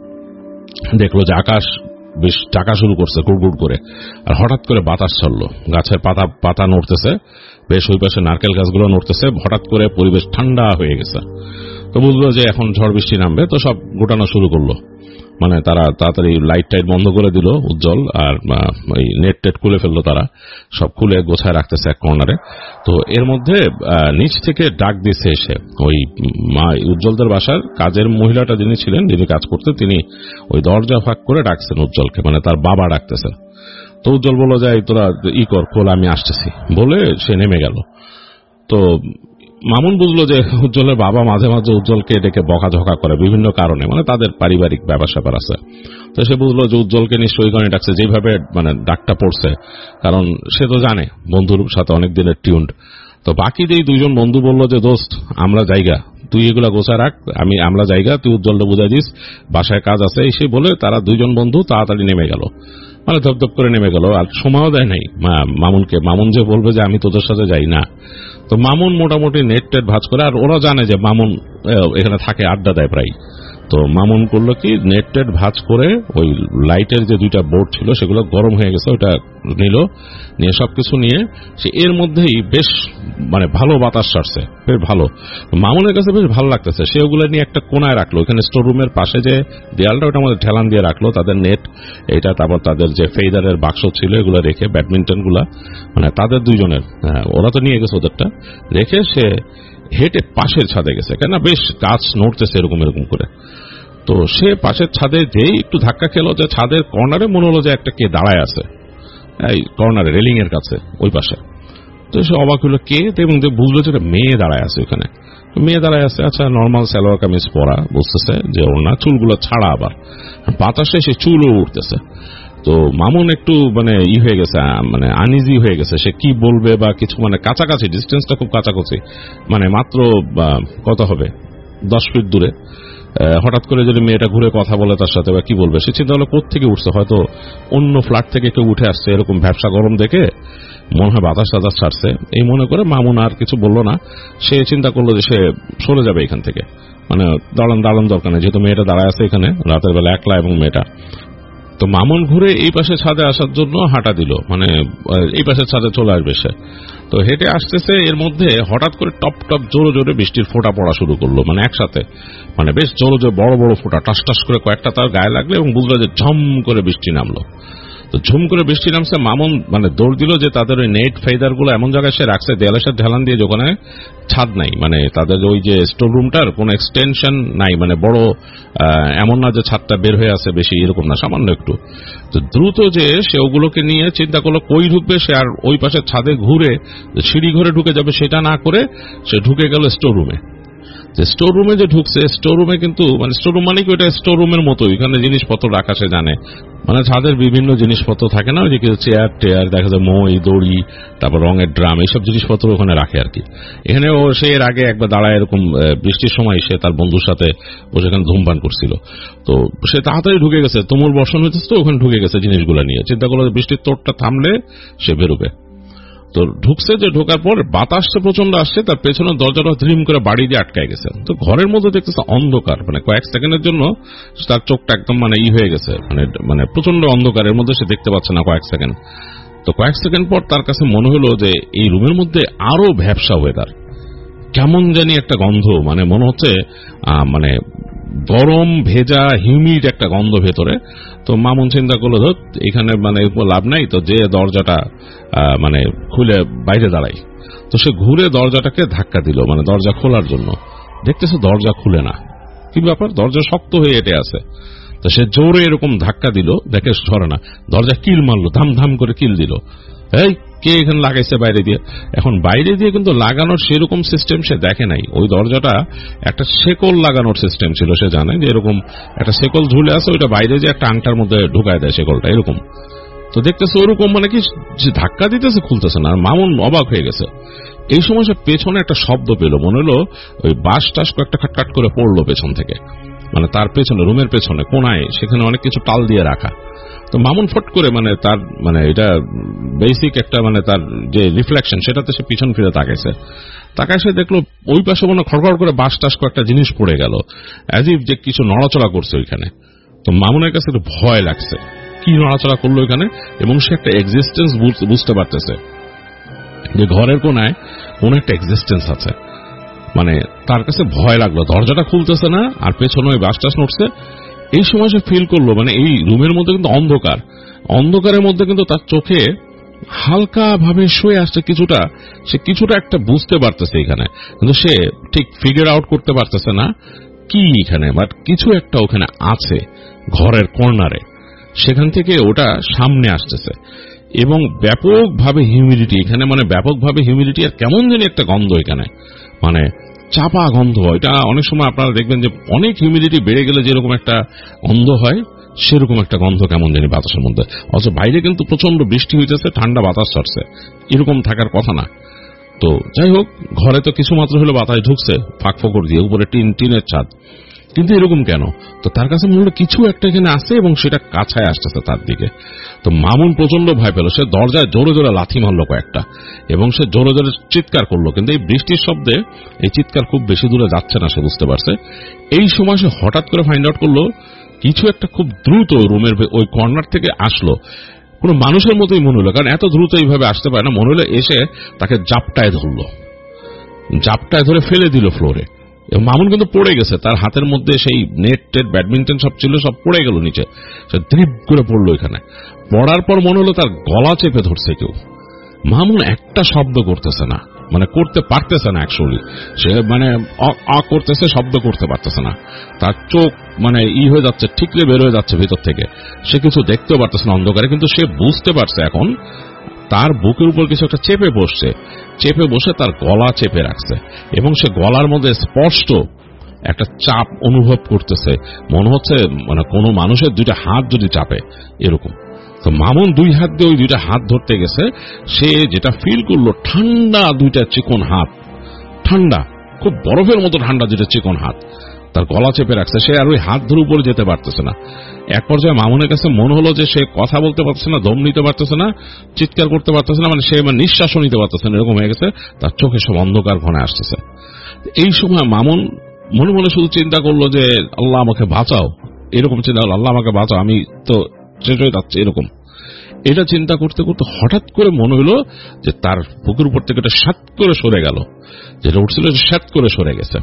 দেখলো যে আকাশ বেশ টাকা শুরু করছে গুড়গুড় করে, আর হঠাৎ করে বাতাস ছাড়লো, গাছের পাতা পাতা নড়তেছে, বেশ ওই পাশে নারকেল গাছগুলো নড়তেছে, হঠাৎ করে পরিবেশ ঠান্ডা হয়ে গেছে। তো বুঝলো যে এখন ঝড় বৃষ্টি নামবে, তো সব গোটানো শুরু করলো। মানে তারা তাড়াতাড়ি লাইট টাইট বন্ধ করে দিল উজ্জ্বল, আর ওই নেট টেট খুলে ফেললো, তারা সব খুলে গোছায় রাখতেছে এক কর্নারে। তো এর মধ্যে নিচ থেকে ডাক দিচ্ছে এসে ওই উজ্জ্বলদের বাসার কাজের মহিলাটা যিনি ছিলেন, যিনি কাজ করতেন, তিনি ওই দরজা ফাঁক করে ডাকছেন উজ্জ্বলকে, মানে তার বাবা ডাকতেছেন। তো উজ্জ্বল বলল যে তোরা ই কর, খোল, আমি আসতেছি, বলে সে নেমে গেল। তো মামুন বুঝলো যে উজ্জ্বলের বাবা মাঝে মাঝে উজ্জ্বলকে ডেকে বকাঝকা করে বিভিন্ন কারণে, মানে তাদের পারিবারিক ব্যাপার স্যাপার আছে। তো সে বুঝলো যে উজ্জ্বলকে নিশ্চয়ই গানে ডাকছে, যেভাবে মানে ডাকটা পড়ছে, কারণ সে তো জানে বন্ধুর সাথে অনেক দিনের টিউন্ড। তো বাকি যেই দুইজন বন্ধু বললো যে দোস্ত আমরা জায়গা, তুই এগুলা গোছা রাখ, আমি আমরা জায়গা, তুই উজ্জ্বলটা বুঝাই দিস, বাসায় কাজ আছে, এসে বলে তারা দুইজন বন্ধু তাড়াতাড়ি নেমে গেল, মানে ধপধপ করে নেমে গেল, আর সময়ও দেয় নাই মামুনকে। মামুন যে বলবে যে আমি তোদের সাথে যাই না, তো মামুন মোটামুটি নেট টেট ভাঁজ করে, আর ওরা জানে যে মামুন এখানে থাকে, আড্ডা দেয় প্রায়। তো মামুন করলো কি, নেট টেট ভাঁজ করে ওই লাইটের যে দুইটা বোর্ড ছিল সেগুলো গরম হয়ে গেছে, ওটা নিল, নিয়ে সবকিছু নিয়ে সে এর মধ্যেই বেশ মানে ভালো বাতাস ছাড়ছে, বেশ ভালো, মামুনের কাছে বেশ ভালো লাগতেছে। সে ওগুলো নিয়ে একটা কোনায় রাখলো, এখানে স্টোর রুমের পাশে যে দেয়ালটা, ওটা আমাদের ঠেলান দিয়ে রাখলো তাদের নেট, এটা তারপর তাদের যে ফেইদারের বাক্স ছিল এগুলো রেখে, ব্যাডমিন্টন গুলা মানে তাদের দুইজনের, ওরা তো নিয়ে গেছে ওদেরটা রেখে, সে হেঁটে পাশের ছাদে গেছে, কেন বেশ গাছ নড়তেছে এরকম এরকম করে। তো সে পাশের ছাদে যেই একটু ধাক্কা খেলো, যে ছাদের কর্নারে মনে হলো যে একটা কে দাঁড়ায় আছে, এই কর্নারে রেলিং এর কাছে ওই পাশে। তো সে অবাক হলো কে, এবং বুঝলো যে মেয়ে দাঁড়ায় আছে ওখানে। মেয়ে দাঁড়ায় আছে, আচ্ছা নর্মাল সালোয়ার কামিজ পরা, বুঝতেছে যে ওর না, চুলগুলো ছাড়া, আবার বাতাসে সে চুলও উঠতেছে। তো মামুন একটু মানে ই হয়ে গেছে, মানে আনইজি হয়ে গেছে, সে কি বলবে বা কিছু, মানে কাছাকাছি, ডিস্টেন্সটা খুব কাছাকাছি, মানে মাত্র কত হবে দশ ফিট দূরে। হঠাৎ করে যদি মেয়েটা ঘুরে কথা বলে তার সাথে, বা কি বলবে, সে চিন্তা হলো কোত্থেকে উঠছে, হয়তো অন্য ফ্ল্যাট থেকে কেউ উঠে আসছে, এরকম ব্যবসা গরম দেখে মনে হয় বাতাস টাতাস ছাড়ছে, এই মনে করে মামুন আর কিছু বলল না। সে চিন্তা করলো যে সে সরে যাবে এখান থেকে, মানে দাঁড়ান দাঁড়ান দরকার নেই, যেহেতু মেয়েটা দাঁড়ায় আছে এখানে রাতের বেলা একলা, এবং মেয়েটা তো মামুন ঘুরে এই পাশে ছাদে আসার জন্য হাঁটা দিল, মানে এই পাশে ছাদে চলে আসবে সে। তো হেঁটে আসতেছে, এর মধ্যে হঠাৎ করে টপ টপ জোরে জোরে বৃষ্টির ফোঁটা পড়া শুরু করলো, মানে একসাথে, মানে বেশ জোরে জোরে বড় বড় ফোঁটা টাস টাস করে কয়েকটা তার গায়ে লাগলো এবং বুঝলো যে ঝম করে বৃষ্টি নামলো। তো ঝুম করে বৃষ্টি নামছে, মামুন মানে দৌড় দিল যে তাদের ওই নেট ফেদার গুলো এমন জায়গায় সে রাখছে দেয়ালের সাথে ঢালান দিয়ে, যেখানে ছাদ নাই, মানে তাদের ওই যে স্টোর রুমটার কোন এক্সটেনশন নাই, মানে বড় এমন না যে ছাদটা বের হয়ে আছে বেশি, এরকম না, সামান্য একটু। তো দ্রুত যে সে ওগুলোকে নিয়ে চিন্তা করলো কই ঢুকবে সে, আর ওই পাশে ছাদে ঘুরে সিঁড়ি ঘরে ঢুকে যাবে সেটা না করে সে ঢুকে গেল স্টোর রুমে। স্টোর রুমে যে ঢুকছে, স্টোর রুমে কিন্তু মানে স্টোর রুম মানে কি ওটা স্টোর রুমের মতো, এখানে জিনিসপত্র রাখা সে জানে, মানে ছাদের বিভিন্ন জিনিসপত্র থাকে না, ওই যে চেয়ার টেয়ার দেখা যায়, মই দড়ি, তারপর রঙের ড্রাম, এইসব জিনিসপত্র ওখানে রাখে আর কি। এখানে ও সে এর আগে একবার দাঁড়ায় এরকম বৃষ্টির সময় সে তার বন্ধুর সাথে ও সেখানে ধূমপান করছিল। তো সে তাড়াতাড়ি ঢুকে গেছে, তুমুল বর্ষণ হইতেছে তো ওখানে ঢুকে গেছে জিনিসগুলো নিয়ে, চিন্তা করলো বৃষ্টির তোড়টা থামলে সে বেরোবে। তো ঢুকছে, যে ঢোকার পর বাতাসটা প্রচন্ড আসছে, তার পেছনের দরজাটা ধ্রিম করে বাড়ি দিয়ে আটকায় গেছে। তো ঘরের মধ্যে দেখতেছে অন্ধকার, মানে কয়েক সেকেন্ডের জন্য তার চোখটা একদম মানে ই হয়ে গেছে, মানে মানে প্রচন্ড অন্ধকারের মধ্যে সে দেখতে পাচ্ছে না কয়েক সেকেন্ড। তো কয়েক সেকেন্ড পর তার কাছে মনে হলো যে এই রুমের মধ্যে আরো ভ্যাপসা ওয়েদার, কেমন জানি একটা গন্ধ, মানে মনে হচ্ছে মানে গরম ভেজা হিউমিড একটা গন্ধ ভেতরে। তো মামুন চিন্তা করলো ধর এখানে মানে লাভ নাই, তো যে দরজাটা মানে খুলে বাইরে দাঁড়াই। তো সে ঘুরে দরজাটাকে ধাক্কা দিল, মানে দরজা খোলার জন্য, দেখতেছে দরজা খুলে না, কি ব্যাপার, দরজা শক্ত হয়ে এটে আছে। তো সে জোরে এরকম ধাক্কা দিল, দেখে ধরে না, দরজা কিল মারলো, ধাম ধাম করে কিল দিল। এই কে এখানে লাগাইছে বাইরে দিয়ে? এখন বাইরে দিয়ে কিন্তু লাগানোর সেরকম সিস্টেম সে দেখে নাই, ওই দরজাটা একটা শেকল লাগানোর সিস্টেম ছিল, সে জানে যে এরকম একটা শেকল ঝুলে আছে, ওইটা বাইরে যে একটা আংটার মধ্যে ঢুকায় দেয় শেকলটা, এরকম। তো দেখতেছে ওরকম, মানে কি যে ধাক্কা দিতেছে খুলতেছে না, মামুন অবাক হয়ে গেছে। এই সময় সে পেছনে একটা শব্দ পেল, মনে হলো ওই বাঁশ টাস কয়েকটা খাটখাট করে পড়লো পেছন থেকে, মানে তার পেছনে রুমের পেছনে কোনায়, সেখানে অনেক কিছু টাল দিয়ে রাখা। তো মামুন ফট করে মানে তার মানে এটা বেসিক একটা মানে তার যে রিফ্লেকশন সেটাতে সে পিছন ফিরে তাকাইছে। তাকায় সে দেখলো ওই পাশে মনে খড়খড় করে বাঁশ টাস কয়েকটা জিনিস পড়ে গেল, অ্যাজ ইফ যে কিছু নড়াচড়া করছে ওইখানে। তো মামুনের কাছে একটু ভয় লাগছে, কি নড়াচড়া করলো এখানে, এবং সে একটা এক্সিস্টেন্স বুঝতে পারতেছে যে ঘরের কোনায় কোন একটা এক্সিস্টেন্স আছে। মানে তার কাছে ভয় লাগলো, দরজাটা খুলতেছে না আর পেছনে ওই বাঁশ টাস নড়ছে। এই সময় সে ফিল করলো মানে এই রুমের মধ্যে কিন্তু অন্ধকার, অন্ধকারের মধ্যে কিন্তু তার চোখে হালকা ভাবে শুয়ে আসছে কিছুটা, সে কিছুটা একটা বুঝতে পারতেছে এখানে, কিন্তু সে ঠিক ফিগার আউট করতে পারতেছে না কি এখানে, বাট কিছু একটা ওখানে আছে ঘরের কর্নারে, সেখান থেকে ওটা সামনে আসতেছে এবং ব্যাপকভাবে হিউমিডিটি এখানে, মানে ব্যাপকভাবে হিউমিডিটি আর কেমন জানি একটা গন্ধ এখানে, মানে চাপা গন্ধ। এটা অনেক সময় আপনারা দেখবেন যে অনেক হিউমিডিটি বেড়ে গেলে যেরকম একটা গন্ধ হয়, সেরকম একটা গন্ধ কেমন জানি বাতাসের মধ্যে। অথচ বাইরে কিন্তু প্রচন্ড বৃষ্টি হইতেছে, ঠান্ডা বাতাস ছাড়ছে, এরকম থাকার কথা না। তো যাই হোক, ঘরে তো কিছু মাত্র হলে বাতাস ঢুকছে ফাঁক ফোকর দিয়ে, উপরে টিন টিনের ছাদ, কিন্তু এরকম কেন? তো তার কাছে মনে হলো কিছু একটা এখানে আছে এবং সেটা কাছায় আসতেছে তার দিকে। তো মামুন প্রচন্ড ভয় পেল, সে দরজায় জোরে জোরে লাথি মারলো কয়েকটা এবং সে জোরে জোরে চিৎকার করলো, কিন্তু এই বৃষ্টির শব্দে এই চিৎকার খুব বেশি দূরে যাচ্ছে না, সে বুঝতে পারছে। এই সময় সে হঠাৎ করে ফাইন্ড আউট করলো কিছু একটা খুব দ্রুত রুমের ওই কর্নার থেকে আসলো, কোনো মানুষের মতোই মনে হলো, কারণ এত দ্রুত এইভাবে আসতে পারে না। মনে হলো এসে তাকে জাপটায় ধরলো, জাপটায় ধরে ফেলে দিল ফ্লোরে। মামুন কিন্তু পড়ে গেছে, তার হাতের মধ্যে সেই নেট টেট ব্যাডমিন্টন সব ছিল, সব পড়ে গেল নিচে, সে দ্রিপ করে পড়লো এখানে। পড়ার পর মনে হলো তার গলা চেপে ধরছে কেউ। মামুন একটা শব্দ করতেছে না, মানে করতে পারতেছে না, অ্যাকচুয়ালি সে মানে আ করতেছে, শব্দ করতে পারতেছে না, তার চোখ মানে ই হয়ে যাচ্ছে, ঠিকরে বের হয়ে যাচ্ছে ভিতর থেকে, সে কিছু দেখতেও পারতেছে না অন্ধকারে, কিন্তু সে বুঝতে পারছে এখন তার বুকের উপর কিছু একটা চেপে বসছে, চেপে বসে তার গলা চেপে রাখছে এবং সে গলার মধ্যে স্পষ্ট একটা চাপ অনুভব করতেছে, মনে হচ্ছে মানে কোনো মানুষের দুইটা হাত যদি চাপে এরকম। তো মামুন দুই হাত দিয়ে ওই দুইটা হাত ধরতে গেছে, সে যেটা ফিল করলো ঠান্ডা দুইটা চিকন হাত, ঠান্ডা খুব বরফের মতো ঠান্ডা দুইটা চিকন হাত তার গলা চেপে রাখছে। সে আর ওই হাত ধরে উপরে যেতে পারতেছে না। এক পর্যায়ে মামুনের কাছে মনে হলো যে সে কথা বলতে পারতেছে না, দম নিতে পারতেছে না, চিৎকার করতে পারতেছে না, মানে সে নিঃশ্বাসও নিতে পারতেছে না, এরকম হয়ে গেছে, তার চোখে সব অন্ধকার ঘনে আসতেছে। এই সময় মামুন মনে মনে শুধু চিন্তা করলো যে আল্লাহ আমাকে বাঁচাও, এরকম চিন্তা হলো, আল্লাহ আমাকে বাঁচাও, আমি তো শেষ হয়ে যাচ্ছে এরকম। এটা চিন্তা করতে করতে হঠাৎ করে মনে হলো যে তার বুকের উপর থেকে এটা সাত করে সরে গেল, যেটা উঠছিল সাত করে সরে গেছে।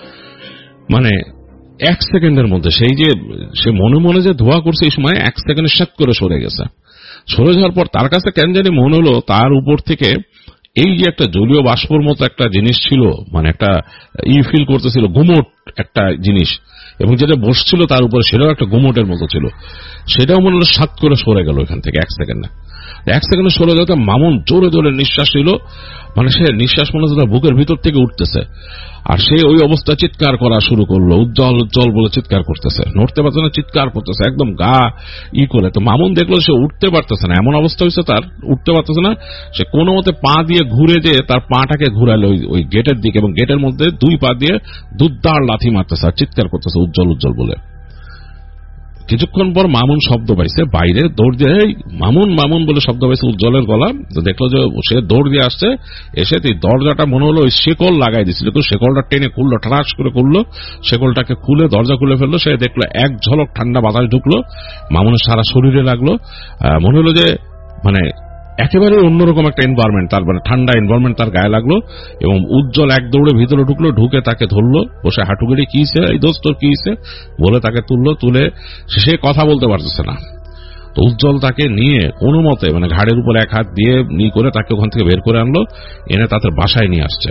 মানে এক সেকেন্ডের মধ্যে সেই যে সে মনে মনে যে ধোয়া করছে এই সময় এক সেকেন্ডে সাত করে সরে গেছে। সরে যাওয়ার পর তার কাছে কেন জানি মনে হলো তার উপর থেকে এই যে একটা জলীয় বাষ্পর মতো একটা জিনিস ছিল, মানে একটা ই ফিল করতেছিল, গুমোট একটা জিনিস, এবং যেটা বসছিল তার উপরে সেটাও একটা গুমোটের মতো ছিল, সেটাও মনে হলো সাত করে সরে গেল এখান থেকে এক সেকেন্ডে। এক সেকেন্ডে সরে যাওয়াতে মামুন জোরে জোরে নিঃশ্বাস নিল, মানে সে নিঃশ্বাস মনে হচ্ছে তার বুকের ভিতর থেকে উঠতেছে। আর সে ওই অবস্থা চিৎকার করা শুরু করলো, উজ্জ্বল উজ্জ্বল বলে চিৎকার করতেছে, নড়তে পারছে না, চিৎকার করতেছে একদম গা ই করে। তো মামুন দেখলো সে উঠতে পারতেছে না, এমন অবস্থা হয়েছে তার, উঠতে পারতেছে না। সে কোনো মতে পা দিয়ে ঘুরে যে তার পাটাকে ঘুরালো ওই গেটের দিকে, এবং গেটের মধ্যে দুই পা দিয়ে দুধদার লাথি মারতেছে আর চিৎকার করতেছে উজ্জ্বল উজ্জ্বল বলে। কিছুক্ষণ পর মামুন শব্দ পাইছে, বাইরে দৌড় দিয়ে মামুন মামুন বলে শব্দ পাইছে উজ্জ্বলের গলা। দেখলো যে সে দৌড় দিয়ে আসছে, এসে দরজাটা মনে হলো ওই শেকল লাগাই দিছিল, তো শেকলটা টেনে খুললো, ঠাস করে খুললো, শেকলটাকে খুলে দরজা খুলে ফেললো। সে দেখলো এক ঝলক ঠান্ডা বাতাস ঢুকলো, মামুনের সারা শরীরে লাগলো। মনে হলো যে মানে একেবারে অন্যরকম একটা এনভায়রনমেন্ট, তার মানে ঠান্ডা এনভায়রনমেন্ট তার গায়ে লাগলো। এবং উজ্জ্বল এক দৌড়ে ভিতরে ঢুকলো, ঢুকে তাকে ধরলো, বসে হাঁটু গেড়ে কি হয়েছে এই দোস্ত তোর কি হয়েছে বলে তাকে তুললো, তুলে সে কথা বলতে পারতেছে না। তো উজ্জ্বল তাকে নিয়ে কোনো মতে মানে ঘাড়ের উপর এক হাত দিয়ে নিয়ে করে তাকে ওখান থেকে বের করে আনলো, এনে তাদের বাসায় নিয়ে আসছে।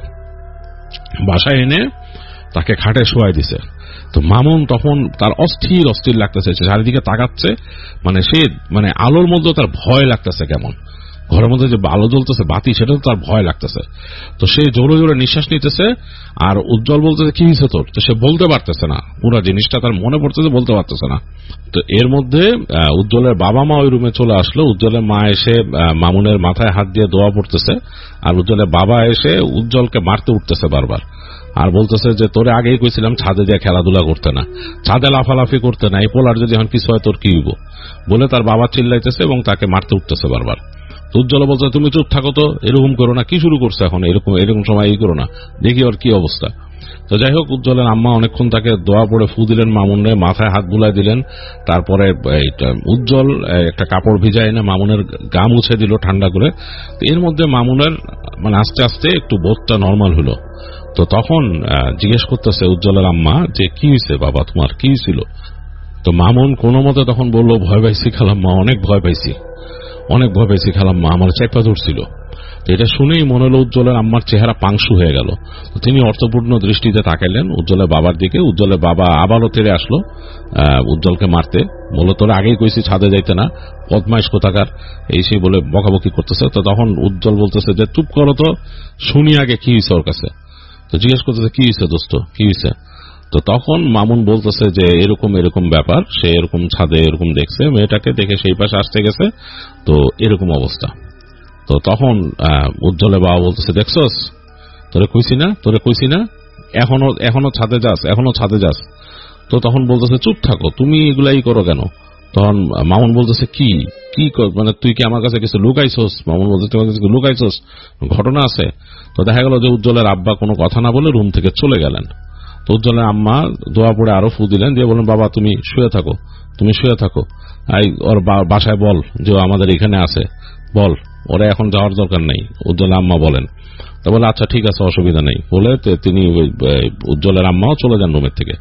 বাসায় এনে তাকে খাটে শোয়াই দিছে। তো মামুন তখন তার অস্থির অস্থির লাগতেছে, চারিদিকে তাকাচ্ছে, মানে সে মানে আলোর মধ্যে তার ভয় লাগতেছে, কেমন ঘরের মধ্যে যে আলো জ্বলতেছে বাতি, সেটা তো তার ভয় লাগতেছে। তো সে জোরে জোরে নিঃশ্বাস নিতেছে, আর উজ্জ্বল বলতেছে কি হয়েছে তোর, তো সে বলতে পারতেছে না, পুরো জিনিসটা তার মনে পড়তেছে, বলতে পারতেছে না। তো এর মধ্যে উজ্জ্বলের বাবা মা ওই রুমে চলে আসলো। উজ্জ্বলের মা এসে মামুনের মাথায় হাত দিয়ে দোয়া পড়তেছে, আর উজ্জ্বলের বাবা এসে উজ্জ্বলকে মারতে উঠতেছে বারবার, আর বলতেছে যে তোরে আগেই কইছিলাম ছাদে দিয়ে খেলাধুলা করতে না, ছাদে লাফালাফি করতে না, এই পোলার যদি এখন কিছু হয় তোর কি হইব বলে তার বাবা চিল্লাইতেছে এবং তাকে মারতে উঠতেছে বারবার। উজ্জ্বল বলছে তুমি চুপ থাকো তো, এরকম করো না, কি শুরু করছে এখন, এরকম এরকম সময় এই করো না, দেখি ওর কি অবস্থা। তো যাই হোক, উজ্জ্বলের আম্মা অনেকক্ষণ তাকে দোয়া পড়ে ফু দিলেন, মামুনের মাথায় হাত বুলাই দিলেন। তারপরে উজ্জ্বল একটা কাপড় ভিজায় এনে মামুনের গা মুছে দিল ঠান্ডা করে। এর মধ্যে মামুনের মানে আস্তে আস্তে একটু বোধটা নর্মাল হলো। তো তখন জিজ্ঞেস করতেছে উজ্জ্বলের আম্মা যে কি হয়েছে বাবা, তোমার কি ছিল? তো মামুন কোনো মতে তখন বললো ভয় পাইছি খালাম্মা, অনেক ভয় পাইছি, অনেক ভয় পাইছি খালাম্মা, আমার চেপা ধরছিল। তো এটা শুনেই মনে হলো উজ্জ্বলের আম্মার চেহারা পাংশু হয়ে গেল। তিনি অর্থপূর্ণ দৃষ্টিতে তাকাইলেন উজ্জ্বলের বাবার দিকে। উজ্জ্বলের বাবা আবারও তেড়ে আসলো উজ্জ্বলকে মারতে, বললো তোরা আগেই কইছি ছাদে যাইতে না, বদমাইশ কোথাকার, এই সেই বলে বকাবকি করতেছে। তো তখন উজ্জ্বল বলতেছে যে চুপ করো তো, শুনি আগে কি হয়েছে ওর কাছে। তো জিজ্ঞেস করতেছে কি হয়েছে দোস্ত, কি হয়েছে? তো তখন মামুন বলতেছে যে এরকম এরকম ব্যাপার, সে এরকম ছাদে এরকম দেখছে, মেয়েটাকে দেখে সেই পাশে আসতে গেছে, তো এরকম অবস্থা। তো তখন উজ্জ্বলের বাবা বলতেছে দেখছস, তোরে কইছি না, তোরে কইছি না, এখনো এখনো ছাদে যাস, এখনো ছাদে যাস। তো তখন বলতেছে চুপ থাকো, তুমি এগুলাই করো কেন? তখন মামুন বলতেছে কি কি মানে তুই কি আমার কাছে কিছু লুকাইছস? মামুন বলতে তোমার কাছে লুকাইছস, ঘটনা আছে। তো দেখা গেল যে উজ্জ্বলের আব্বা কোনো কথা না বলে রুম থেকে চলে গেলেন। তো উজ্জ্বলের আম্মা দোয়া পড়ে আরো ফু দিলেন, দিয়ে বলেন বাবা তুমি শুয়ে থাকো, তুমি শুয়ে থাকো, ওর বাসায় বল যে আমাদের এখানে আছে, বল ওরা এখন যাওয়ার দরকার নেই, উজ্জ্বলের আম্মা বলেন। তা বলে আচ্ছা ঠিক আছে, অসুবিধা নেই বলে তিনি উজ্জ্বলের আম্মাও চলে যান রুমের থেকে।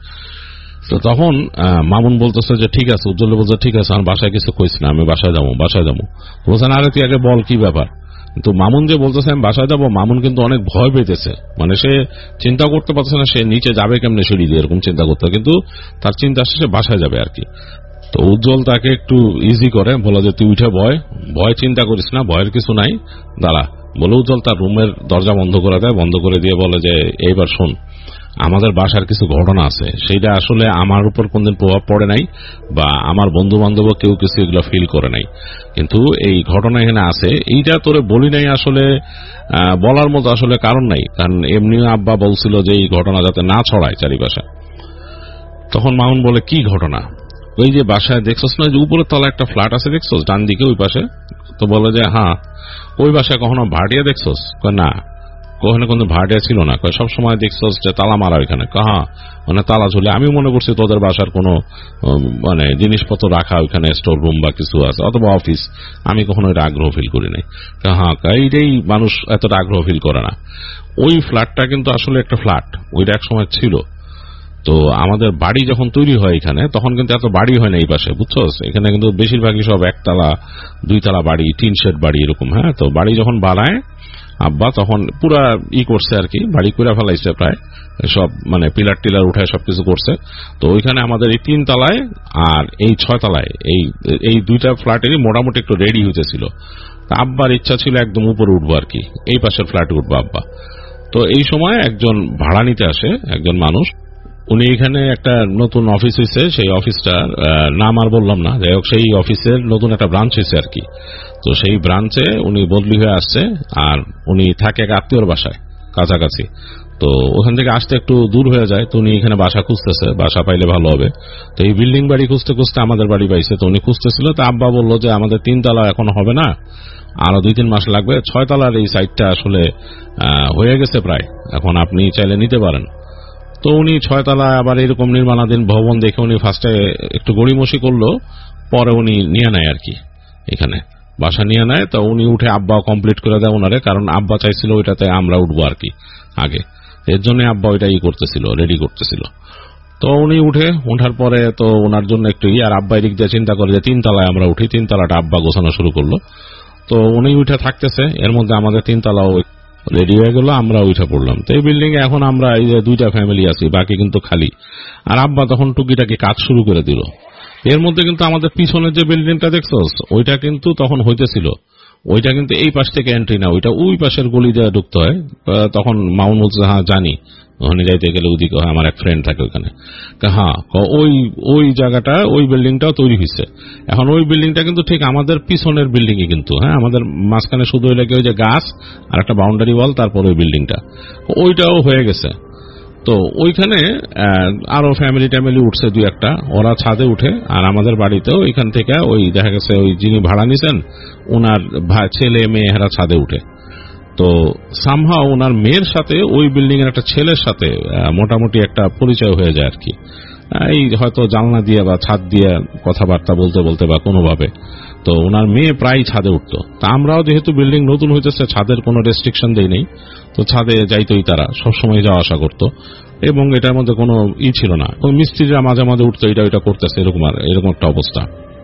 তো তখন মামুন বলতেছে যে ঠিক আছে, উজ্জ্বল বলছে ঠিক আছে, আমার বাসায় কিছু কইস না, আমি বাসায় যাবো, বাসায় যাবো। বলছেন আরে তুই আগে বল কি ব্যাপার। কিন্তু মামুন যে বলতেছে আমি বাসায় যাবো, মামুন কিন্তু অনেক ভয় পেতেছে, মানে সে চিন্তা করতে পারছে না সে নিচে যাবে কেমনে সিঁড়ি দিয়ে, এরকম চিন্তা করতে, কিন্তু তার চিন্তা আসছে সে বাসায় যাবে আর কি। তো উজ্জ্বল তাকে একটু ইজি করে বলা যে তুই উঠে ভয় ভয় চিন্তা করিস না, ভয়ের কিছু নাই, দাঁড়া বলে উজ্জ্বল তার রুমের দরজা বন্ধ করে দেয়। বন্ধ করে দিয়ে বলে যে এইবার শোন, আমাদের বাসার কিছু ঘটনা আছে, সেইটা আসলে আমার উপর কোনদিন প্রভাব পড়ে নাই বা আমার বন্ধু বান্ধব কেউ কিছু এগুলো ফিল করে নাই, কিন্তু এই ঘটনা এখানে আছে, এইটা তোরে বলি নাই আসলে বলার মতো আসলে কারণ নাই, কারণ এমনি আব্বা বলছিল যে এই ঘটনা যাতে না ছড়ায় চারিপাশে। তখন মামুন বলে কি ঘটনা? ওই যে বাসায় দেখছস না যে উপরের তলা একটা ফ্ল্যাট আছে দেখছস ডান দিকে ওই পাশে? তো বলে যে হ্যাঁ। ওই বাসায় কখনো ভাড়িয়ে দেখছস? না। ওখানে কোনো ভাড়াটিয়া ছিল না, সব সময় দেখছো যে তালা মারা ওইখানে, কাহা মানে তালা ঝুলে। আমি মনে করছি তোদের বাসার কোনো মানে জিনিসপত্র রাখা ওইখানে স্টোর রুম বা কিছু আছে অথবা অফিস। আমি কখনো এটা আগ্রহ ফিল করি নাই। হ্যাঁ, এইটাই মানুষ এতটা আগ্রহ ফিল করে না। ওই ফ্ল্যাটটা কিন্তু আসলে একটা ফ্ল্যাট, ওইটা এক সময় ছিল। তো আমাদের বাড়ি যখন তৈরি হয় এখানে, তখন কিন্তু এত বাড়ি হয় না এই পাশে, বুঝছো? এখানে কিন্তু বেশিরভাগই সব একতলা দুইতলা বাড়ি, টিন শেড বাড়ি এরকম। হ্যাঁ, তো বাড়ি যখন বানায় আব্বা তখন পুরা ই করছে আর কি, বাড়ি করে ফেলাইছে প্রায় সব, মানে পিলার টিলার উঠায় সবকিছু করছে। তো ওইখানে আমাদের এই তিন তলায় আর এই ছয় তলায় এই এই দুইটা ফ্ল্যাটেরই মোটামুটি একটু রেডি হইতেছিল। আব্বার ইচ্ছা ছিল একদম উপরে উঠবো আর কি, এই পাশের ফ্ল্যাটে উঠবো আব্বা। তো এই সময় একজন ভাড়া নিতে আসে, একজন মানুষ। উনি এখানে একটা নতুন অফিস হয়েছে, সেই অফিসটার নাম আর বললাম না, যাই হোক সেই অফিসের নতুন একটা ব্রাঞ্চ হয়েছে আর কি। তো সেই ব্রাঞ্চে উনি বদলি হয়ে আসছে, আর উনি থাকে এক আত্মীয়র বাসায় কাছাকাছি। তো ওখান থেকে আসতে একটু দূর হয়ে যায়। তো উনি এখানে বাসা খুঁজতেছে, বাসা পাইলে ভালো হবে। তো এই বিল্ডিং বাড়ি খুঁজতে খুঁজতে আমাদের বাড়ি পাইছে। তো উনি খুঁজতেছিল, তো আব্বা বললো যে আমাদের তিনতলা এখন হবে না, আরো দুই তিন মাস লাগবে, ছয় তলার এই সাইডটা আসলে হয়ে গেছে প্রায়, এখন আপনি চাইলে নিতে পারেন। তো উনি ছয়তলা আবার এরকম নির্মাণাধীন ভবন দেখে উনি ফার্স্টে একটু গড়িমসি করলো, পরে উনি নিয়ে নেয় আর কি, এখানে বাসা নিয়ে নেয়। তো উনি উঠে আব্বা কমপ্লিট করে দেয় ওনারে, কারণ আব্বা চাইছিল ওইটাতে আমরা উঠবো আর কি আগে, এর জন্য আব্বা ওইটাই করতেছিল, রেডি করতেছিল। তো উনি উঠে ওঠার পরে তো ওনার জন্য একটু ই, আর আব্বা এদিক দিয়ে চিন্তা করে যে তিনতলায় আমরা উঠি, তিনতলাটা আব্বা গোছানো শুরু করলো। তো উনি উঠে থাকতেছে, এর মধ্যে আমাদের তিনতলাও রেডি হয়ে গেল, আমরা উঠে পড়লাম। তো এই বিল্ডিং এ এখন আমরা এই যে দুইটা ফ্যামিলি আছি, বাকি কিন্তু খালি। আর আব্বা তখন টুকিটাকি কাজ শুরু করে দিল। এর মধ্যে কিন্তু আমাদের পিছনের যে বিল্ডিংটা দেখছো, ওইটা কিন্তু তখন হইতেছিল, ওইটা কিন্তু এই পাশ থেকে এন্ট্রি না, ওইটা ওই পাশের গলি দিয়ে ঢুকতে হয়। তখন মাউন বলছে হ্যাঁ জানি, ওখানে যাইতে গেলে ওদিকে আমার এক ফ্রেন্ড থাকে ওখানে। হ্যাঁ, ওই ওই জায়গাটা ওই বিল্ডিংটাও তৈরি হয়েছে। এখন ওই বিল্ডিংটা কিন্তু ঠিক আমাদের পিছনের বিল্ডিং ই কিন্তু, হ্যাঁ আমাদের মাঝখানে শুধু এলাকা ওই যে গাছ আর একটা বাউন্ডারি ওয়াল, তারপর ওই বিল্ডিংটা ওইটাও হয়ে গেছে। তো ওইখানে আরো ফ্যামিলি ট্যামিলি উঠছে দুই একটা, ওরা ছাদে উঠে। আর আমাদের বাড়িতেও এখান থেকে ওই দেখা গেছে ওই যিনি ভাড়া নিছেন ওনার ছেলে মেয়ে এরা ছাদে উঠে। তো সামহাও ওনার মেয়ের সাথে ওই বিল্ডিং এর একটা ছেলের সাথে মোটামুটি একটা পরিচয় হয়ে যায় আর কি, এই হয়তো জানলা দিয়ে বা ছাদ দিয়ে কথাবার্তা বলতে বলতে বা কোনোভাবে। তো ওনার মেয়ে প্রায় ছাদে উঠতো। তা আমরাও যেহেতু বিল্ডিং নতুন হইতেছে, ছাদের কোনো রেস্ট্রিকশন দেই নেই, তো ছাদে যাইতোই তারা সবসময় যাওয়া আসা করতো, এবং এটার মধ্যে কোনো ই ছিল না। ওই মিস্ত্রিরা মাঝে মাঝে উঠতো, এটা ওইটা করতেছে, এরকম আর এরকম একটা অবস্থা।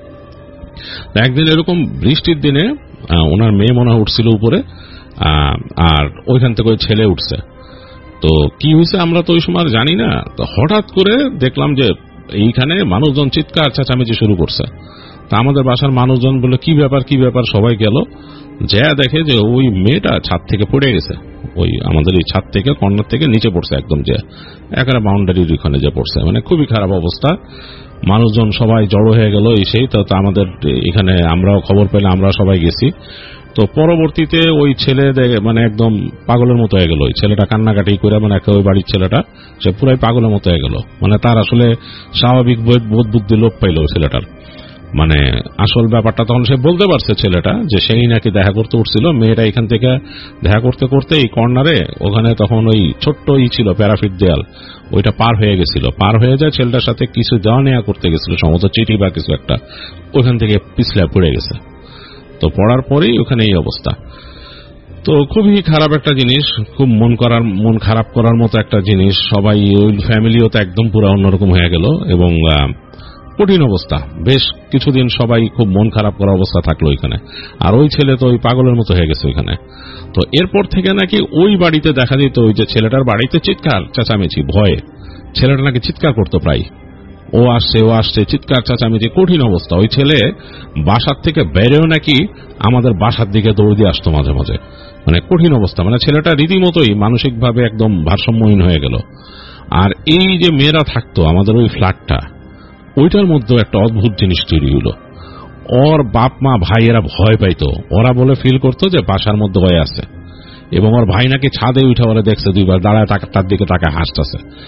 একদিন এরকম বৃষ্টির দিনে ওনার মেয়ে মনে হয় উঠছিল উপরে, আর ওইখান থেকে ওই ছেলে উঠছে। তো কি হয়েছে আমরা তো ওই সময় জানি না। তো হঠাৎ করে দেখলাম যে এইখানে মানুষজন চিৎকার চেঁচামেচি শুরু করছে। তা আমাদের বাসার মানুষজন বলে কি ব্যাপার কি ব্যাপার, সবাই গেল, যা দেখে যে ওই মেয়েটা ছাদ থেকে পড়ে গেছে, ওই আমাদের এই ছাদ থেকে কর্নার থেকে নিচে পড়ছে, একদম যে একেবারে বাউন্ডারির ওইখানে যে পড়ছে, মানে খুবই খারাপ অবস্থা। মানুষজন সবাই জড়ো হয়ে গেল এসেই। তো আমাদের এখানে আমরাও খবর পেলে আমরা সবাই গেছি। তো পরবর্তীতে ওই ছেলে মানে একদম পাগলের মতো হয়ে গেল, ওই ছেলেটা কান্নাকাটি করে, মানে ওই বাড়ির ছেলেটা সে পুরাই পাগলের মতো হয়ে গেল। মানে তার আসলে স্বাভাবিক বোধ বুদ্ধি লোপ পাইল ছেলেটার। মানে আসল ব্যাপারটা তখন সে বলতে পারছে ছেলেটা, যে সেই নাকি দেখা করতে উঠছিল, মেয়েটা এখান থেকে দেখা করতে করতে এই কর্নারে ওখানে তখন ওই ছোট্ট ই ছিল প্যারাফিট দেয়াল, ওইটা পার হয়ে গেছিল। পার হয়ে যায় ছেলেটার সাথে কিছু দেওয়া নেওয়া করতে গেছিল, সম্ভবত চিঠি বা কিছু একটা, ওখান থেকে পিছলে পড়ে গেছে। তো পড়ার পরেই ওখানে এই অবস্থা। তো খুবই খারাপ একটা জিনিস, খুব মন করার মন খারাপ করার মতো একটা জিনিস। সবাই ওই ফ্যামিলিও তো একদম পুরো অন্যরকম হয়ে গেল, এবং কঠিন অবস্থা। বেশ কিছুদিন সবাই খুব মন খারাপ করার অবস্থা থাকলো ওইখানে। আর ওই ছেলে তো ওই পাগলের মতো হয়ে গেছে ওইখানে। তো এরপর থেকে নাকি ওই বাড়িতে দেখা যেত ওই যে ছেলেটার বাড়িতে চিৎকার চেঁচামেচি, ভয়ে ছেলেটা নাকি চিৎকার করতো প্রায়, ও আসছে ও আসছে চিৎকার চেঁচামেচি, কঠিন অবস্থা। ওই ছেলে বাসার থেকে বেরেও নাকি আমাদের বাসার দিকে দৌড় দিয়ে আসতো মাঝে মাঝে, মানে কঠিন অবস্থা। মানে ছেলেটা রীতিমতোই মানসিকভাবে একদম ভারসাম্যহীন হয়ে গেল। আর এই যে মেয়েরা থাকতো আমাদের ওই ফ্ল্যাটটা, ওইটার মধ্যে একটা অদ্ভুত জিনিস তৈরি হলো। ওর বাপ মা ভাই এরা ভয় পাইতো, ওরা বলে ফিল করতো যে বাসার মধ্যে হয়ে আছে, এবং ওর ভাই নাকি ছাদে উঠে ওরা দেখছে দুইবার দাঁড়ায় তার দিকে তাকে হাসতেছে।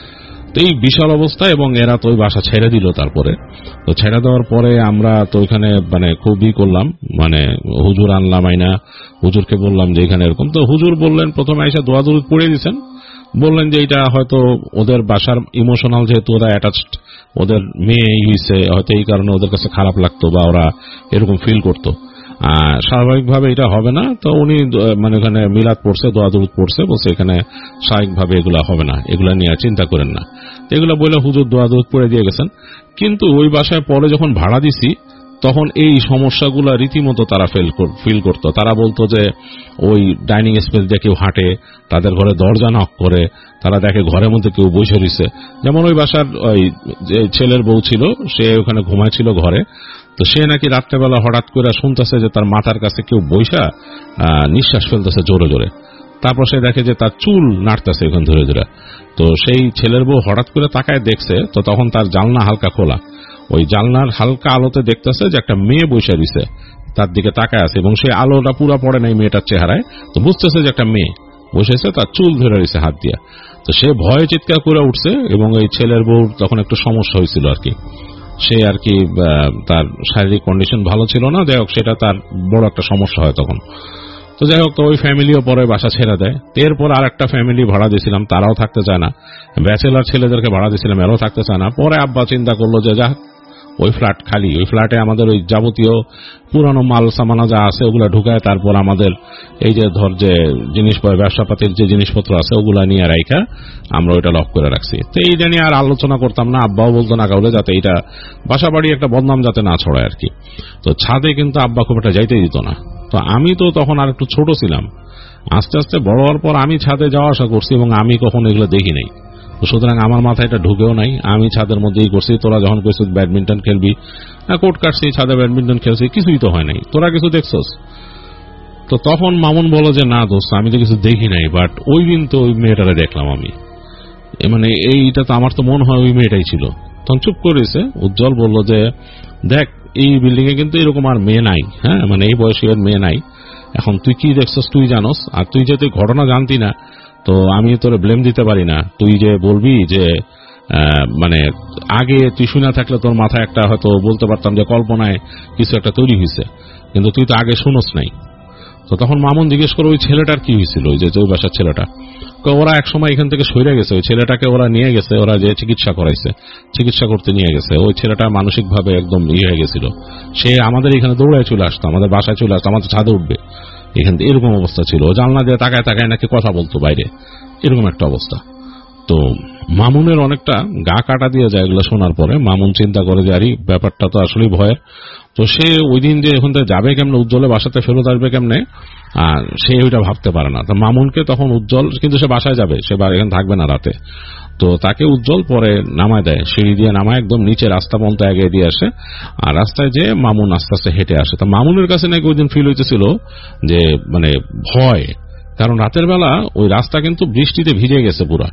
তো এই বিশাল অবস্থা, এবং এরা তো ওই বাসা ছেড়ে দিল। তারপরে তো ছেড়ে দেওয়ার পরে আমরা তো ওইখানে মানে খুবই করলাম, মানে হুজুর আনলাম, আইনা হুজুরকে বললাম যে এখানে এরকম। তো হুজুর বললেন, প্রথমে এসে দোয়া দরুদ পড়ে দিয়েছেন, বললেন যে এটা হয়তো ওদের বাসার ইমোশনাল, যেহেতু ওরা অ্যাটাচড, ওদের মেয়ে হয়েছে হয়তো এই কারণে ওদের কাছে খারাপ লাগতো বা ওরা এরকম ফিল করতো, স্বাভাবিকভাবে এটা হবে না। তো উনি মানে ওখানে মিলাদ পড়ছে, দোয়া দরুদ পড়ছে, বলছে এখানে স্বাভাবিকভাবে এগুলা হবে না, এগুলা নিয়ে চিন্তা করেন না। এগুলা বলে হুজুর দোয়া দরুদ পড়ে দিয়ে গেছেন। কিন্তু ওই বাসায় পরে যখন ভাড়া দিছি তখন এই সমস্যাগুলো রীতিমতো তারা ফিল করতো। তারা বলতো যে ওই ডাইনিং স্পেস দিয়ে কেউ হাঁটে, তাদের ঘরে দরজা নক করে, তারা দেখে ঘরের মধ্যে কেউ বসে রয়েছে। যেমন ওই বাসার ওই যে ছেলের বউ ছিল, সে ওখানে ঘুমাইছিল ঘরে, তো সে নাকি রাত্রেবেলা হঠাৎ করে শুনতেছে যে তার মাথার কাছে কেউ বৈশা নিঃশ্বাস ফেলতেছে জোরে জোরে। তারপর সে দেখে যে তার চুল নাড়তেছে এখন ধরে ধরে। তো সেই ছেলের বউ হঠাৎ করে তাকায় দেখছে, তো তখন তার জানলা হালকা খোলা, ওই জানলার হালকা আলোতে দেখতেছে যে একটা মেয়ে বসে রয়েছে, তার দিকে তাকায় আছে, এবং সেই আলোটা পুরা পড়ে নাই মেয়েটার চেহারায়। তো বুঝতেছে যে একটা মেয়ে বসেছে, তার চুল ধরে রয়েছে হাত দিয়া। তো সে ভয়ে চিৎকার করে উঠছে, এবং এই ছেলের বউর তখন একটু সমস্যা হয়েছিল আর কি, সে আর কি তার শারীরিক কন্ডিশন ভালো ছিল না, যাই হোক সেটা তার বড় একটা সমস্যা হয় তখন। তো যাই হোক, তো ওই ফ্যামিলিও পরে বাসা ছেড়ে দেয়। এরপর আর একটা ফ্যামিলি ভাড়া দিয়েছিলাম, তারাও থাকতে চায় না। ব্যাচেলার ছেলেদেরকে ভাড়া দিয়েছিলাম, এরাও থাকতে চায় না। পরে আব্বা চিন্তা করলো যে যা ওই ফ্ল্যাট খালি, ওই ফ্ল্যাটে আমাদের ওই যাবতীয় পুরানো মাল সামানা যা আছে ওগুলা ঢুকায়, তারপর আমাদের এই যে ধর যে জিনিস ব্যবসাপাতির যে জিনিসপত্র আছে ওগুলা নিয়ে রাইখা আমরা ওইটা লক করে রাখছি। তো এইটা নিয়ে আর আলোচনা করতাম না, আব্বাও বলতো না কাউরে, যাতে এইটা বাসা বাড়ি একটা বদনাম যাতে না ছড়ায় আর কি। তো ছাদে কিন্তু আব্বা খুব একটা যাইতে দিত না। তো আমি তো তখন আর একটু ছোট ছিলাম, আস্তে আস্তে বড় হওয়ার পর আমি ছাদে যাওয়া আসা করছি, এবং আমি কখনো এগুলো দেখি নাই। সুতরাং আমার মাথায় এটা ঢুকেও নাই, আমি ছাদের মধ্যেই করছি। তোরা যখন কইছিস ব্যাডমিন্টন খেলবি, কোর্ট কাটছি, ছাদে ব্যাডমিন্টন খেলছি, কিছুই তো হয় নাই, তোরা কিছু দেখছস? তো তখন মামুন বলো যে না দোস্ত, আমি তো কিছু দেখি নাই, বাট ওই দিন তো ওই মেয়েটারে দেখলাম আমি, মানে এইটা তো আমার তো মনে হয় ওই মেয়েটাই ছিল। তখন চুপ করেছে। উজ্জ্বল বলল যে দেখ, এই বিল্ডিং এ কিন্তু এরকম আর মেয়ে নাই, হ্যাঁ, মানে এই বয়সী আর মেয়ে নাই। এখন তুই কি দেখছস তুই জানোস, আর তুই যেহেতু ঘটনা জানতি না, তো আমি তোর ব্লেম দিতে পারি না। তুই যে বলবি যে মানে আগে তুই শুনে থাকলে তোর মাথায় একটা হয়তো বলতে পারতাম যে কল্পনায় কিছু একটা তৈরি হয়েছে, কিন্তু তুই তো আগে শুনোস নাই। তো তখন মামুন জিজ্ঞেস করে ওই ছেলেটার কি হয়েছিল, ওই যে ওই বাসার ছেলেটা। ওরা এক সময় এখান থেকে সরে গেছে, ওই ছেলেটাকে ওরা নিয়ে গেছে, ওরা যে চিকিৎসা করাইছে, চিকিৎসা করতে নিয়ে গেছে। ওই ছেলেটা মানসিক ভাবে একদম ইয়ে হয়ে গেছিল, সে আমাদের এখানে দৌড়ায় চলে আসতো, আমাদের বাসায় চলে আসতো, আমাদের ছাদে উঠবে, এখান থেকে এরকম অবস্থা ছিল। জানলা দিয়ে তাকায় তাকায় নাকি কথা বলতো বাইরে, এরকম একটা অবস্থা। তো মামুনের অনেকটা গা কাটা দিয়ে যায় এগুলো শোনার পরে। মামুন চিন্তা করে যে আরে ব্যাপারটা তো আসলেই ভয়ের। তো সে ওই দিন যে এখন যাবে কেমনে, উজ্জ্বলে বাসাতে ফেরত আসবে কেমনে, আর সে ওইটা ভাবতে পারে না। তো মামুনকে তখন উজ্জ্বল, কিন্তু সে বাসায় যাবে, সে এখানে থাকবে না রাতে। তো তাকে উজ্জ্বল পরে নামায় দেয়, সিঁড়ি দিয়ে নামায় একদম নিচে রাস্তা পর্যন্ত এগিয়ে দিয়ে আসে, আর রাস্তায় যে মামুন আস্তে আস্তে হেঁটে আসে। তো মামুনের কাছে নাকি ওই দিন ফিল হইতেছিল যে মানে ভয়, কারণ রাতের বেলা ওই রাস্তা কিন্তু বৃষ্টিতে ভিজে গেছে পুরা,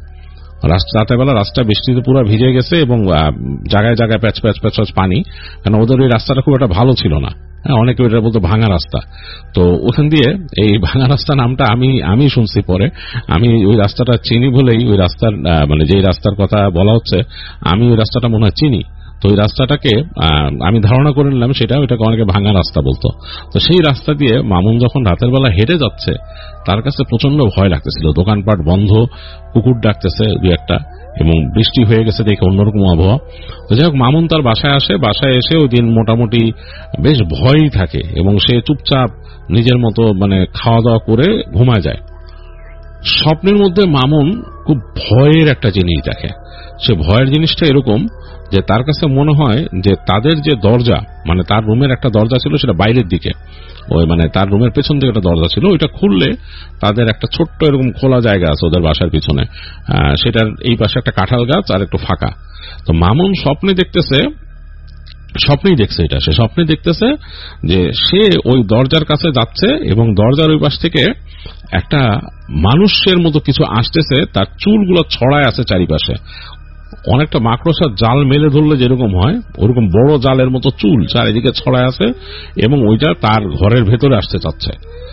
রাতের বেলা রাস্তা বৃষ্টিতে পুরো ভিজে গেছে, এবং জায়গায় জায়গায় প্যাচ প্যাচ প্যাচ প্যাচ পানি, কারণ ওদের ওই রাস্তাটা খুব একটা ভালো ছিল না। হ্যাঁ, অনেকে ওইটা বলতো ভাঙা রাস্তা। তো ওখান দিয়ে এই ভাঙা রাস্তা নামটা আমি আমি শুনছি পরে, আমি ওই রাস্তাটা চিনি বলেই ওই রাস্তার মানে যে রাস্তার কথা বলা হচ্ছে আমি ওই রাস্তাটা মনে হয় চিনি। তো ওই রাস্তাটাকে আমি ধারণা করে নিলাম সেটা, ওইটাকে অনেকে ভাঙা রাস্তা বলতো। তো সেই রাস্তা দিয়ে মামুন যখন রাতের বেলা হেঁটে যাচ্ছে, তার কাছে প্রচন্ড ভয় লাগতেছিল। দোকানপাট বন্ধ, কুকুর ডাকতেছে দু একটা, এবং বৃষ্টি হয়ে গেছে দেখে অন্যরকম আবহাওয়া। তো যাই হোক, মামুন তার বাসায় আসে, বাসায় এসে ওই দিন মোটামুটি বেশ ভয়ই থাকে, এবং সে চুপচাপ নিজের মতো মানে খাওয়া দাওয়া করে ঘুমায় যায়। স্বপ্নের মধ্যে মামুন খুব ভয়ের একটা জিনিস দেখে। সে ভয়ের জিনিসটা এরকম যে তার কাছে মনে হয় যে তাদের যে দরজা, মানে তার রুমের একটা দরজা ছিল সেটা বাইরের দিকে, ওই মানে তার রুমের পেছন দিকে একটা দরজা ছিল, ওইটা খুললে তাদের একটা ছোট্ট এরকম খোলা জায়গা আছে ওদের বাসার পিছনে, সেটার এই পাশে একটা কাঁঠাল গাছ আর একটু ফাঁকা। তো মামুন স্বপ্নে দেখতেছে, স্বপ্নেই দেখছে এটা, সে স্বপ্নে দেখতেছে যে সে ওই দরজার কাছে যাচ্ছে, এবং দরজার ওই পাশ থেকে একটা মানুষের মতো কিছু আসতেছে, তার চুলগুলো ছড়ায় আছে চারিপাশে, অনেকটা মাকড়সার জাল মেলে ধরলে যেরকম হয় ওরকম বড় জালের মতো চুল চারিদিকে ছড়ায় আছে, এবং ওইটা তার ঘরের ভেতরে আসতে চাচ্ছে।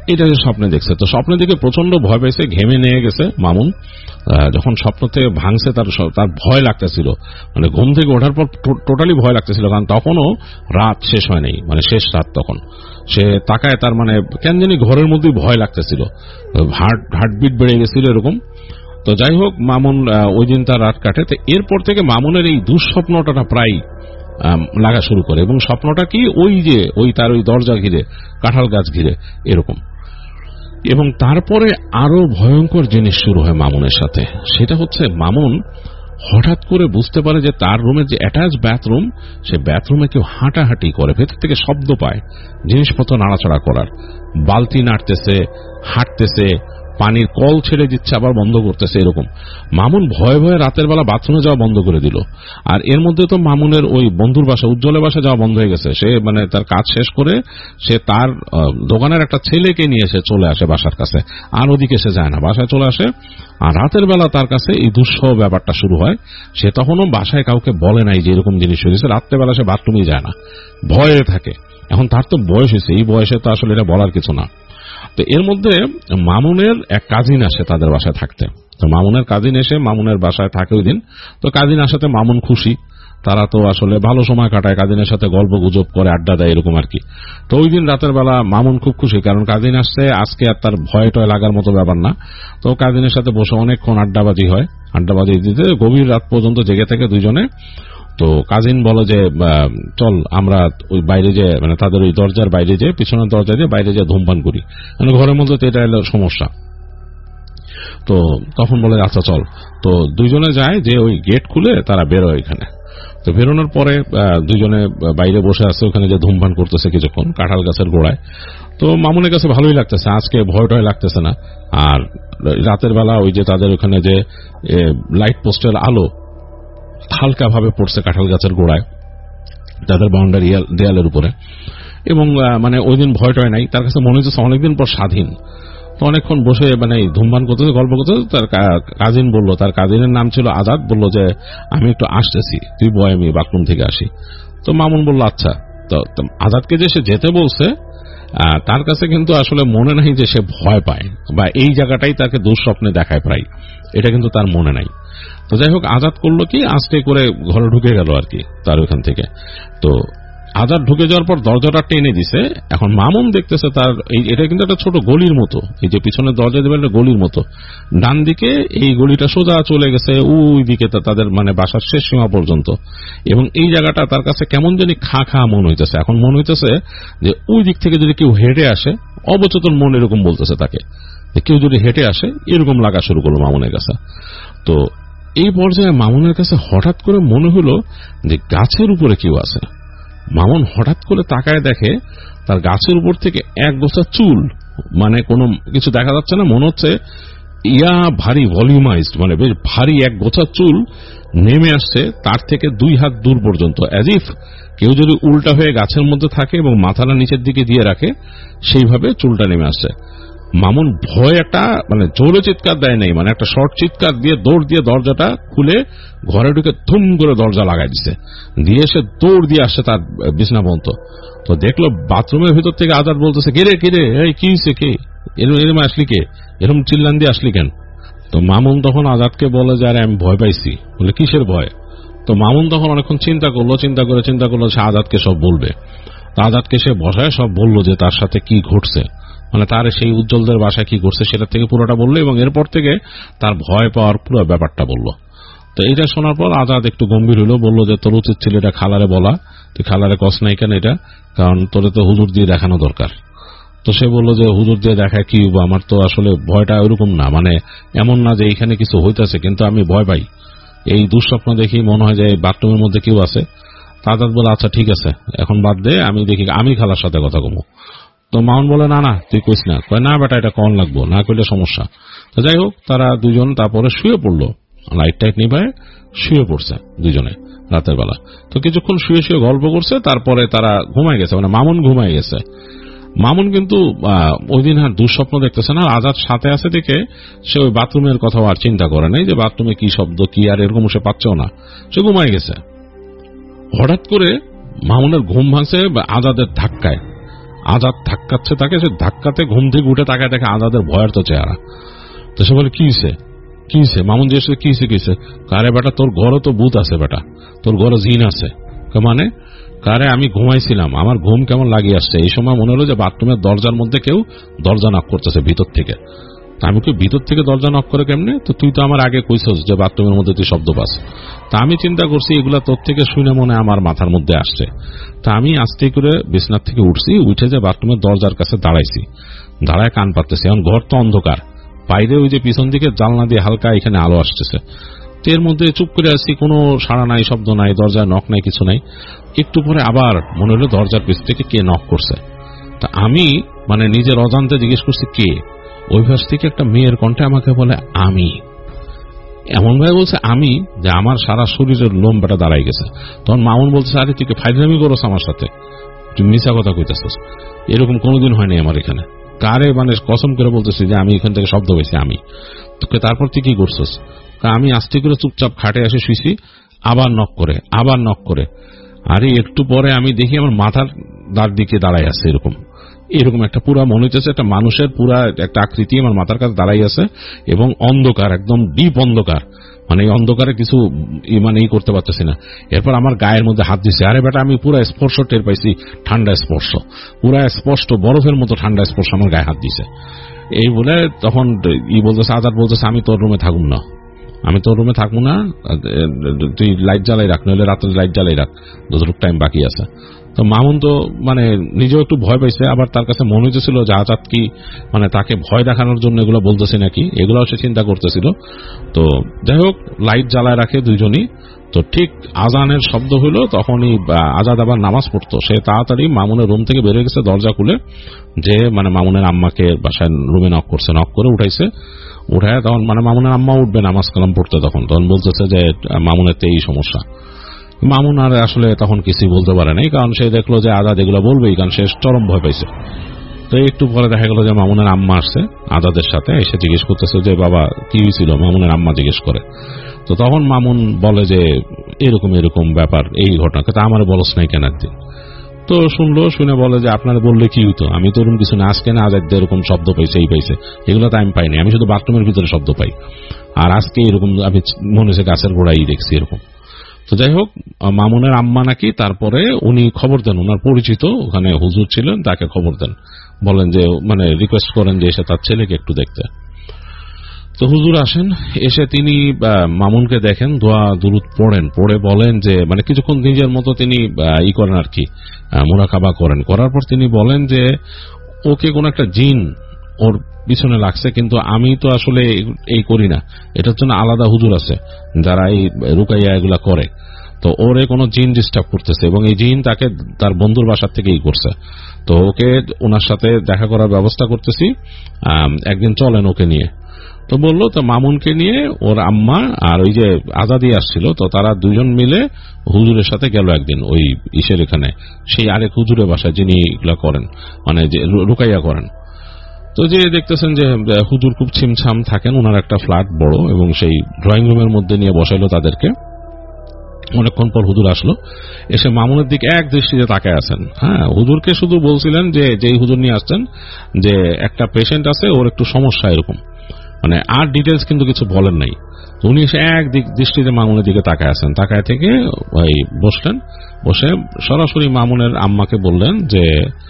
এটা যে স্বপ্নে দেখছে, তো স্বপ্নে দেখে প্রচন্ড ভয় পেয়েছে, ঘেমে নিয়ে গেছে মামুন। যখন স্বপ্ন থেকে ভাঙছে তার তার ভয় লাগতেছিল, মানে ঘুম থেকে ওঠার পর টোটালি ভয় লাগতেছিল, কারণ তখনও রাত শেষ হয় নাই, মানে শেষ রাত। তখন সে তাকায়, তার মানে কেন জানি ঘরের মধ্যেই ভয় লাগতেছিল, হার্ট হার্টবিট বেড়ে গেছিল এরকম। তো যাই হোক, মামুন ওই দিন তার রাত কাটে। তো এরপর থেকে মামুনের এই দুঃস্বপ্নটা প্রায় লাগা শুরু করে, এবং স্বপ্নটা কি, ওই যে ওই তার ওই দরজা ঘিরে, কাঁঠাল গাছ ঘিরে এরকম। এবং তারপরে আরো ভয়ঙ্কর জিনিস শুরু হয় মামুনের সাথে। সেটা হচ্ছে, মামুন হঠাৎ করে বুঝতে পারে যে তার রুমের যে অ্যাটাচ বাথরুম, সে বাথরুমে কেউ হাঁটাহাঁটি করে, ভেতর থেকে শব্দ পায়, জিনিসপত্র নাড়াচাড়া করার, বালতি নাড়তেছে, হাঁটতেছে, পানির কল ছেড়ে দিচ্ছে, আবার বন্ধ করতেছে এরকম। মামুন ভয়ে ভয়ে রাতের বেলা বাথরুমে যাওয়া বন্ধ করে দিল। আর এর মধ্যে তো মামুনের ওই বন্ধুর বাসা, উজ্জ্বলের বাসা যাওয়া বন্ধ হয়ে গেছে। সে মানে তার কাজ শেষ করে সে তার দোকানের একটা ছেলেকে নিয়ে এসে চলে আসে বাসার কাছে, আর ওদিকে সে যায় না, বাসায় চলে আসে। আর রাতের বেলা তার কাছে এই দুঃসহ ব্যাপারটা শুরু হয়। সে তখনও বাসায় কাউকে বলে নাই যে এরকম জিনিস হয়েছে। রাত্রেবেলা সে বাথরুমে যায় না, ভয়ে থাকে। এখন তার তো বয়স হয়েছে, এই বয়সে তো আসলে এটা বলার কিছু না। তো এর মধ্যে মামুনের এক কাজিন আসে তাদের বাসায় থাকতে। তো মামুনের কাজিন এসে মামুনের বাসায় থাকে ওই দিন। তো কাজিন আসাতে মামুন খুশি, তারা তো আসলে ভালো সময় কাটায়, কাজিনের সাথে গল্প গুজব করে, আড্ডা দেয় এরকম আর কি। তো ওই দিন রাতের বেলা মামুন খুব খুশি, কারণ কাজিন আসছে, আজকে আর তার ভয় টয় লাগার মতো ব্যাপার না। তো কাজিনের সাথে বসে অনেকক্ষণ আড্ডাবাজি হয়, আড্ডাবাজি দিতে গভীর রাত পর্যন্ত জেগে থেকে দুইজনে। তো কাজিন বলে যে চল আমরা ওই বাইরে যে, মানে তাদের ওই দরজার বাইরে যে, পিছনের দরজা দিয়ে বাইরে যে ধূমপান করি, মানে ঘরের মধ্যে তো এটা এলো সমস্যা। তো তখন বলে আচ্ছা চল। তো দুইজনে যায়, যে ওই গেট খুলে তারা বেরোয় এখানে। তো বেরোনোর পরে দুইজনে বাইরে বসে আছে, ওখানে যে ধূমপান করতেছে কিছুক্ষণ কাঁঠাল গাছের গোড়ায়। তো মামুনের কাছে ভালোই লাগতেছে, আজকে ভয় টয় লাগতেছে না। আর রাতের বেলা ওই যে তাদের ওখানে যে লাইট পোস্টের আলো হালকা ভাবে পড়ছে কাঁঠাল গাছের গোড়ায়, তাদের বাউন্ডারি দেয়ালের উপরে, এবং মানে ওই দিন ভয় টয় নাই। তার কাছে মনে হচ্ছে অনেকদিন পর স্বাধীন। তো অনেকক্ষণ বসে মানে ধূমপান করতেছে, গল্প করতেছে। তার কাজিন বলল, তার কাজিনের নাম ছিল আজাদ, বলল যে আমি একটু আসতেছি, তুই বয়, আমি বাথরুম থেকে আসি। তো মামুন বলল আচ্ছা। তো আজাদকে যে সে যেতে বলছে, তার কাছে কিন্তু আসলে মনে নাই যে সে ভয় পায় বা এই জায়গাটাই তাকে দুঃস্বপ্নে দেখায় প্রায়, এটা কিন্তু তার মনে নাই। তো যাই হোক, আজাদ করলো কি, আস্তে করে ঘরে ঢুকে গেল আর কি তার ওখান থেকে। তো আজাদ ঢুকে যাওয়ার পর দরজাটা টেনে দিছে। এখন মামুন দেখতেছে তার এটা কিন্তু একটা ছোট গলির মতো, এই যে পিছনের দরজা দেবে একটা গলির মতো, ডান দিকে এই গলিটা সোজা চলে গেছে ওই দিকে তাদের মানে বাসার শেষ সীমা পর্যন্ত। এবং এই জায়গাটা তার কাছে কেমন জানি খা খা মন হইতেছে। এখন মন হইতেছে যে ওই দিক থেকে যদি কেউ হেঁটে আসে, অবচেতন মন এরকম বলতেছে তাকে, কেউ যদি হেঁটে আসে এরকম লাগা শুরু করলো মামুনের কাছে। তো এই পর্যায়ে মামুনের কাছে হঠাৎ করে মনে হলো যে গাছের উপরে কেউ আছে। মামুন হঠাৎ করে তাকায়, দেখে তার গাছের উপর থেকে এক গোছা চুল, মানে কোনো কিছু দেখা যাচ্ছে না, মনে হচ্ছে ইয়া ভারী ভলিউমাইজড, মানে বেশ ভারী এক গোছা চুল নেমে আসছে তার থেকে দুই হাত দূর পর্যন্ত, অ্যাজ ইফ কেউ যদি উল্টা হয়ে গাছের মধ্যে থাকে এবং মাথাটা নিচের দিকে দিয়ে রাখে, সেইভাবে চুলটা নেমে আসছে। মামুন ভয় একটা মানে জোরে চিৎকার দেয় নাই, মানে একটা শর্ট চিৎকার দিয়ে দৌড় দিয়ে দরজাটা খুলে ঘরে ঢুকে ধুম করে দরজা লাগাই দিছে, দিয়ে সে দৌড় দিয়ে আসছে তার বিছনা পর্যন্ত। তো দেখলো বাথরুমের ভিতর থেকে আজাদ বলতেছে, কিরে কিরে এই কি হয়েছে, কে এরম আসলি, কে এরকম চিল্লান দিয়ে আসলি কেন? তো মামুন তখন আজাদকে বলে যে আরে আমি ভয় পাইছি। বলে কিসের ভয়? তো মামুন তখন অনেকক্ষণ চিন্তা করলো, চিন্তা করে চিন্তা করলো সে আজাদকে সব বলবে। তো আজাদকে সে বসায় সব বললো যে তার সাথে কি ঘটছে, মানে তার সেই উজ্জ্বলদের বাসায় কি করছে সেটা থেকে পুরোটা বললো, এবং এরপর থেকে তার ভয় পাওয়ার পুরো ব্যাপারটা বললো। তো এটা শোনার পর আজাদ একটু গম্ভীর হলো, বললো যে তোর উচিত ছিল এটা খালারে বলা, তুই খালারে কস নাই কেন এটা, কারণ তোরে তো হুজুর দিয়ে দেখানো দরকার। তো সে বললো যে হুজুর দিয়ে দেখায় কি, আমার তো আসলে ভয়টা ওইরকম না, মানে এমন না যে এইখানে কিছু হইতেছে, কিন্তু আমি ভয় পাই, এই দুঃস্বপ্ন দেখি মনে হয় যে বাথরুমের মধ্যে কেউ আছে। আজাদ বলে আচ্ছা ঠিক আছে, এখন বাদ দে, আমি দেখি আমি খালার সাথে কথা কমো। তো মামুন বলে না না তুই কইস না, কয় না বেটা এটা কন লাগবো, না কইলে সমস্যা। তো যাই হোক, তারা দুজন তারপরে শুয়ে পড়লো, লাইট টাইট নিভায় শুয়ে পড়ছে দুজনে রাতের বেলা। তো কিছুক্ষণ শুয়ে শুয়ে গল্প করছে, তারপরে তারা ঘুমাই গেছে, মানে মামুন ঘুমাই গেছে। মামুন কিন্তু ওই দিন আর দুঃস্বপ্ন দেখতেছে না, আজাদ সাথে আছে দেখে সে ওই বাথরুমের কথাও আর চিন্তা করে নাই যে বাথরুমে কি শব্দ কি আর এরকম সে পাচ্ছেও না, সে ঘুমাই গেছে। হঠাৎ করে মামুনের ঘুম ভাঙছে আজাদের ধাক্কায়। আজাদ ধাক্কাচ্ছে তাকে, সে ধাক্কাতে ঘুম থেকে উঠে তাকায় দেখে আজাদের ভয়ের তো চেহারা। তো সে বলে কি হয়েছে কি হয়েছে? মামুন জিজ্ঞেস কি হয়েছে কি হয়েছে? কারে বেটা তোর ঘরে তো ভূত আছে, বেটা তোর ঘরে জিন আছে। মানে কারে আমি ঘুমাইছিলাম, আমার ঘুম কেমন লাগিয়ে আসছে, এই সময় মনে হলো যে বাথরুমের দরজার মধ্যে কেউ দরজা নক করতেছে ভিতর থেকে। আমি কি ভিতর থেকে দরজা নক করে কেমনে? তো তুই তো আমার আগে কইছস যে বাথরুমের মধ্যে তুই শব্দ পাস। তা আমি চিন্তা করছি এগুলা তোর থেকে শুনে মনে আমার মাথার মধ্যে আসছে। তা আমি আস্তে করে বিছনার থেকে উঠছি, উঠে যে বাথরুমের দরজার কাছে দাঁড়াইছি, দাঁড়ায় কান পাততেছি। এখন ঘর তো অন্ধকার, বাইরে ওই যে পিছন দিকে জানলা দিয়ে হালকা এখানে আলো আসতেছে। এর মধ্যে চুপ করে আসছি, কোনো সাড়া নাই, শব্দ নাই, দরজায় নক নাই, কিছু নাই। একটু পরে আবার মনে হলো দরজার পিছ থেকে কে নক করছে। তা আমি মানে নিজের অজান্তে জিজ্ঞেস করছি কে। ওই পাশ থেকে একটা মেয়ের কণ্ঠে আমাকে বলে আমি। এমন ভাবে বলছে আমি যে আমার সারা শরীরের লোম বেটা দাঁড়াই গেছে। তখন মামুন বলছে আরে তুই ফাইজলামি করছ আমার সাথে, তুই মিছা কথা কইতেছিস, এরকম কোনোদিন হয়নি আমার এখানে। কারে মানে কসম করে বলতেছি যে আমি এখান থেকে শব্দ পেয়েছি আমি। তারপর তুই কি করছিস? আমি আস্তে করে চুপচাপ খাটে এসে শুইছি, আবার নক করে আবার নক করে। আরে একটু পরে আমি দেখি আমার মাথার দাঁড় দিকে দাঁড়াই আছে, এরকম এরকম একটা পুরা মনে হচ্ছে একটা মানুষের পুরা একটা আকৃতি আমার মাথার কাছে দাঁড়াই আছে, এবং অন্ধকার, একদম ডিপ অন্ধকার, মানে এই অন্ধকারে কিছু মানে ই করতে পারতেছি না। এরপর আমার গায়ের মধ্যে হাত দিছে। আরে বেটা আমি পুরা স্পর্শ টের পাইছি, ঠান্ডা স্পর্শ, পুরা স্পষ্ট বরফের মতো ঠান্ডা স্পর্শ আমার গায়ে হাত দিছে। এই বলে তখন ই বলতেছে, আজাদ বলতেছে আমি তোর রুমে থাকুম না, আমি তোর রুমে থাকবো না, তুই লাইট জ্বালাই রাখ, নইলে রাত্রে লাইট জ্বালাই রাখ, যতটুকু টাইম বাকি আছে। তো মামুন তো মানে নিজেও একটু ভয় পাইছে, আবার তার কাছে মনে হইতেছিল যে আজাদ কি মানে তাকে ভয় দেখানোর জন্য এগুলো বলতেছে নাকি, এগুলো সে চিন্তা করতেছিল। তো যাই হোক লাইট জ্বালায় রাখে দুইজনই। তো ঠিক আজানের শব্দ হইলো, তখনই আজাদ আবার নামাজ পড়তো। সে তাড়াতাড়ি মামুনের রুম থেকে বেরিয়ে গেছে, দরজা খুলে যে মানে মামুনের আম্মাকে বাসায় রুমে নক করছে, নক করে উঠাইছে। উঠায় তখন মানে মামুনের আম্মা উঠবে নামাজ কালাম পড়তে, তখন তখন বলতেছে যে মামুনের তো এই সমস্যা। মামুন আর আসলে তখন কিছুই বলতে পারে নাই, কারণ সে দেখলো যে আজাদ এগুলো বলবেই, কারণ সে চরম ভয় পাইছে। তো একটু পরে দেখা গেল যে মামুনের আম্মা আসছে আজাদের সাথে, এসে জিজ্ঞেস করতেছে যে বাবা কি হয়েছিল, মামুনের আম্মা জিজ্ঞেস করে। তো তখন মামুন বলে যে এরকম এরকম ব্যাপার, এই ঘটনা, তা আমার বলস নাই কেন একদিন। তো শুনলো, শুনে বলে যে আপনারা বললে কি হইতো, আমি তো এরকম কিছু না, আজকে না আজাদ এরকম শব্দ পাইছে, এই পাইছে, এগুলো তো আমি পাইনি, আমি শুধু বাথরুমের ভিতরে শব্দ পাই, আর আজকে এরকম আমি মনে হচ্ছে গাছের গোড়াই দেখছি এরকম। তো যাই হোক মামুনের আম্মা নাকি তারপরে উনি খবর দেন, ওনার পরিচিত ওখানে হুজুর ছিলেন, তাকে খবর দেন, বলেন যে মানে রিকোয়েস্ট করেন যে এসে তার ছেলেকে একটু দেখতে। তো হুজুর আসেন, এসে তিনি মামুনকে দেখেন, দোয়া দুরুদ পড়েন, পড়ে বলেন যে মানে কিছুক্ষণ নিজের মতো তিনি ই করেন আর কি, মুরাকাবা করেন। করার পর তিনি বলেন যে ওকে কোন একটা জিন ওর পিছনে লাগছে, কিন্তু আমি তো আসলে এই করি না, এটার জন্য আলাদা হুজুর আছে যারা এই রুকাইয়া এগুলা করে। তো ওরে কোনো জিন ডিস্টার্ব করতেছে, এবং এই জিন তাকে তার বন্ধুর বাসার থেকেই করছে। তো ওকে ওনার সাথে দেখা করার ব্যবস্থা করতেছি, একদিন চলেন ওকে নিয়ে। তো বললো, তো মামুনকে নিয়ে ওর আম্মা আর ওই যে আজাদি আসছিল, তো তারা দুজন মিলে হুজুরের সাথে গেল একদিন ওই ইসের এখানে, সেই আরেক হুজুরের বাসায় যিনি এগুলা করেন, মানে যে রুকাইয়া করেন। তো যে দেখতেছেন যে হুজুর খুব ছিমছাম থাকেন, ওনার একটা ফ্ল্যাট বড়, এবং সেই ড্রয়িং রুমের মধ্যে নিয়ে বসাইলো তাদেরকে। অনেকক্ষণ পর হুজুর আসলো, এসে মামুনের দিকে এক দৃষ্টিতে তাকায় আছেন। হ্যাঁ, হুজুরকে শুধু বলছিলেন যে যেই হুজুর নিয়ে আসছেন যে একটা পেশেন্ট আছে, ওর একটু সমস্যা এরকম, মানে আর ডিটেলস কিন্তু কিছু বলেন নাই। উনি এসে এক দৃষ্টিতে মামুনের দিকে তাকায় আছেন, তাকায় থেকে ওই বসলেন, বসে সরাসরি মামুনের আম্মাকে বললেন যে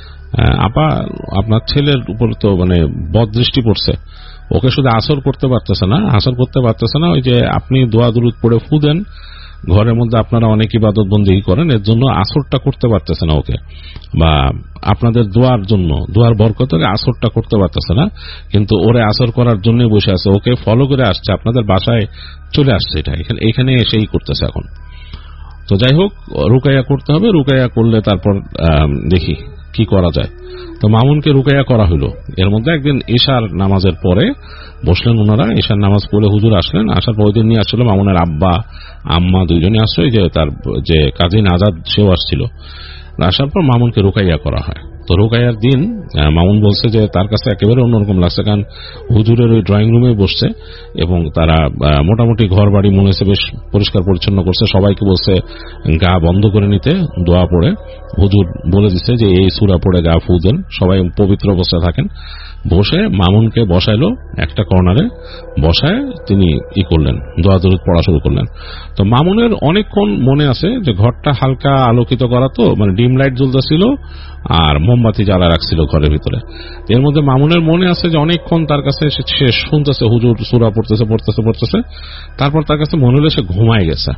আপা আপনার ছেলের উপর তো মানে বদ দৃষ্টি পড়ছে, ওকে শুধু আসর করতে পারতেছে না, আসর করতে পারতেছে না, ওই যে আপনি দোয়া দুরুদ পড়ে ফু দেন, ঘরের মধ্যে আপনারা অনেক ইবাদত বন্দেগী করেন, এর জন্য আসরটা করতে পারতেছে না ওকে, বা আপনাদের দোয়ার জন্য দোয়ার বরকতে আসরটা করতে পারতেছে না, কিন্তু ওরে আসর করার জন্য বসে আছে, ওকে ফলো করে আসছে, আপনাদের বাসায় চলে আসছে, এটা এখানে এসেই করতেছে এখন। তো যাই হোক রুকাইয়া করতে হবে, রুকাইয়া করলে তারপর দেখি কি করা যায়। তো মামুনকে রুকাইয়া করা হলো। এর মধ্যে একদিন ঈশার নামাজের পরে বসলেন ওনারা, ঈশার নামাজ পড়ে হুজুর আসলেন, আসার পর ওইদিন নিয়ে আসছিল মামুনের আব্বা আম্মা দুইজনে আসছে, যে তার যে কাজিন আজাদ সেও আসছিল। আসার পর মামুনকে রুকাইয়া করা হয়। তো রোকায়ার দিন মামুন বলছে যে তার কাছে একেবারে অন্যরকম লাগছে, কারণ হুজুরের ওই ড্রয়িং রুমে বসছে এবং তারা মোটামুটি ঘর বাড়ি মনে হচ্ছে বেশ পরিষ্কার পরিচ্ছন্ন করছে, সবাইকে বলছে গা বন্ধ করে নিতে, দোয়া পড়ে। হুজুর বলে দিচ্ছে যে এই সূরা পড়ে গা ফু দেন, সবাই পবিত্র অবস্থায় থাকেন। বসে মামুনকে বসাইলো একটা কর্নারে, বসায় তিনি ই করলেন, দোয়া দরুদ পড়া শুরু করলেন। তো মামুনের অনেকক্ষণ মনে আছে যে ঘরটা হালকা আলোকিত করা, তো মানে ডিম লাইট জ্বলতেছিল আর মোমবাতি জ্বালা রাখছিল ঘরের ভিতরে। এর মধ্যে মামুনের মনে আছে যে অনেকক্ষণ তার কাছে সে শুনতেছে হুজুর সূরা পড়তেছে পড়তেছে পড়তেছে তারপর তার কাছে মনে হলো সে ঘুমায় গেছে,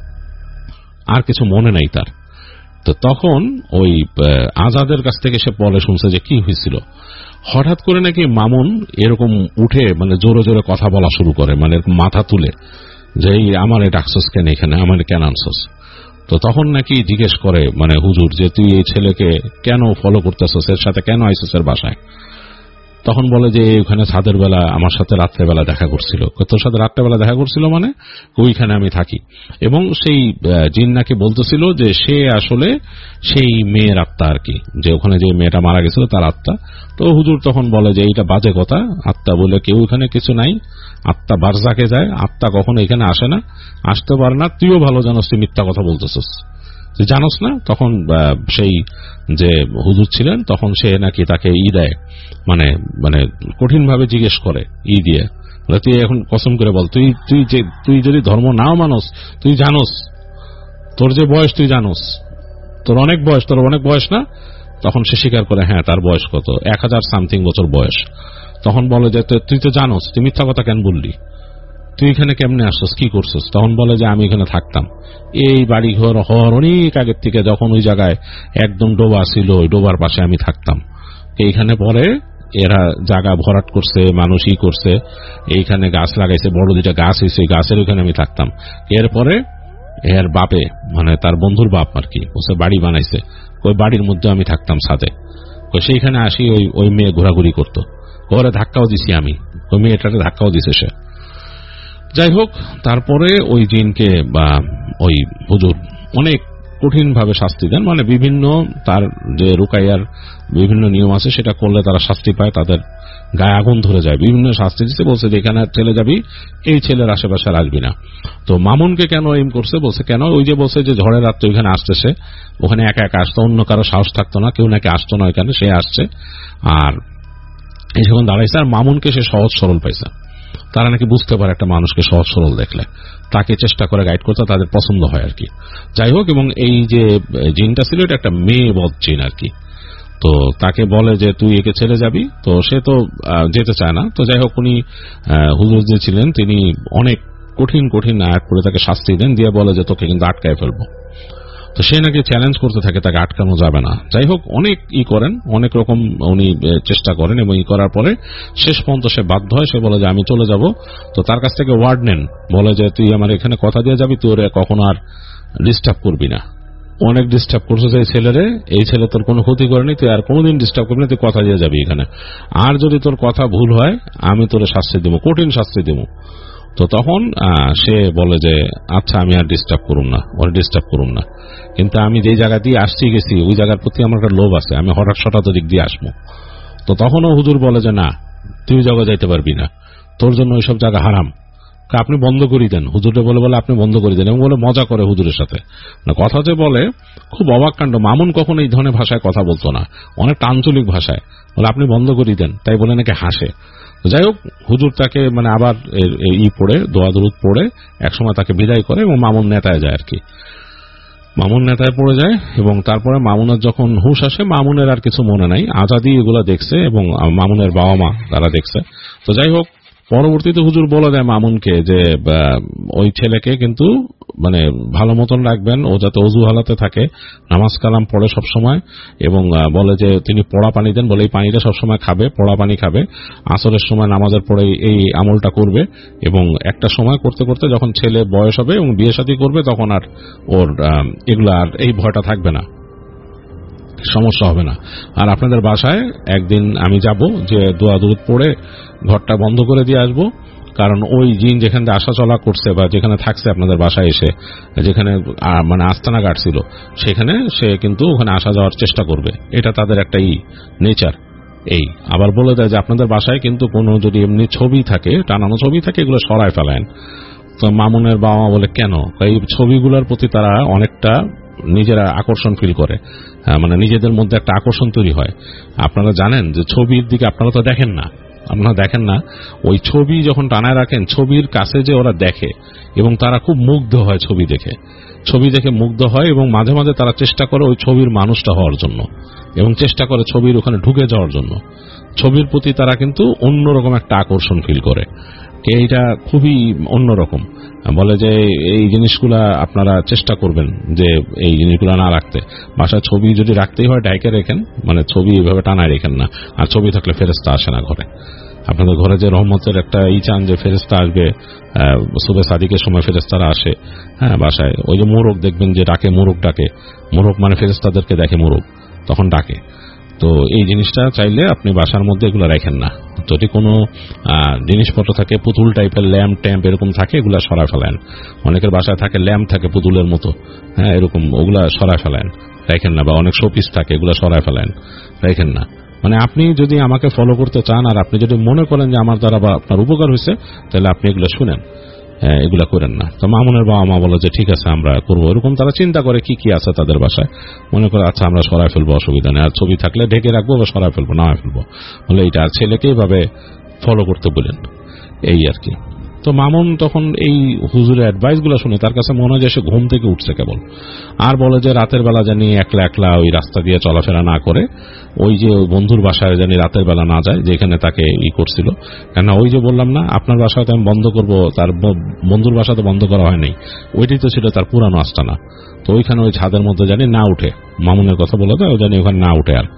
আর কিছু মনে নাই তার। তো তখন ওই আজাদের কাছ থেকে সে পরে শুনছে যে কি হয়েছিল। হঠাৎ করে নাকি মামুন এরকম উঠে মানে জোরে জোরে কথা বলা শুরু করে, মানে মাথা তুলে যে আমার ডাকছস কেন এখানে, আমার কেন আনছস। তো তখন নাকি জিজ্ঞেস করে মানে হুজুর যে তুই এই ছেলেকে কেন ফলো করতেছস, এর সাথে কেন আইসস এর বাসায়। তখন বলে যে ওখানে ছাদের বেলা আমার সাথে রাত্রেবেলা দেখা করছিল। তোর সাথে রাত্রেবেলা দেখা করছিল মানে ওইখানে আমি থাকি, এবং সেই জিন নাকি বলতেছিল যে সে আসলে সেই মেয়ের আত্মা আর কি, যে ওখানে যে মেয়েটা মারা গেছিল তার আত্মা। তো হুজুর তখন বলে যে এইটা বাজে কথা, আত্মা বলে কেউ এখানে কিছু নাই, আত্মা বারজাকে যায়, আত্মা কখনো এখানে আসে না, আসতে পারে না, তুইও ভালো জানোস, তুই মিথ্যা কথা বলতেছিস, তুই জানোস না। তখন সেই যে হুজুর ছিলেন তখন সে নাকি তাকে ই দেয়, মানে মানে কঠিন ভাবে জিজ্ঞেস করে ই দিয়ে, তুই এখন কসম করে বল, তুই তুই যে তুই যদি ধর্ম নাও মানস, তুই জানোস তোর যে বয়স, তুই জানোস তোর অনেক বয়স, তোর অনেক বয়স না। তখন সে স্বীকার করে হ্যাঁ তার বয়স কত, এক হাজার সামথিং বছর বয়স। তখন বলে যে তুই তো জানোস, তুই মিথ্যা কথা কেন বললি, তুই এখানে কেমনে আসছিস, কি করছিস। তখন বলে যে আমি এখানে থাকতাম, এই বাড়ি ঘর হওয়ার অনেক আগের থেকে, যখন ওই জায়গায় একদম ডোবা ছিল, ওই ডোবার পাশে আমি থাকতাম। এইখানে পরে এরা জায়গা ভরাট করছে, মানুষই করছে, এইখানে গাছ লাগাইছে, বড় দুইটা গাছ হয়েছে, গাছের ওইখানে আমি থাকতাম। এরপরে এর বাপে মানে তার বন্ধুর বাপ আর কি বসে বাড়ি বানাইছে, ওই বাড়ির মধ্যে আমি থাকতাম ছাদে, সেইখানে আসি ওই ওই মেয়ে ঘোরাঘুরি করতো, ঘরে ধাক্কাও দিছি আমি, ওই মেয়েটাকে ধাক্কাও দিছে সে। যাই হোক, তারপরে ওই জিনকে বা ওই হুজুর অনেক কঠিন ভাবে শাস্তি দেন, মানে বিভিন্ন তার যে রুকাইয়ার বিভিন্ন নিয়ম আছে সেটা করলে তারা শাস্তি পায়, তাদের গায়ে আগুন ধরে যায়, বিভিন্ন শাস্তি দিচ্ছে। বলছে যে এখানে চলে যাবি, এই ছেলের আশেপাশে আসবি না। তো মামুনকে কেন এম করছে, বলছে কেন, ওই যে বলছে যে ঝড়ের রাত্রে ওইখানে আসতেছে, ওখানে একা একা আসতো, অন্য কারো সাহস থাকতো না, কেউ নাকি আসতো না ওইখানে, সে আসছে আর এই যখন দাঁড়াইছে, আর মামুনকে সে সহজ সরল পাইছে, তারা নাকি বুঝতে পারে একটা মানুষকে সহজ সরল দেখলে, তাকে চেষ্টা করে গাইড করতে, তাদের পছন্দ হয় আর কি। যাই হোক, এবং এই যে জিনটা ছিল এটা একটা মেয়ে বধ জিন আর কি। তো তাকে বলে যে তুই একে ছেড়ে যাবি, তো সে তো যেতে চায় না। তো যাই হোক, উনি হুজুর যে ছিলেন তিনি অনেক কঠিন কঠিন আয়াত করে তাকে শাস্তি দেন, দিয়ে বলে যে তোকে কিন্তু আটকায় ফেলবো। তো সে নাকি চ্যালেঞ্জ করতে থাকে তাকে আটকানো যাবে না। যাই হোক, অনেক ই করেন, অনেক রকম উনি চেষ্টা করেন, এবং ই করার পরে শেষ পর্যন্ত সে বাধ্য হয়, সে বলে যে আমি চলে যাব। তো তার কাছ থেকে ওয়ার্ড নেন, বলে যে তুই আমার এখানে কথা দিয়ে যাবি, তুই ওরে কখনো আর ডিস্টার্ব করবি না। অনেক ডিস্টার্ব করছে এই ছেলেরে, এই ছেলে তোর কোনো ক্ষতি করেনি, তুই আর কোনোদিন ডিস্টার্ব করবি না, তুই কথা দিয়ে যাবি এখানে, আর যদি তোর কথা ভুল হয় আমি তোরে শাস্তি দেবো, কঠিন শাস্তি দেবো। তো তখন সে বলে যে আচ্ছা আমি আর ডিস্টার্ব করুম না, ওর ডিস্টার্ব করুম না, কিন্তু আমি যে জায়গা দিয়ে আসছি গেছি ওই জায়গার প্রতি আমার একটা লোভ আছে, আমি হঠাৎ হঠাৎ দিক দিয়ে আসবো। তো তখনও হুজুর বলে যে না, তুই জায়গা যাইতে পারবি না, তোর জন্য ওইসব জায়গা হারাম, আপনি বন্ধ করে দেন। হুজুরে বলে বলে আপনি বন্ধ করে দেন, এবং বলে মজা করে হুজুরের সাথে কথা যে বলে, খুব অবাক কাণ্ড। মামুন কখনো এই ধরনের ভাষায় কথা বলতো না, অনেকটা আঞ্চলিক ভাষায়, বলে আপনি বন্ধ করে দেন, তাই বলে নাকি হাসে। যাই হোক, হুজুর তাকে মানে আবার ই পড়ে দোয়া দরুদ পড়ে একসময় তাকে বিদায় করে, এবং মামুন নেতায় যায় আর কি, মামুন নেতায় পড়ে যায়। এবং তারপরে মামুনের যখন হুশ আসে, মামুনের আর কিছু মনে নাই, আজাদি এগুলো দেখছে এবং মামুনের বাবা মা তারা দেখছে। তো যাই হোক, পরবর্তীতে হুজুর বলে দেয় মামুনকে যে ওই ছেলেকে কিন্তু মানে ভালো মতন রাখবেন, ও যাতে অজু হালাতে থাকে, নামাজ কালাম পড়ে সবসময়, এবং বলে যে তিনি পড়া পানি দেন, বলে এই পানিটা সবসময় খাবে, পড়া পানি খাবে, আসরের সময় নামাজের পরে এই আমলটা করবে, এবং একটা সময় করতে করতে যখন ছেলে বয়স হবে এবং বিয়ে শাদী করবে তখন আর ওর এগুলা আর এই ভয়টা থাকবে না, সমস্যা হবে না। আর আপনাদের বাসায় একদিন আমি যাব, যে দোয়া দরুদ পড়ে ঘরটা বন্ধ করে দিয়ে আসবো, কারণ ওই জিন যেখানে আসা চলা করছে বা যেখানে থাকছে আপনাদের বাসায় এসে, যেখানে মানে আস্তানা গাড়ছিল, সেখানে সে কিন্তু ওখানে আসা যাওয়ার চেষ্টা করবে। এটা তাদের একটা ই নেচার। এই আবার বলে দেয় যে আপনাদের বাসায় কিন্তু কোনো যদি এমনি ছবি থাকে, টানানো ছবি থাকে, এগুলো সরায় ফেলেন। তো মামুনের বাবা মা বলে কেন? এই ছবিগুলোর প্রতি তারা অনেকটা নিজেরা আকর্ষণ ফিল করে, মানে নিজেদের মধ্যে একটা আকর্ষণ তৈরি হয়। আপনারা জানেন যে ছবির দিকে আপনারা তো দেখেন না, আপনারা দেখেন না, ওই ছবি যখন টানায় রাখেন, ছবির কাছে যে ওরা দেখে এবং তারা খুব মুগ্ধ হয় ছবি দেখে, ছবি দেখে মুগ্ধ হয় এবং মাঝে মাঝে তারা চেষ্টা করে ওই ছবির মানুষটা হওয়ার জন্য এবং চেষ্টা করে ছবির ওখানে ঢুকে যাওয়ার জন্য। ছবির প্রতি তারা কিন্তু অন্যরকম একটা আকর্ষণ ফিল করে। এইটা খুবই অন্যরকম। বলে যে এই জিনিসগুলা আপনারা চেষ্টা করবেন যে এই জিনিসগুলা না রাখতে। বাসায় ছবি যদি রাখতেই হয় ডাইকে রেখেন, মানে ছবি এভাবে টানায় রেখেন না। আর ছবি থাকলে ফেরেশতা আসে না ঘরে। আপনাদের ঘরে যে রহমতের একটা ই চান যে ফেরেশতা আসবে, সুবে সাদিকের সময় ফেরেশতারা আসে, হ্যাঁ বাসায় ওই যে মোরগ দেখবেন যে ডাকে, মোরগ ডাকে, মোরগ মানে ফেরেশতাদেরকে দেখে মোরগ, তখন ডাকে। তো এই জিনিসটা চাইলে আপনি বাসার মধ্যে এগুলো রাখেন না। যদি কোনো জিনিসপত্র থাকে, পুতুল টাইপের ল্যাম্প ট্যাম্প এরকম থাকে, এগুলা সরায় ফেলেন। অনেকের বাসায় থাকে ল্যাম্প থাকে পুতুলের মতো, হ্যাঁ এরকম, ওগুলা সরায় ফেলেন, রাখেন না। বা অনেক শোপিস থাকে, এগুলা সরায় ফেলেন, রাখেন না। মানে আপনি যদি আমাকে ফলো করতে চান আর আপনি যদি মনে করেন যে আমার দ্বারা বা আপনার উপকার হয়েছে, তাহলে আপনি এগুলো শুনেন, এগুলা করেন না। তো মামুনের বাবা মা বলে যে ঠিক আছে আমরা করবো। এরকম তারা চিন্তা করে কি কি আছে তাদের বাসায়, মনে করে আচ্ছা আমরা সরাই ফেলবো, অসুবিধা নেই। আর ছবি থাকলে ঢেকে রাখবো বা সরাই ফেলবো, নামায় ফেলবো, বলে এইটা। আর ছেলেকে এইভাবে ফলো করতে বলেন, এই আর কি। তো মামুন তখন এই হুজুরের অ্যাডভাইস গুলো শুনে তার কাছে মনে হয় যে সে ঘুম থেকে উঠছে কেবল। আর বলে যে রাতের বেলা জানি একলা একলা ওই রাস্তা দিয়ে চলাফেরা না করে, ওই যে বন্ধুর বাসায় জানি রাতের বেলা না যায় যেখানে তাকে ই করছিল। কেন ওই যে বললাম না আপনার বাসায় তো আমি বন্ধ করবো, তার বন্ধুর বাসা তো বন্ধ করা হয় নাই, ওইটাই তো ছিল তার পুরানো আস্তানা। তো ওইখানে ওই ছাদের মধ্যে জানি না উঠে, মামুনের কথা বলে দেয়, ও জানি ওখানে না উঠে। আর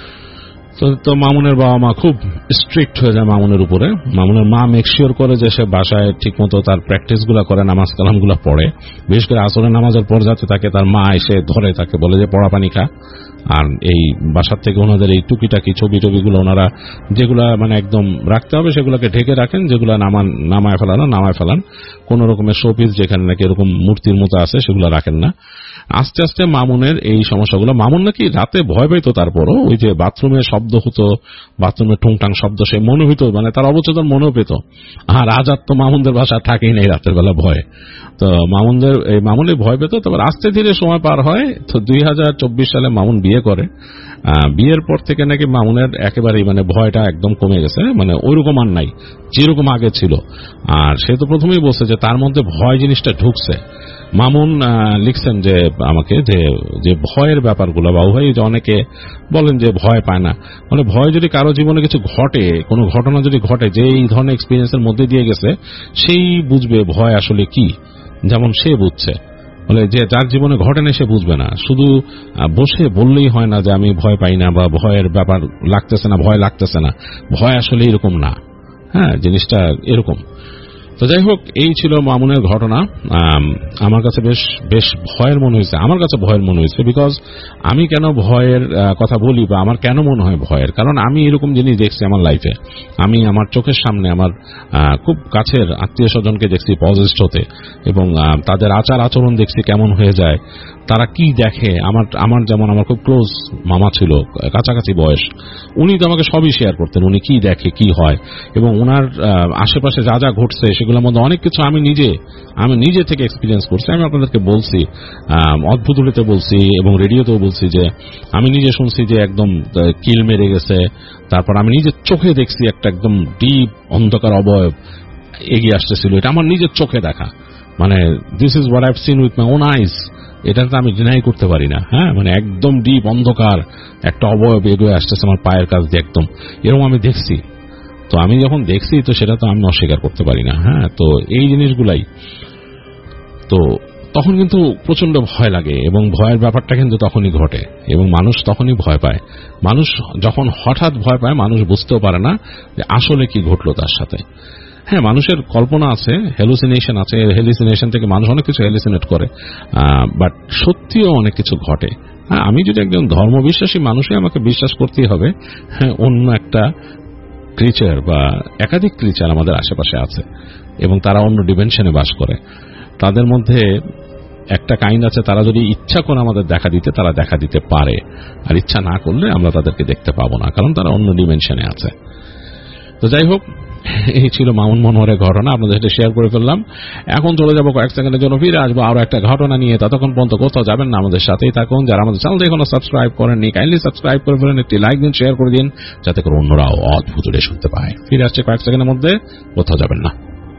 তো মামুনের বাবা মা খুব স্ট্রিক্ট হয়ে যায় মামুনের উপরে। মামুনের মা মেক শিওর করে যে সে বাসায় ঠিক মতো তার প্র্যাকটিস গুলা করে, নামাজ কালাম গুলা পড়ে, বিশেষ করে আসরের নামাজের পর যাতে তাকে তার মা এসে ধরে তাকে বলে যে পড়া পানি খা। আর এই বাসার থেকে ওনাদের এই টুকিটাকি ছবি টবিগুলো ওনারা যেগুলা মানে একদম রাখতে হবে সেগুলোকে ঢেকে রাখেন, যেগুলা নামান নামায় ফেলানো নামায় ফেলান। কোন রকমের শোপিস যেখানে নাকি এরকম মূর্তির মতো আছে সেগুলো রাখেন না। আস্তে আস্তে মামুনের এই সমস্যাগুলো, মামুন নাকি রাতে ভয় পাইতো, তারপরও ওই যে বাথরুমে শব্দ হতো, বাথরুমে টুংটাং শব্দ সে মনে হইতো, মানে তার অবচেতন মনেও পেত। আর আজাদ তো মামুনদের বাসা থাকেই নেই রাতের বেলা ভয়। তো মামুনদের এই মামুনই ভয় পেত। তারপর আস্তে ধীরে সময় পার হয়। তো দুই হাজার চব্বিশ সালে মামুন বিয়ে করে। বিয়ের পর থেকে নাকি মামুনের একেবারেই মানে ভয়টা একদম কমে গেছে, মানে ওইরকম আর নাই যেরকম আগে ছিল। আর সে তো প্রথমেই বলছে যে তার মধ্যে ভয় জিনিসটা ঢুকছে। মামুন লিখছেন যে আমাকে যে যে ভয়ের ব্যাপারগুলো, বা ভাই যে অনেকে বলেন যে ভয় পায় না, মানে ভয় যদি কারো জীবনে কিছু ঘটে, কোনো ঘটনা যদি ঘটে যে এই ধরনের এক্সপিরিয়েন্সের মধ্যে দিয়ে গেছে, সেই বুঝবে ভয় আসলে কি। যেমন সে বুঝছে, বলে যে যার জীবনে ঘটেনি সে বুঝবে না। শুধু বসে বললেই হয় না যে আমি ভয় পাই না বা ভয়ের ব্যাপার লাগতেছে না, ভয় লাগতেছে না, ভয় আসলে এরকম না, হ্যাঁ জিনিসটা এরকম। তো যাই হোক, এই ছিল মামুনের ঘটনা। আমার কাছে বেশ বেশ ভয়ের মনে হয়েছে, আমার কাছে ভয়ের মনে হয়েছে। বিকজ আমি কেন ভয়ের কথা বলি বা আমার কেন মনে হয় ভয়ের, কারণ আমি এরকম জিনিস দেখছি আমার লাইফে। আমি আমার চোখের সামনে আমার খুব কাছের আত্মীয় স্বজনকে দেখছি পজেসড হতে, এবং তাদের আচার আচরণ দেখছি কেমন হয়ে যায়, তারা কি দেখে। আমার আমার যেমন আমার খুব ক্লোজ মামা ছিল, কাছাকাছি বয়স, উনি তো আমাকে সবই শেয়ার করতেন, উনি কি দেখে কি হয়, এবং ওনার আশেপাশে যা যা ঘটছে সেগুলোর মধ্যে অনেক কিছু আমি নিজে আমি নিজে থেকে এক্সপিরিয়েন্স করছি। আমি আপনাদেরকে বলছি, অদ্ভুত উড়িতে বলছি এবং রেডিওতেও বলছি যে আমি নিজে শুনছি যে একদম কিল মেরে গেছে। তারপর আমি নিজের চোখে দেখছি একটা একদম ডিপ অন্ধকার অবয়ব এগিয়ে আসতেছিল, এটা আমার নিজের চোখে দেখা। মানে this is what I have seen with my own eyes, এটা তো আমি ডিনাই করতে পারি না। হ্যাঁ, মানে একদম ডিপ অন্ধকার একটা অবয়ব এগিয়ে আসতেছে আমার পায়ের কাছ দিয়ে, একদম এরকম আমি দেখছি। তো আমি যখন দেখছি তো সেটা তো আমি অস্বীকার করতে পারি না। হ্যাঁ, তো এই জিনিসগুলাই, তো তখন কিন্তু প্রচন্ড ভয় লাগে, এবং ভয়ের ব্যাপারটা কিন্তু তখনই ঘটে এবং মানুষ তখনই ভয় পায়। মানুষ যখন হঠাৎ ভয় পায়, মানুষ বুঝতেও পারে না যে আসলে কি ঘটলো তার সাথে। হ্যাঁ, মানুষের কল্পনা আছে, হ্যালুসিনেশন আছে, হ্যালুসিনেশন থেকে মানুষ অনেক কিছু হ্যালুসিনেট করে, বাট সত্যিও অনেক কিছু ঘটে। হ্যাঁ, আমি যদি একজন ধর্মবিশ্বাসী মানুষই আমাকে বিশ্বাস করতেই হবে হ্যাঁ অন্য একটা ক্রিচার বা একাধিক ক্রিচার আমাদের আশেপাশে আছে এবং তারা অন্য ডিমেনশনে বাস করে। তাদের মধ্যে একটা কাইন্ড আছে, তারা যদি ইচ্ছা করে আমাদের দেখা দিতে তারা দেখা দিতে পারে, আর ইচ্ছা না করলে আমরা তাদেরকে দেখতে পাবো না, কারণ তারা অন্য ডিমেনশনে আছে। তো যাই হোক, এই ছিল মামুন মনোহরের ঘটনা, আপনাদের সাথে শেয়ার করে ফেললাম। এখন চলে যাবো কয়েক সেকেন্ডের জন্য, ফিরে আসবো আরো একটা ঘটনা নিয়ে। ততক্ষণ পর্যন্ত কোথাও যাবেন না, আমাদের সাথেই থাকুন। যারা আমাদের চ্যানেলটি এখনো সাবস্ক্রাইব করেননি, কাইন্ডলি সাবস্ক্রাইব করে ফেলেন, একটি লাইক দিন, শেয়ার করে দিন, যাতে করে অন্যরাও অদ্ভুত শুনতে পায়। ফিরে আসছে কয়েক সেকেন্ডের মধ্যে, কোথাও যাবেন না।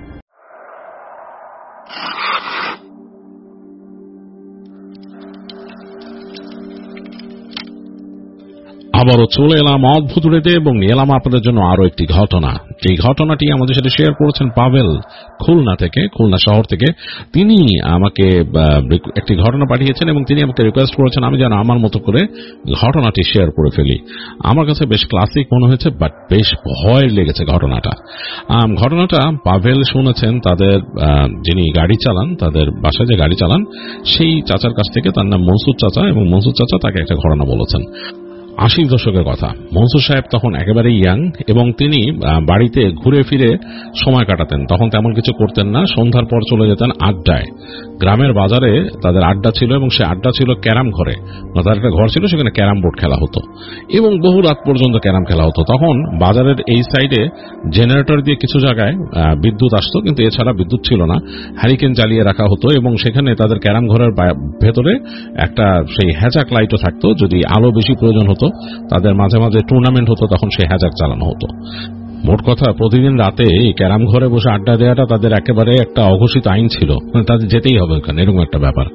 আবারও চলে এলাম অদ্ভুত রেতে এবং নিয়ে এলাম আপনাদের জন্য আরো একটি ঘটনা। এই ঘটনাটি আমাদের সাথে শেয়ার করেছেন পাভেল, খুলনা থেকে, খুলনা শহর থেকে। তিনি আমাকে একটি ঘটনা পাঠিয়েছেন এবং তিনি আমাকে রিকোয়েস্ট করেছেন আমি যেন আমার মতো করে ঘটনাটি শেয়ার করে ফেলি। আমার কাছে বেশ ক্লাসিক মনে হয়েছে, বাট বেশ ভয় লেগেছে ঘটনাটা। ঘটনাটা পাভেল শুনেছেন তাদের যিনি গাড়ি চালান, তাদের বাসায় যে গাড়ি চালান সেই চাচার কাছ থেকে। তার নাম মনসুর চাচা, এবং মনসুর চাচা তাকে একটা ঘটনা বলেছেন। আশির দশকের কথা। মনসুর সাহেব তখন একেবারে ইয়াং এবং তিনি বাড়িতে ঘুরে ফিরে সময় কাটাতেন। তখন তেমন কিছু করতেন না, সন্ধ্যার পর চলে যেতেন আড্ডায়। গ্রামের বাজারে তাদের আড্ডা ছিল এবং সে আড্ডা ছিল ক্যারাম ঘরে। তাদের একটা ঘর ছিল, সেখানে ক্যারাম বোর্ড খেলা হতো এবং বহু রাত পর্যন্ত ক্যারাম খেলা হতো। তখন বাজারের এই সাইডে জেনারেটর দিয়ে কিছু জায়গায় বিদ্যুৎ আসতো, কিন্তু এছাড়া বিদ্যুৎ ছিল না। হ্যারিকেন জ্বালিয়ে রাখা হতো এবং সেখানে তাদের ক্যারাম ঘরের ভেতরে একটা সেই হ্যাজাক লাইটও থাকতো। যদি আলো বেশি প্রয়োজন হতো, তাদের মাঝে মাঝে টুর্নামেন্ট হতো, তখন সেই হ্যাজাক চালানো হতো। মোট কথা, প্রতিদিন রাতে এই ক্যারাম ঘরে বসে আড্ডা দেওয়াটা তাদের একেবারে একটা অঘোষিত আইন ছিল, তাদের যেতেই হবে ওখানে, এরকম একটা ব্যাপার।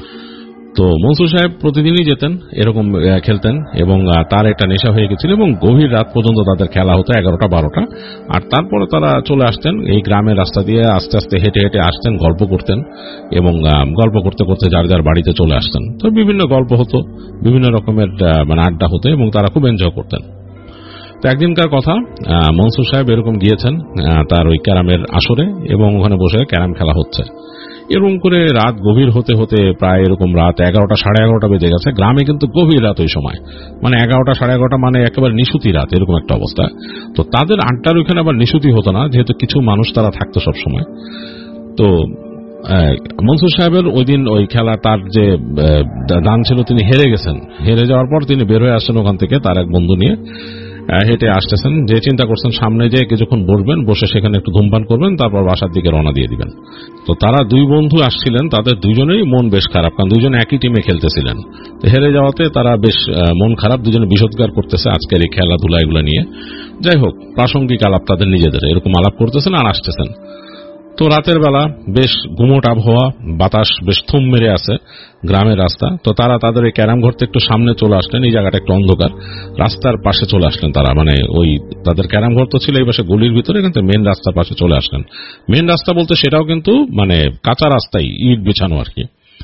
তো মনসুর সাহেব প্রতিদিনই যেতেন, এরকম খেলতেন এবং তার একটা নেশা হয়ে গেছিল এবং গভীর রাত পর্যন্ত তাদের খেলা হতো, এগারোটা বারোটা। আর তারপরে তারা চলে আসতেন এই গ্রামের রাস্তা দিয়ে, আস্তে আস্তে হেঁটে হেঁটে আসতেন, গল্প করতেন এবং গল্প করতে করতে যার যার বাড়িতে চলে আসতেন। তো বিভিন্ন গল্প হতো, বিভিন্ন রকমের মানে আড্ডা হতো এবং তারা খুব এনজয় করতেন। তো একদিনকার কথা, মনসুর সাহেব এরকম গিয়েছেন তার ওই ক্যারামের আসরে এবং ওখানে বসে ক্যারাম খেলা হচ্ছে। এরকম করে রাত গভীর হতে হতে প্রায় এরকম রাত এগারোটা সাড়ে এগারোটা বেজে গেছে। গ্রামে কিন্তু গভীর রাত ওই সময়, মানে এগারোটা সাড়ে এগারোটা মানে একেবারে নিশুতি রাত, এরকম একটা অবস্থা। তো তাদের আড্ডার ওইখানে আবার নিশুতি হতো না, যেহেতু কিছু মানুষ তারা থাকতো সবসময়। তো মনসুর সাহেবের ওই দিন ওই খেলা তার যে দান ছিল, তিনি হেরে গেছেন। হেরে যাওয়ার পর তিনি বের হয়ে আসছেন ওখান থেকে তার এক বন্ধু নিয়ে, হেঁটে আসতেছেন। যে চিন্তা করছেন সামনে যে কিছুক্ষণ বসবেন, বসে সেখানে একটু ধূমপান করবেন, তারপর বাসার দিকে রওনা দিয়ে দিবেন। তো তারা দুই বন্ধু আসছিলেন, তাদের দুজনেই মন বেশ খারাপ, কারণ দুজন একই টিমে খেলতেছিলেন। তো হেরে যাওয়াতে তারা বেশ মন খারাপ, দুজনে বিষোদ্গার করতেছে আজকের এই খেলাধুলা এগুলো নিয়ে। যাই হোক, প্রাসঙ্গিক আলাপ তাদের নিজেদের, এরকম আলাপ করতেছেন আর আসতেছেন। তো রাতের বেলা বেশ গুমোট আবহাওয়া, বাতাস বেশ থুম মেরে আছে, গ্রামের রাস্তা। তো তারা তাদের এই ক্যারাম ঘর থেকে একটু সামনে চলে আসলেন, এই জায়গাটা একটু অন্ধকার, রাস্তার পাশে চলে আসলেন তারা। মানে ওই তাদের ক্যারাম ঘর তো ছিল এই পাশে গলির ভিতরে, কিন্তু মেন রাস্তার পাশে চলে আসলেন। মেন রাস্তা বলতে সেটাও কিন্তু মানে কাঁচা রাস্তাই, ইট বিছানো আর কি।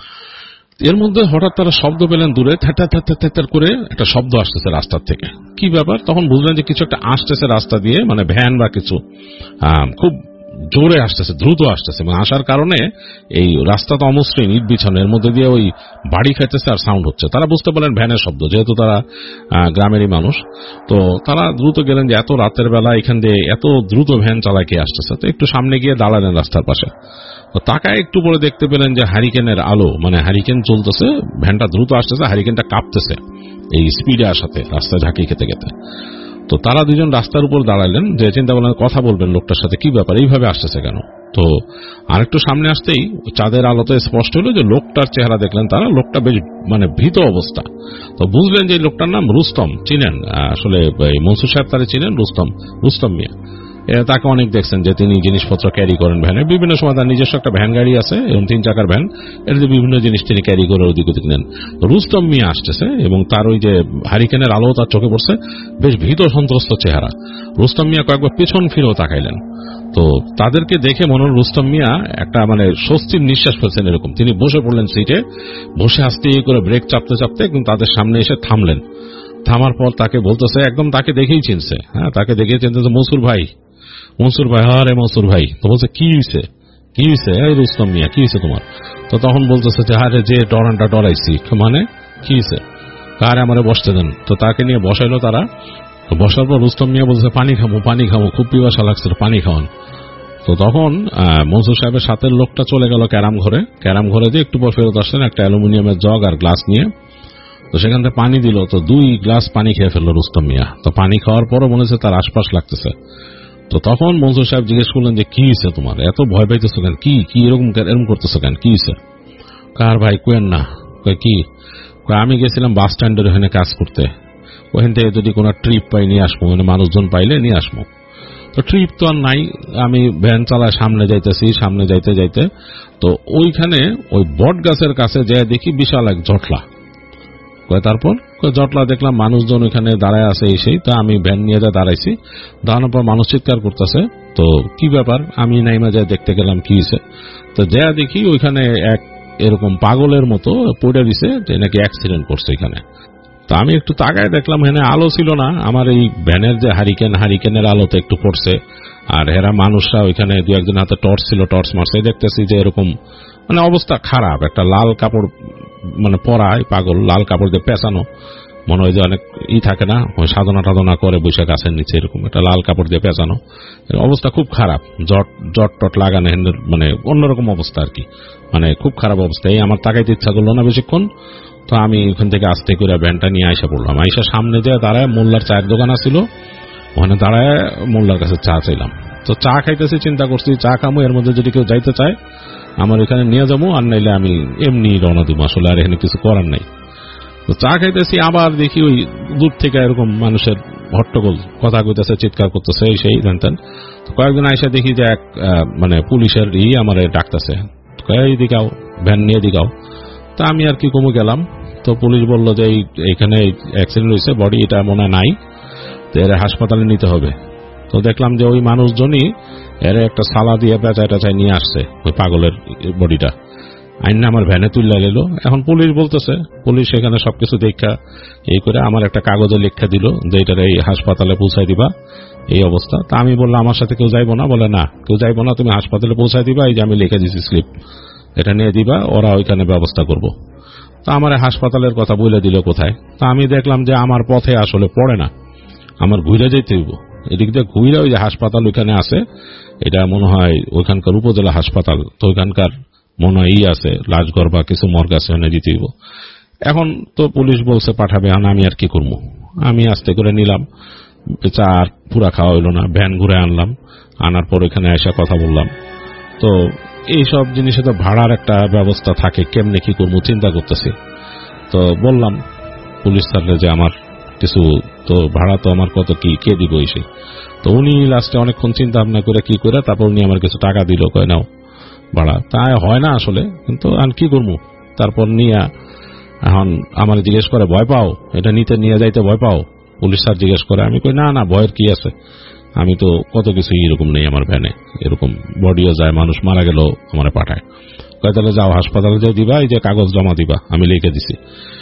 এর মধ্যে হঠাৎ তারা শব্দ পেলেন দূরে, থ্যাটার থ্যাটার থ্যাটার করে একটা শব্দ আসতেছে রাস্তার থেকে। কি ব্যাপার? তখন বুঝলেন যে কিছু একটা আসতেছে রাস্তা দিয়ে, মানে ভ্যান বা কিছু, খুব জোরে আসতেছে, দ্রুত আসতেছে। এবং আসার কারণে এই রাস্তা তো অমসৃণ, ইট বিছানো, এর মধ্যে দিয়ে ওই বাড়ি খাইতেছে আর সাউন্ড হচ্ছে। তারা বুঝতে পারলেন ভ্যানের শব্দ, যেহেতু তারা গ্রামেরই মানুষ। তো তারা দ্রুত গেলেন যে এত রাতের বেলা এখান দিয়ে এত দ্রুত ভ্যান চালায় কে আসতেছে। তো একটু সামনে গিয়ে দাঁড়ালেন রাস্তার পাশে। তো তাকায় একটু পরে দেখতে পেলেন যে হ্যারিকেনের আলো, মানে হ্যারিকেন চলতেছে, ভ্যানটা দ্রুত আসতেছে, হ্যারিকেনটা কাঁপতেছে এই স্পিডে আসাতে, রাস্তায় ঝাঁকি খেতে খেতে। তো তারা দুজন রাস্তার উপর দাঁড়ালেন, যে চিন্তা করলেন কথা বলবেন লোকটার সাথে, কি ব্যাপার, এইভাবে আসতেছে কেন। তো আরেকটু সামনে আসতেই চাঁদের আলোতে স্পষ্ট হলো যে লোকটার চেহারা দেখলেন তারা, লোকটা বেশ মানে ভীত অবস্থা। তো বুঝলেন যে লোকটার নাম রুস্তম, চিনেন আসলে মনসুর সাহেব তারা চিনেন, রুস্তম, রুস্তম মিয়া। তাকে অনেক দেখছেন যে তিনি জিনিসপত্র ক্যারি করেন ভ্যানে, বিভিন্ন সময় তার নিজস্ব একটা ভ্যান গাড়ি আছে, এবং তিন চাকার ভ্যান, এটাতে বিভিন্ন জিনিস তিনি ক্যারি করে ওদিক ওদিক নেন। রুস্তম মিয়া আসতেছে এবং তার ওই যে হারিকেনের আলো তার চোখে পড়ছে, বেশ ভীত সন্ত্রস্ত চেহারা। রুস্তম মিয়া কয়েকবার পেছন ফিরেও তাকাইলেন। তো তাদেরকে দেখে মনে হল রুস্তম মিয়া একটা মানে স্বস্তির নিঃশ্বাস ফেলছেন এরকম। তিনি বসে পড়লেন সিটে, বসে আস্তে করে ব্রেক চাপতে চাপতে একদম তাদের সামনে এসে থামলেন। থামার পর তাকে বলতেছে, একদম তাকে দেখেই চিনছে, হ্যাঁ তাকে দেখেই চিনতেছে, মনসুর ভাই, মনসুর ভাই, আরে মনসুর ভাই। তো বলছে কি হয়েছে, কি হয়েছে এই রুস্তম মিয়া, কি হয়েছে তোমার? তো তখন বলতেছে যে আরে যে ডরানটা ডরাইছি, মানে কি হয়েছে, কারে আমারে বসতে দেন। তো তাকে নিয়ে বসাইলো তারা। বসার পর রুস্তম মিয়া বলছে পানি খাবো পানি খাবো, খুব পিপাসা লাগছে, পানি খাওয়ান। তো তখন মনসুর সাহেবের সাথের লোকটা চলে গেল ক্যারাম ঘরে, ক্যারাম ঘরে যে একটু পর ফেরত আসলেন একটা অ্যালুমিনিয়ামের জগ আর গ্লাস নিয়ে। তো সেখান থেকে পানি দিল, তো দুই গ্লাস পানি খেয়ে ফেললো রুস্তম মিয়া। তো পানি খাওয়ার পরও মনে হচ্ছে তার আশপাশ লাগতেছে। তো তখন মনসুর সাহেব জিজ্ঞেস করলেন যে কি হয়েছে তোমার, এত ভয় পাইতেছো কেন, কি কি এরকম এরকম করতেছো কেন, কি হয়েছে? কার ভাই কোয়েন না, কি আমি গেছিলাম বাস স্ট্যান্ডের ওখানে কাজ করতে, ওখান থেকে যদি কোনো ট্রিপ পাই নিয়ে আসবো, মানে মানুষজন পাইলে নিয়ে আসবো। তো ট্রিপ তো আর নাই, আমি ভ্যান চালায় সামনে যাইতেছি, সামনে যাইতে যাইতে তো ওইখানে ওই বট গাছের কাছে যে দেখি বিশাল এক জটলা। তারপর জটলা দেখলাম মানুষজন ওইখানে দাঁড়ায় আছে এসেই, তা আমি ভ্যান নিয়ে যা দাঁড়াইছি, দাঁড়ানোর পর মানুষ চিৎকার করতেছে। তো কি ব্যাপার, আমি নাইমা যা দেখতে গেলাম কি হয়েছে। তো যা দেখি ওইখানে এক এরকম পাগলের মতো পড়ে দিছে, যে নাকি অ্যাক্সিডেন্ট করছে এখানে। তো আমি একটু তাকায় দেখলাম এখানে আলো ছিল না, আমার এই ভ্যানের যে হারিকেন, হারিকেনের আলোতে একটু পড়ছে। আর এরা মানুষরা ওইখানে দু একজন হাতে টর্চ ছিল, টর্চ মারছে। দেখতেছি যে এরকম মানে অবস্থা খারাপ, একটা লাল কাপড় মানে পরায় পাগল, লাল কাপড় দিয়ে পেঁচানো, মনে হয় যে অনেক ই থাকে না, ওই সাধনা টাধনা করে বৈশাখ গাছের নিচে, এরকম একটা লাল কাপড় দিয়ে পেঁচানো অবস্থা, খুব খারাপ, জট জট টট লাগানো, মানে অন্যরকম অবস্থা আর কি, মানে খুব খারাপ অবস্থা। এই আমার তাকাইতে ইচ্ছা করলো না বেশিক্ষণ। তো আমি ওখান থেকে আস্তে করে ভ্যানটা নিয়ে আইসা পড়লাম। আইসা সামনে যে দাঁড়ায় মোল্লার চায়ের দোকান আছিল, ওখানে দাঁড়ায় মোল্লার কাছে চা চাইলাম। তো চা খাইতেছি, চিন্তা করছি চা খামো, এর মধ্যে যদি কেউ যাইতে চায় আমার এখানে নিয়ে যাবো, আর নাইলে আমি এমনি রওনা দিব, আসলে আর এখানে কিছু করার নাই। তো চা খাইতেছি, আবার দেখি ওই দূর থেকে এরকম মানুষের হট্টগোল, কথা কইতেছে, চিৎকার করতেছে, সেই জানতেন। তো কয়েকদিন আইসা দেখি যে এক মানে পুলিশের ই আমার ডাকতেছে, এই দিকাও, ভ্যান নিয়ে দিকাও। তা আমি আর কি কমে গেলাম। তো পুলিশ বলল যে এইখানে অ্যাক্সিডেন্ট হয়েছে, বডি এটা মনে নাই, তো এর হাসপাতালে নিতে হবে। তো দেখলাম যে ওই মানুষজনই এর একটা সালা দিয়ে পেঁচায় টেঁচায় নিয়ে আসছে ওই পাগলের বডিটা, আইন আমার ভ্যানে তুলে গেল। এখন পুলিশ বলতেছে, পুলিশ এখানে সবকিছু দেখা এই করে আমার একটা কাগজে লেখা দিল যে এটার এই হাসপাতালে পৌঁছায় দিবা, এই অবস্থা। তা আমি বললাম আমার সাথে কেউ যাইবো না? বলে না, কেউ যাইবো না, তুমি হাসপাতালে পৌঁছায় দিবা, এই যে আমি লিখে দিছি স্লিপ, এটা নিয়ে দিবা, ওরা ওইখানে ব্যবস্থা করবো। তা আমার হাসপাতালের কথা বলে দিল কোথায়। তা আমি দেখলাম যে আমার পথে আসলে পড়ে না, আমার ঘুরে যেতে হইব, এদিক দিয়ে ঘুরে ওই যে হাসপাতাল ওইখানে আছে, এটা মনে হয় ওইখানকার উপজেলা হাসপাতাল, তো ওইখানকার মনে হয় ই আছে লাশঘর বা কিছু মর্গ আছে, ওখানে যেতে হইব। এখন তো পুলিশ বলছে পাঠাবে, আমি আর কি করবো, আমি আস্তে করে নিলাম, চা আর পুরা খাওয়া হইল না, ভ্যান ঘুরে আনলাম, আনার পর ওইখানে এসে কথা বললাম। তো এইসব জিনিসে তো ভাড়ার একটা ব্যবস্থা থাকে, কেমনে কি করবো চিন্তা করতেছি। তো বললাম পুলিশ স্যাররে যে আমার কিছু তো ভাড়া তো আমার কত কি কে দিব এসে। তো উনি লাস্টে অনেকক্ষণ চিন্তা ভাবনা করে কি করে তারপর উনি আমার কিছু টাকা দিল, কয় নাও ভাড়া। তাই হয় না আসলে, কিন্তু আর কি করবো। তারপর নিয়ে এখন আমার জিজ্ঞেস করে ভয় পাও, এটা নিতে নিয়ে যাইতে ভয় পাও? পুলিশ স্যার জিজ্ঞেস করে, আমি কই না না, ভয়ের কি আছে, আমি তো কত কিছু এরকম নেই আমার ভ্যানে, এরকম বডিও যায়, মানুষ মারা গেল আমার পাঠায়। কয় তাহলে যাও হাসপাতালে যাই দিবা, এই যে কাগজ জমা দিবা, আমি লিখে দিছি।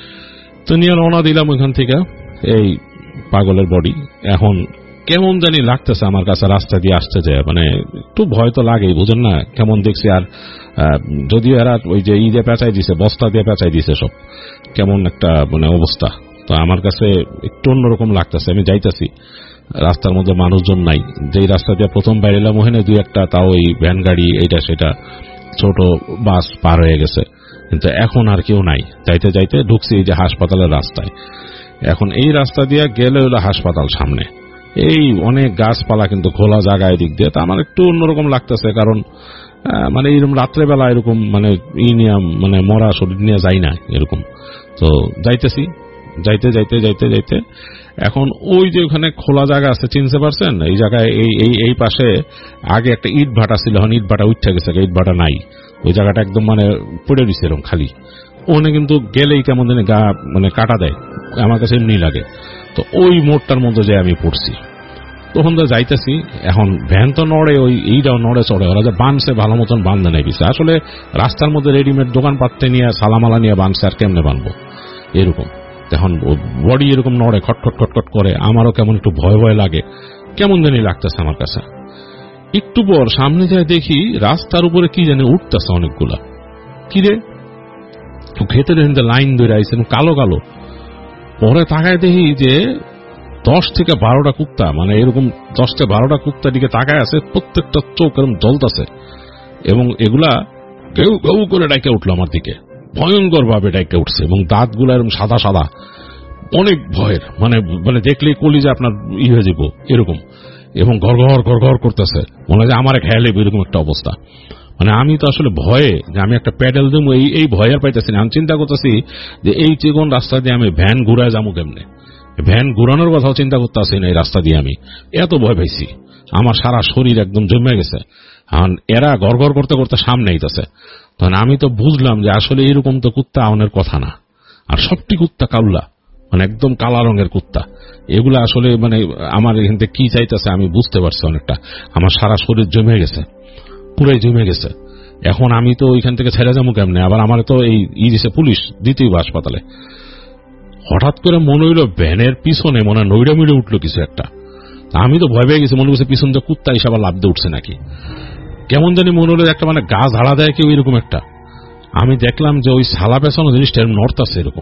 তো নিয়ে রওনা দিলাম ওইখান থেকে, এই পাগলের বডি। এখন কেমন জানি লাগতেছে আমার কাছে রাস্তা দিয়ে আসতে যায়, মানে একটু ভয় তো লাগেই, বুঝেন না, কেমন দেখছি। আর যদিও এরা ওই যে ই দিয়ে পেঁচাই দিছে, বস্তা দিয়ে পেঁচাই দিছে সব, কেমন একটা মানে অবস্থা। তো আমার কাছে একটু অন্যরকম লাগতেছে। আমি যাইতেছি, রাস্তার মধ্যে মানুষজন নাই, যেই রাস্তা দিয়ে প্রথম বাইরেলাম ওখানে দুই একটা তাও ওই ভ্যান গাড়ি এইটা সেটা ছোট বাস পার হয়ে গেছে, কিন্তু এখন আর কেউ নাই। যাইতে যাইতে ঢুকছি এই যে হাসপাতালের রাস্তায়। এখন এই রাস্তা দিয়ে গেলে হলো হাসপাতাল সামনে, এই অনেক গাছপালা কিন্তু খোলা জায়গায় দিক দিয়ে। তা আমার একটু অন্যরকম লাগতেছে, কারণ মানে এরকম রাত্রেবেলা এরকম মানে ই নিয়ে মানে মরা শরীর নিয়ে যাই না এরকম। তো যাইতেছি, যাইতে যাইতে যাইতে যাইতে এখন ওই যে ওখানে খোলা জায়গা আছে, চিনতে পারছেন? এই জায়গায় এই এই এই পাশে আগে একটা ইট ভাটা ছিল, এখন ইট ভাটা উঠে গেছে, ইট ভাটা নাই, ওই জায়গাটা একদম মানে পড়ে দিচ্ছে এরকম খালি। ওখানে কিন্তু গেলেই কেমন জানি গা মানে কাটা দেয়, আমার কাছে এমনি লাগে। তো ওই মোড়টার মধ্যে যে আমি পড়ছি, তখন তো যাইতেছি। এখন ভ্যান তো নড়ে, ওই এইটাও নড়ে চড়ে, ওরা যে বানছে ভালো মতন বান্ধে নেই পিছিয়ে, আসলে রাস্তার মধ্যে রেডিমেড দোকান পাত্তে নিয়ে সালামালা নিয়ে বানছে, আর কেমনে বানবো এরকম। এখন বডি এরকম নড়ে, খটখট খটখট করে, আমারও কেমন একটু ভয় ভয় লাগে, কেমন জানি লাগতেছে আমার কাছে। একটু পর সামনে যায় দেখি রাস্তার উপরে কি জানি উঠতেছে অনেকগুলা, কিরে খেতে দেখেন লাইন ধরে আইছে কালো কালো। পরে তাকায় দেখি যে দশ থেকে বারোটা কুত্তা, মানে এরকম দশ থেকে বারোটা কুত্তার দিকে তাকায় আছে, প্রত্যেকটা চোখ এরকম জ্বলতেছে, এবং এগুলা কেউ কেউ করে ডাইকে উঠলো আমার দিকে, ভয়ঙ্কর ভাবে ডাইকে উঠছে, এবং দাঁতগুলা এরকম সাদা সাদা, অনেক ভয়ের, মানে মানে দেখলেই কলিজা আপনার ই হয়ে যাব এরকম, এবং ঘর ঘর ঘর ঘর করতেছে, মনে হয় আমার খেয়ালে এরকম একটা অবস্থা। মানে আমি তো আসলে ভয়ে যে আমি একটা প্যাডেল দেবো এই এই ভয় আর পাইতেছি না। আমি চিন্তা করতেছি যে এই চিকন রাস্তা দিয়ে আমি ভ্যান ঘুরায় যাবো কেমনে, ভ্যান ঘুরানোর কথাও চিন্তা করতে আসি না এই রাস্তা দিয়ে। আমি এত ভয় পাইছি, আমার সারা শরীর একদম জমে গেছে। এখন এরা ঘর ঘর করতে করতে সামনে আইতেছে, তখন আমি তো বুঝলাম যে আসলে এরকম তো কুত্তা আওয়ানোর কথা না, আর সবটি কুত্তা কাউলা, মানে একদম কালা রঙের কুত্তা। এগুলো আসলে মানে আমার এখান থেকে কি চাইতেছে আমি বুঝতে পারছি অনেকটা। আমার সারা শরীর জমে গেছে, পুরাই জমে গেছে। এখন আমি তো ওইখান থেকে ছেড়ে যাবো কেমনে, আবার আমার তো এই ই দিছে পুলিশ, দ্বিতীয় হাসপাতালে। হঠাৎ করে মনে হইল ভ্যানের পিছনে মনে হয় নইড়া মিড়ে উঠলো কিছু একটা। আমি তো ভয় পেয়ে গেছি, মনে করছে পিছন দিয়ে কুত্তা হিসাবে লাভ দিয়ে উঠছে নাকি, কেমন জানি মনে হলো একটা মানে গা ঝাড়া দেয় কেউ এরকম একটা। আমি দেখলাম যে ওই সালা পেছানো জিনিসটা নর্থ আছে এরকম।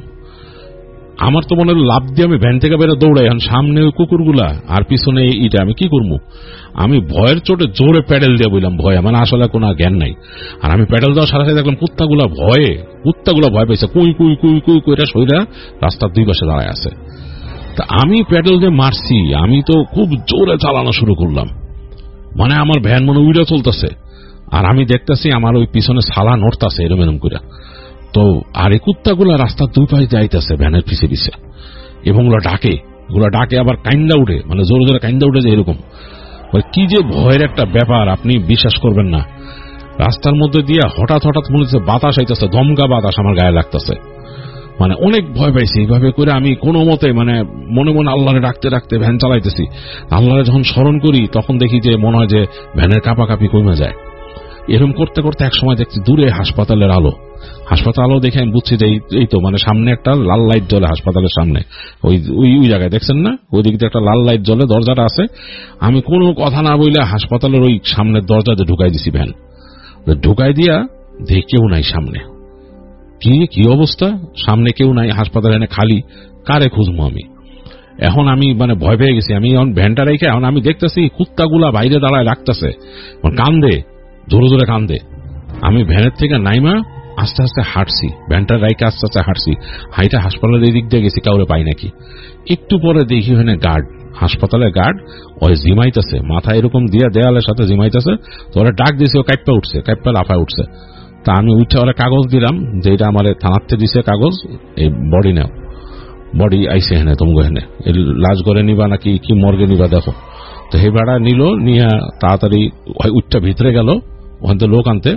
আমার তো মনে হলো লাভ দিয়ে আমি ভ্যান থেকে বেরো দৌড়াই, এখন সামনে ওই কুকুরগুলা আর পিছনে এইটা, আমি কি করবো? আমি ভয়ের চোটে জোরে প্যাডেল দিয়ে বললাম, ভয় মানে আসলে কোনো জ্ঞান নাই। আর আমি প্যাডেল দেওয়ার সাথে সাথে দেখলাম কুত্তাগুলা ভয়ে কুত্তাগুলা ভয় পেয়েছে, কুই কুই কুই কুই কুইটা সইরা রাস্তার দুই পাশে দাঁড়ায় আছে। তা আমি প্যাডেল দিয়ে মারছি, আমি তো খুব জোরে চালানো শুরু করলাম, মানে আমার ভ্যান মনে উইরা চলতেছে, আর আমি দেখতেছি আমার ওই পিছনে সালা নড়তাছে এরম এরম করে। তো আর এই কুত্তাগুলা রাস্তার দুই পাশে যাইতেছে ভ্যানের পিছে পিছে, এবং ওগুলো ডাকে, ওগুলো ডাকে আবার কাইন্দা উঠে, মানে জোরে জোরে কাইন্দা উঠে যে এরকম। কি যে ভয়ের একটা ব্যাপার, আপনি বিশ্বাস করবেন না। রাস্তার মধ্যে দিয়ে হঠাৎ হঠাৎ মনে হচ্ছে বাতাস আইতেছে, দমকা বাতাস আমার গায়ে লাগতেছে, মানে অনেক ভয় পাইছি। এইভাবে করে আমি কোনো মতে মানে মনে মনে আল্লাহরে ডাকতে ডাকতে ভ্যান চালাইতেছি। আল্লাহরে যখন স্মরণ করি তখন দেখি যে মনে হয় যে ভ্যানের কাঁপাকাঁপি কমে যায়। এরকম করতে করতে এক সময় দেখছি দূরে হাসপাতালের আলো, হাসপাতাল আলো দেখে আমি বুঝছি যে এই তো মানে সামনে একটা লাল লাইট জ্বলে হাসপাতালের সামনে, ওই ওই ওই জায়গায় দেখছেন না, ওই দিক দিয়ে একটা লাল লাইট জ্বলে, দরজাটা আছে। আমি কোনো কথা না বললে হাসপাতালের ওই সামনের দরজাতে ঢুকাই দিছি ভ্যান, ঢুকাই দিয়া দেখি কেউ নাই সামনে। কি কি অবস্থা, সামনে কেউ নাই, হাসপাতাল এনে খালি, কারে খুঁজবো আমি? এখন আমি মানে ভয় পেয়ে গেছি। আমি এখন ভ্যানটা রেখে এখন আমি দেখতেছি কুত্তাগুলা বাইরে দাঁড়ায় লাগতেছে, কান্দে, জোরে জোরে কান্দে। আমি ভ্যানের থেকে নাইমা আস্তে আস্তে হাঁটছি, ভ্যানটা রাইকে আস্তে আস্তে হাঁটছি, হাইটা হাসপাতালের এই দিক দিয়ে গেছি, কাউরে পাই নাকি। একটু পরে দেখি ওখানে গার্ড, হাসপাতালের গার্ড, ওই জিমাইতেছে, মাথা এরকম দিয়ে দেয়ালের সাথে জিমাইতেছে। তো ওরা ডাক দিয়েছে, ও কাইপ্পা উঠছে, কাইপ্পা লাফায় উঠছে। তা আমি উঠে ওরা কাগজ দিলাম যে এটা আমার থানাতে দিছে কাগজ, এই বডি নেও, বডি আইসে হেনে তোমাকে হেনে লাশ করে নিবা নাকি কি মর্গে নিবা দেখো। তো সেই ভাড়া নিল, নিয়ে তাড়াতাড়ি উঠটা ভিতরে গেল, ওখান থেকে লোক আনতে,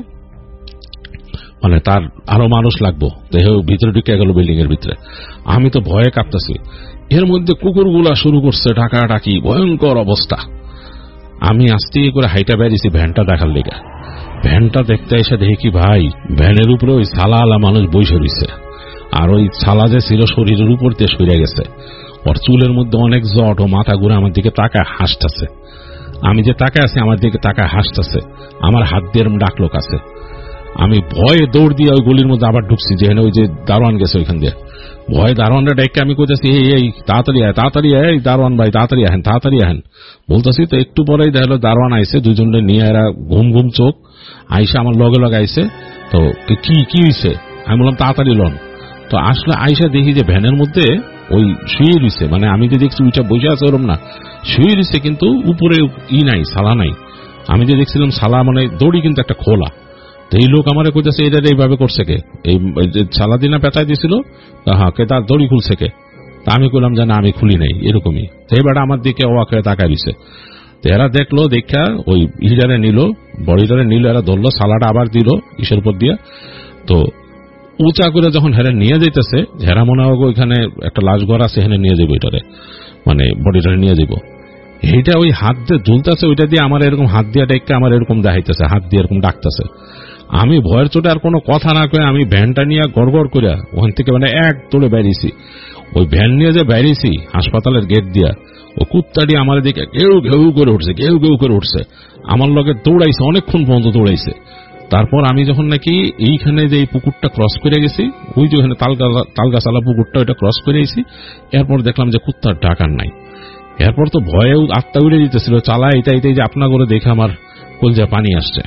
মানে তার আরো মানুষ লাগবো, দেহ ভিতরে ঢুকে গেল বিল্ডিং এর ভিতরে। আমি তো ভয়ে কাঁপতেছি, এর মধ্যে কুকুরগুলা শুরু করছে ডাকাডাকি, ভয়ঙ্কর অবস্থা। আমি আস্তে করে হাইটা বেরিয়েছি ভ্যানটা দেখার লেগে। ভ্যানটা দেখতে এসে দেখি কি ভাই, ভ্যানের উপরে ওই ছালা আলা মানুষ বইসে রয়েছে, আর ওই ছালা যে ছিল শরীরের উপর দিয়ে সরে গেছে, ওর চুলের মধ্যে অনেক জট, ও মাথা ঘুরে আমার দিকে তাকায় হাসতেছে। আমি যে তাকায় আছি আমার দিকে তাকায় হাসতেছে, আমার হাত দিয়ে এরকম ডাকলো কাছে। আমি ভয়ে দৌড় দিয়ে ওই গলির মধ্যে আবার ঢুকছি, যেখানে ওই যে দারোয়ান গেছে ওইখান দিয়ে। ভয়ে দারোয়ানটা ডেকে আমি কইতেছি, এই এই তাড়াতাড়ি আয়, তাড়াতাড়ি এই দারোয়ান ভাই তাড়াতাড়ি আহেন, তাড়াতাড়ি আহেন বলতেছি। তো একটু পরেই দেখলো দারোয়ান আইসে, দুজনে নিয়ে এরা ঘুম ঘুম চোখ আইসে আমার লগে লগে আইসে। তো কি কি হইছে আমি বললাম তাড়াতাড়ি লন। তো আসলে আইসা দেখি যে ভ্যানের মধ্যে ওই শুয়ে রয়েছে, মানে আমি যে দেখছি ওইটা বসে আছে ওরম না, শুয়ে রয়েছে, কিন্তু উপরে ই নাই, সালা নাই। আমি যে দেখছিলাম সালা মানে দড়ি কিন্তু একটা খোলা। তো এই লোক আমার কইতেছে এটা এইভাবে করছে কে, এই সালা দিনা পেঁচাই দিয়েছিল, হ্যাঁ কে তার দড়ি খুলছে কে? তা আমি কইলাম যে না আমি খুলি নাই, এরকমই। তো এবার আমার দিকে অবাক হয়ে তাকাই দিছে। তো এরা দেখলো, দেখা ওই হিডারে নিল, বডিটারে নিল, এরা ধরলো, সালাটা আবার দিল ইসের উপর দিয়ে। তো উঁচা করে যখন হেরা নিয়ে যাইতেছে, হেরা মনে হয় ওইখানে একটা লাশ ঘর আছে, হেনে নিয়ে যাবো এটারে, মানে বডিটারে নিয়ে যাবো। এইটা ওই হাত দিয়ে ঝুলতেছে, ওইটা দিয়ে আমার এরকম হাত দিয়ে ডাইকা আমার এরকম দেখাইতেছে, হাত দিয়ে এরকম ডাকতেছে। আমি ভয়ের চোটে আর কোনো কথা না কয়ে আমি ভ্যানটা নিয়ে গড় গড় করে ওখান থেকে মানে এক তোলে বেরিয়েছি। ওই ভ্যান নিয়ে যে বেরিয়েছি হাসপাতালের গেট দিয়া, ও কুত্তাটি আমার দিকে ঘেউ ঘেউ করে উঠছে, ঘেউ ঘেউ করে উঠছে, আমার লগে দৌড়াইছে, অনেকক্ষণ পর্যন্ত দৌড়াইছে। তারপর আমি যখন নাকি এইখানে যে এই পুকুরটা ক্রস করে গেছি, ওই যে ওখানে তালগাছালা পুকুরটা, ওইটা ক্রস করে গেছি, এরপর দেখলাম যে কুত্তার ডাক আর নাই। এরপর তো ভয়ে আত্মা উড়ে দিতেছিল, চালা এটা এটাই যে আপনা করে দেখে আমার কলজা পানি আসছে।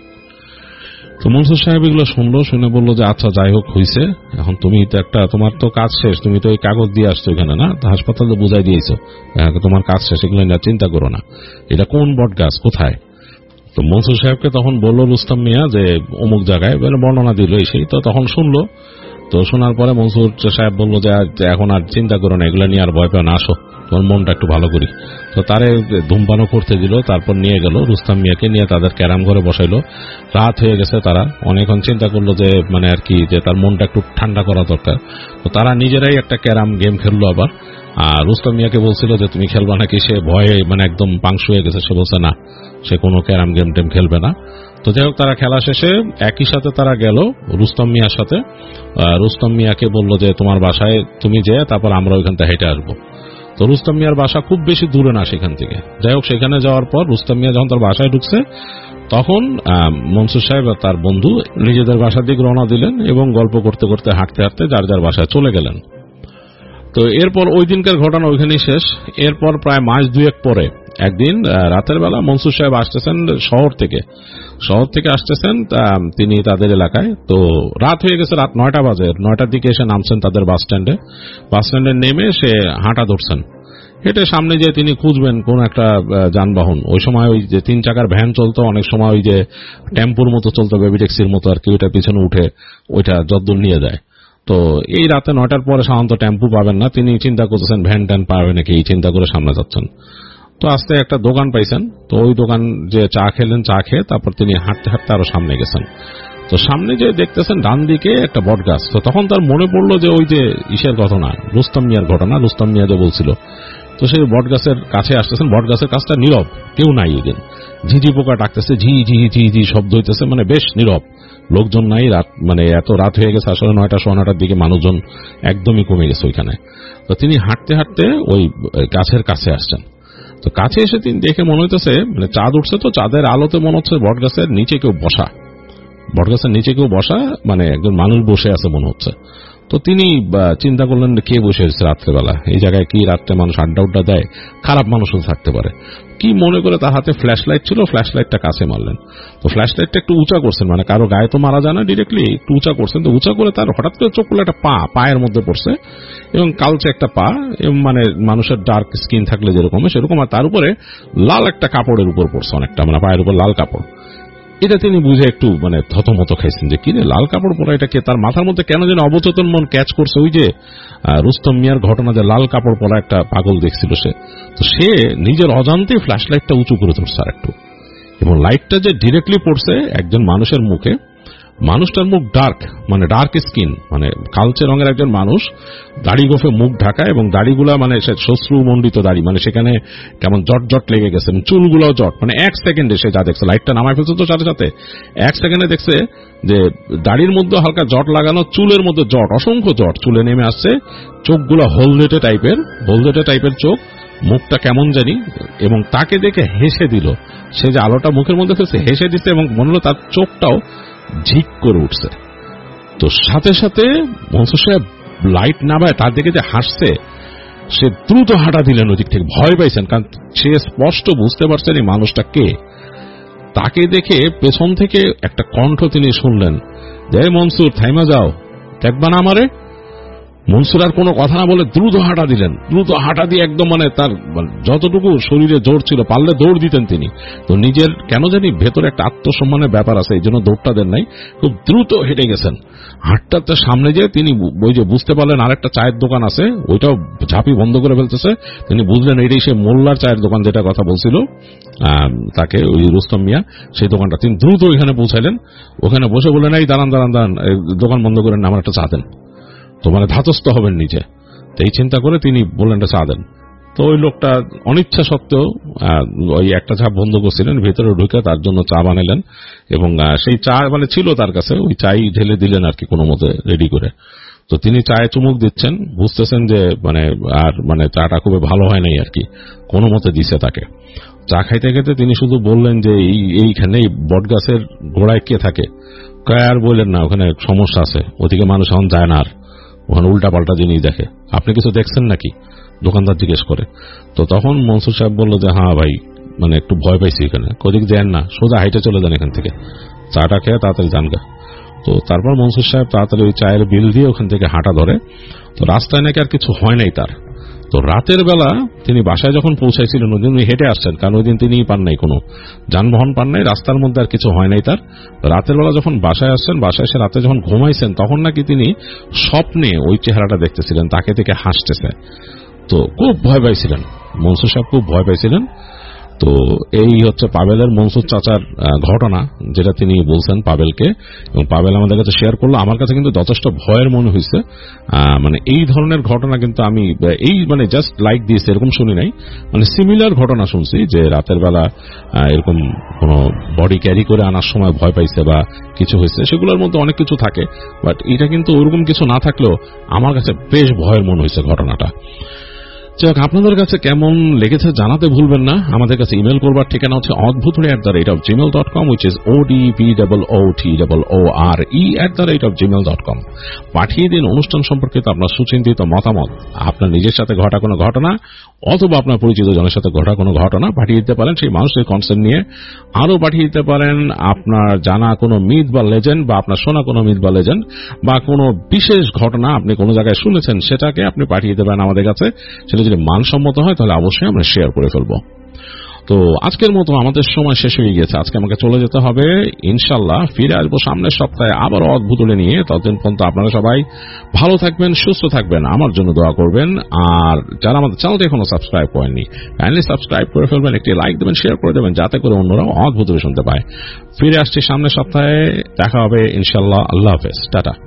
তো মনসুর সাহেব এগুলো শুনলো, শুনে বললো যে আচ্ছা যাই হোক হয়েছে, এখন তুমি তো একটা তোমার তো কাজ শেষ, তুমি তো ওই কাগজ দিয়ে আসছো এখানে না, হাসপাতালে বুঝাই দিয়েছো তোমার কাজ শেষ, এগুলো চিন্তা করো না। এটা কোন বট গাছ, কোথায়? তো মনসুর সাহেবকে তখন বললো রুস্তম মিয়া যে অমুক জায়গায়, বর্ণনা দিল সেই। তো তখন শুনলো, তো শোনার পরে মনসুর সাহেব বললো যে এখন আর চিন্তা করো না, এগুলো নিয়ে আর ভয় পেও না, আসো তোমার মনটা একটু ভালো করি। তো তারে ধূমপানও করতে দিল, তারপর নিয়ে গেল রুস্তম মিয়াকে নিয়ে তাদের ক্যারাম ঘরে বসাইলো। রাত হয়ে গেছে, তারা অনেকক্ষণ চিন্তা করলো যে মানে আর কি যে তার মনটা একটু ঠান্ডা করা দরকার। তো তারা নিজেরাই একটা ক্যারাম গেম খেললো আবার। আর রুস্তম মিয়াকে বলছিল যে তুমি খেলবা নাকি, সে ভয়ে মানে একদম পাংশু হয়ে গেছে, সে বলছে না সে কোনো ক্যারাম গেম টেম খেলবে না। তো যাই হোক তারা খেলা শেষে একই সাথে তারা গেল রুস্তম মিয়ার সাথে। রুস্তম মিয়াকে বলল যে তোমার বাসায় তুমি যে, তারপর আমরা ওইখান থেকে হেঁটে আসবো। তো রুস্তম মিয়ার বাসা খুব বেশি দূরে না সেখান থেকে। যাই হোক সেখানে যাওয়ার পর রুস্তম মিয়া যখন তার বাসায় ঢুকছে, তখন মনসুর সাহেব আর তার বন্ধু নিজেদের বাসার দিকে রওনা দিলেন এবং গল্প করতে করতে হাঁটতে হাঁটতে যার যার বাসায় চলে গেলেন। তো এরপর ওই দিনকার ঘটনা ওইখানেই শেষ। এরপর প্রায় মাস দুয়েক পরে একদিন রাতের বেলা মনসুর সাহেব আসতেছেন শহর থেকে শহর থেকে আসতেছেন তিনি তাদের এলাকায়। তো রাত হয়ে গেছে, রাত নয়টা বাজে, নয়টার দিকে এসে নামছেন তাদের বাস স্ট্যান্ডে। বাস স্ট্যান্ডে নেমে সে হাঁটা ধরছেন, হেঁটে সামনে যে তিনি খুঁজবেন কোন একটা যানবাহন। ওই সময় ওই যে তিন চাকার ভ্যান চলতো, অনেক সময় ওই যে টেম্পুর মতো চলতো, বেবি ট্যাক্সির মতো আর কি, ওইটা পিছনে উঠে ওইটা যদ্দূর নিয়ে যায়। তো এই রাতে নয়টার পরে সাধারণত টেম্পু পাবেন না, তিনি চিন্তা করতেছেন ভ্যান ট্যান পাবে নাকি, এই চিন্তা করে সামনে যাচ্ছেন। তো আস্তে একটা দোকান পাইছেন, তো ওই দোকান যে চা খেলেন, চা খেয়ে তারপর তিনি হাঁটতে হাঁটতে আরো সামনে গেছেন। তো সামনে যে দেখতেছেন ডান দিকে একটা বট গাছ। তো তখন তার মনে পড়লো যে ওই যে ইসের ঘটনা, রুস্তম মিয়ার ঘটনা, রুস্তম মিয়া যে বলছিল। তো সেই বট গাছের কাছে আসতেছেন, বট গাছের কাছটা নীরব, কেউ নাই ওই দিন। ঝিঝি পোকা ডাকতেছে, ঝি ঝি ঝি ঝি শব্দ হইতেছে, মানে বেশ নীরব, লোকজন নাই। রাত মানে এত রাত হয়ে গেছে, আসলে নয়টা সোয়া নয়টার দিকে মানুষজন একদমই কমে গেছে ওইখানে। তো তিনি হাঁটতে হাঁটতে ওই গাছের কাছে আসছেন। তো কাছে এসে তিনি দেখে মনে হইতেছে মানে চাঁদ উঠছে, তো চাঁদের আলোতে মনে হচ্ছে বট গাছের নিচে কেউ বসা, বট গাছের নিচে কেউ বসা মানে একজন মানুষ বসে আছে মনে হচ্ছে। তো তিনি চিন্তা করলেন কে বসে হচ্ছে রাত্রেবেলা এই জায়গায়, কি রাত্রে মানুষ আড্ডা উড্ডা দেয়, খারাপ মানুষও থাকতে পারে কি মনে করে তার হাতে ফ্ল্যাশ লাইট ছিল, ফ্ল্যাশ লাইটটা কাছে মারলেন। তো ফ্ল্যাশ লাইটটা একটু উঁচা করছেন, মানে কারো গায়ে তো মারা যায় না ডিরেক্টলি, একটু উঁচা করছেন। তো উঁচা করে তার হঠাৎ করে চোখ করলে একটা পা পায়ের মধ্যে পড়ছে, এবং কালচে একটা পা, এবং মানে মানুষের ডার্ক স্কিন থাকলে যেরকম সেরকম, আর তার উপরে লাল একটা কাপড়ের উপর পড়ছে অনেকটা, মানে পায়ের উপর লাল কাপড়। এটা তিনি বুঝে একটু মানে থতমত খাইছেন যে কিরে লাল কাপড় পরা এটা কে। তার মাথার মধ্যে কেন যেন অবচেতন মন ক্যাচ করছে ওই যে রুস্তম মিয়ার ঘটনা, যে লাল কাপড় পরা একটা পাগল দেখছিল সে। তো সে নিজের অজান্তে ফ্ল্যাশ লাইটটা উঁচু করে ধরছে আর একটু, এবং লাইটটা যে ডিরেক্টলি পড়ছে একজন মানুষের মুখে। মানুষটার মুখ ডার্ক, মানে ডার্ক স্কিন, মানে কালচে রঙের একজন মানুষ, দাড়ি গোফে মুখ ঢাকা, এবং দাড়িগুলা মানে শ্মশ্রু মণ্ডিত দাড়ি, মানে সেখানে কেমন জট জট লেগে গেছে, চুলগুলো জট, মানে এক সেকেন্ডে সে যা দেখছে, লাইটটা নামায় ফেলছে তো সাথে সাথে এক সেকেন্ডে দেখছে যে দাড়ির মধ্যে হালকা জট লাগানো, চুলের মধ্যে জট, অসংখ্য জট চুলে নেমে আসছে, চোখগুলো হলদেটে টাইপের, হলদেটে টাইপের চোখ, মুখটা কেমন জানি, এবং তাকে দেখে হেসে দিল। সে যে আলোটা মুখের মধ্যে ফেলছে হেসে দিচ্ছে, এবং মনে হলো তার চোখটাও ঝিক করে উঠছে। তো সাথে সাথে মনসুর সাহেব লাইট নামায় তার দিকে যে হাসছে, সে দ্রুত হাঁটা দিলেন ওদিক থেকে, ভয় পাইছেন, কারণ সে স্পষ্ট বুঝতে পারছেন এই মানুষটা কে। তাকে দেখে পেছন থেকে একটা কণ্ঠ তিনি শুনলেন যে মনসুর থাইমা যাও, দেখবা না আমারে। মনসুর আর কোনো কথা না বলে দ্রুত হাঁটা দিলেন, দ্রুত হাঁটা দিয়ে একদম মানে তার যতটুকু শরীরে জোর ছিল পারলে দৌড় দিতেন তিনি। তো নিজের কেন জানি ভেতরে একটা আত্মসম্মানের ব্যাপার আছে, এই জন্য দৌড়টা দেন নাই, খুব দ্রুত হেঁটে গেছেন। হাঁটতে সামনে যেয়ে তিনি ওই যে বুঝতে পারলেন আরেকটা চায়ের দোকান আছে, ওইটাও ঝাঁপি বন্ধ করে ফেলতেছে। তিনি বুঝলেন এইটাই সে মোল্লার চায়ের দোকান, যেটা কথা বলছিল তাকে ওই রুস্তম মিয়া, সেই দোকানটা। তিনি দ্রুত ওইখানে পৌঁছাইলেন, ওখানে বসে বললেন এই দাঁড়ান দাঁড়ান দাঁড়ান, দোকান বন্ধ করেন, আমার একটা চা দেন। তো মানে ধাতস্থ হবেন নিচে, তো এই চিন্তা করে তিনি বললেন চা দেন। তো ওই লোকটা অনিচ্ছা সত্ত্বেও ওই একটা চা বন্ধ করছিলেন, ভেতরে ঢুকে তার জন্য চা বানালেন, এবং সেই চা মানে ছিল তার কাছে, ওই চাই ঢেলে দিলেন আর কি কোনো মতে রেডি করে। তো তিনি চায়ে চুমুক দিচ্ছেন, বুঝতেছেন যে মানে আর মানে চাটা খুবই ভালো হয় নাই আর কি, কোনো মতে দিছে তাকে। চা খাইতে খাইতে তিনি শুধু বললেন যে এইখানে বট গাছের গোড়ায় কে থাকে। আর বললেন না, ওখানে সমস্যা আছে, ওদিকে মানুষ এখন যায় না, আর ওখানে উল্টা পাল্টা জিনিস দেখে, আপনি কিছু দেখছেন নাকি? দোকানদার জিজ্ঞেস করে। তো তখন মনসুর সাহেব বলল যে হ্যাঁ ভাই, মানে একটু ভয় পাইছি এখানে। কোদিক যান না, সোজা হাইটে চলে যান এখান থেকে, চাটা খেয়ে তাড়াতাড়ি যান গা। তো তারপর মনসুর সাহেব তাড়াতাড়ি ওই চায়ের বিল দিয়ে ওখান থেকে হাঁটা ধরে। তো রাস্তায় নাকি আর কিছু হয় নাই তার। তো রাতের বেলা তিনি বাসায় যখন পৌঁছাইছিলেন, ওই দিন উনি হেঁটে আসছেন, কারণ ওই দিন তিনি পান নাই, কোনো যানবাহন পান নাই, রাস্তার মধ্যে আর কিছু হয় নাই তার। রাতের বেলা যখন বাসায় আসছেন, বাসায় এসে রাতে যখন ঘুমাইছেন, তখন নাকি তিনি স্বপ্নে ওই চেহারাটা দেখতেছিলেন, তাকে থেকে হাসতেছে। তো খুব ভয় পাইছিলেন মনসুর সাহেব, খুব ভয় পাইছিলেন। তো এই হচ্ছে পাবেলের মনসুর চাচার ঘটনা, যেটা তিনি বলছেন পাবেলকে, এবং পাবেল আমাদের কাছে শেয়ার করলো। আমার কাছে কিন্তু যথেষ্ট ভয়ের মনে হয়েছে। মানে এই ধরনের ঘটনা কিন্তু আমি এই মানে জাস্ট লাইক দিয়েছি এরকম শুনি নাই, মানে সিমিলার ঘটনা শুনছি, যে রাতের বেলা এরকম কোন বডি ক্যারি করে আনার সময় ভয় পাইছে বা কিছু হয়েছে, সেগুলোর মধ্যে অনেক কিছু থাকে। বাট এটা কিন্তু ওরকম কিছু না থাকলেও আমার কাছে বেশ ভয়ের মনে হয়েছে ঘটনাটা। যাক, আপনাদের কাছে কেমন লেগেছে জানাতে ভুলবেন না। আমাদের কাছে ইমেল করবার ঠিকানা হচ্ছে Adbhuture at the rate of Gmail dot com, which is O D P double O T double O R E at the rate of Gmail dot com. পাঠিয়ে দিন অনুষ্ঠান সম্পর্কিত আপনার সুচিন্তিত মতামত, আপনার নিজের সাথে ঘটা কোনো ঘটনা অথবা আপনার পরিচিত জনের সাথে ঘটা কোনো ঘটনা পাঠিয়ে দিতে পারেন। সেই মানুষের কনসেন্ট নিয়ে আরও পাঠিয়ে দিতে পারেন আপনার জানা কোনো মিথ বা লেজেন্ড, বা আপনার শোনা কোনো মিথ বা লেজেন্ড, বা কোনো বিশেষ ঘটনা আপনি কোনো জায়গায় শুনেছেন, সেটাকে আপনি পাঠিয়ে দিতে পারেন আমাদের কাছে। সেটা যদি মানসম্মত হয় তাহলে অবশ্যই আমরা শেয়ার করে ফেলবো। তো আজকের মতো আমাদের সময় শেষ হয়ে গিয়েছে, আজকে আমাকে চলে যেতে হবে। ইনশাল্লাহ ফিরে আসবো সামনের সপ্তাহে আবার অদ্ভুত নিয়ে। ততদিন পর্যন্ত আপনারা সবাই ভালো থাকবেন, সুস্থ থাকবেন, আমার জন্য দোয়া করবেন। আর যারা আমাদের চ্যানেলটি এখনো সাবস্ক্রাইব করেননি, কাইন্ডলি সাবস্ক্রাইব করে ফেলবেন, একটি লাইক দেবেন, শেয়ার করে দেবেন, যাতে করে অন্যরাও অদ্ভুত শুনতে পায়। ফিরে আসছি সামনের সপ্তাহে, দেখা হবে ইনশাল্লাহ। আল্লাহ হাফেজ, টাটা।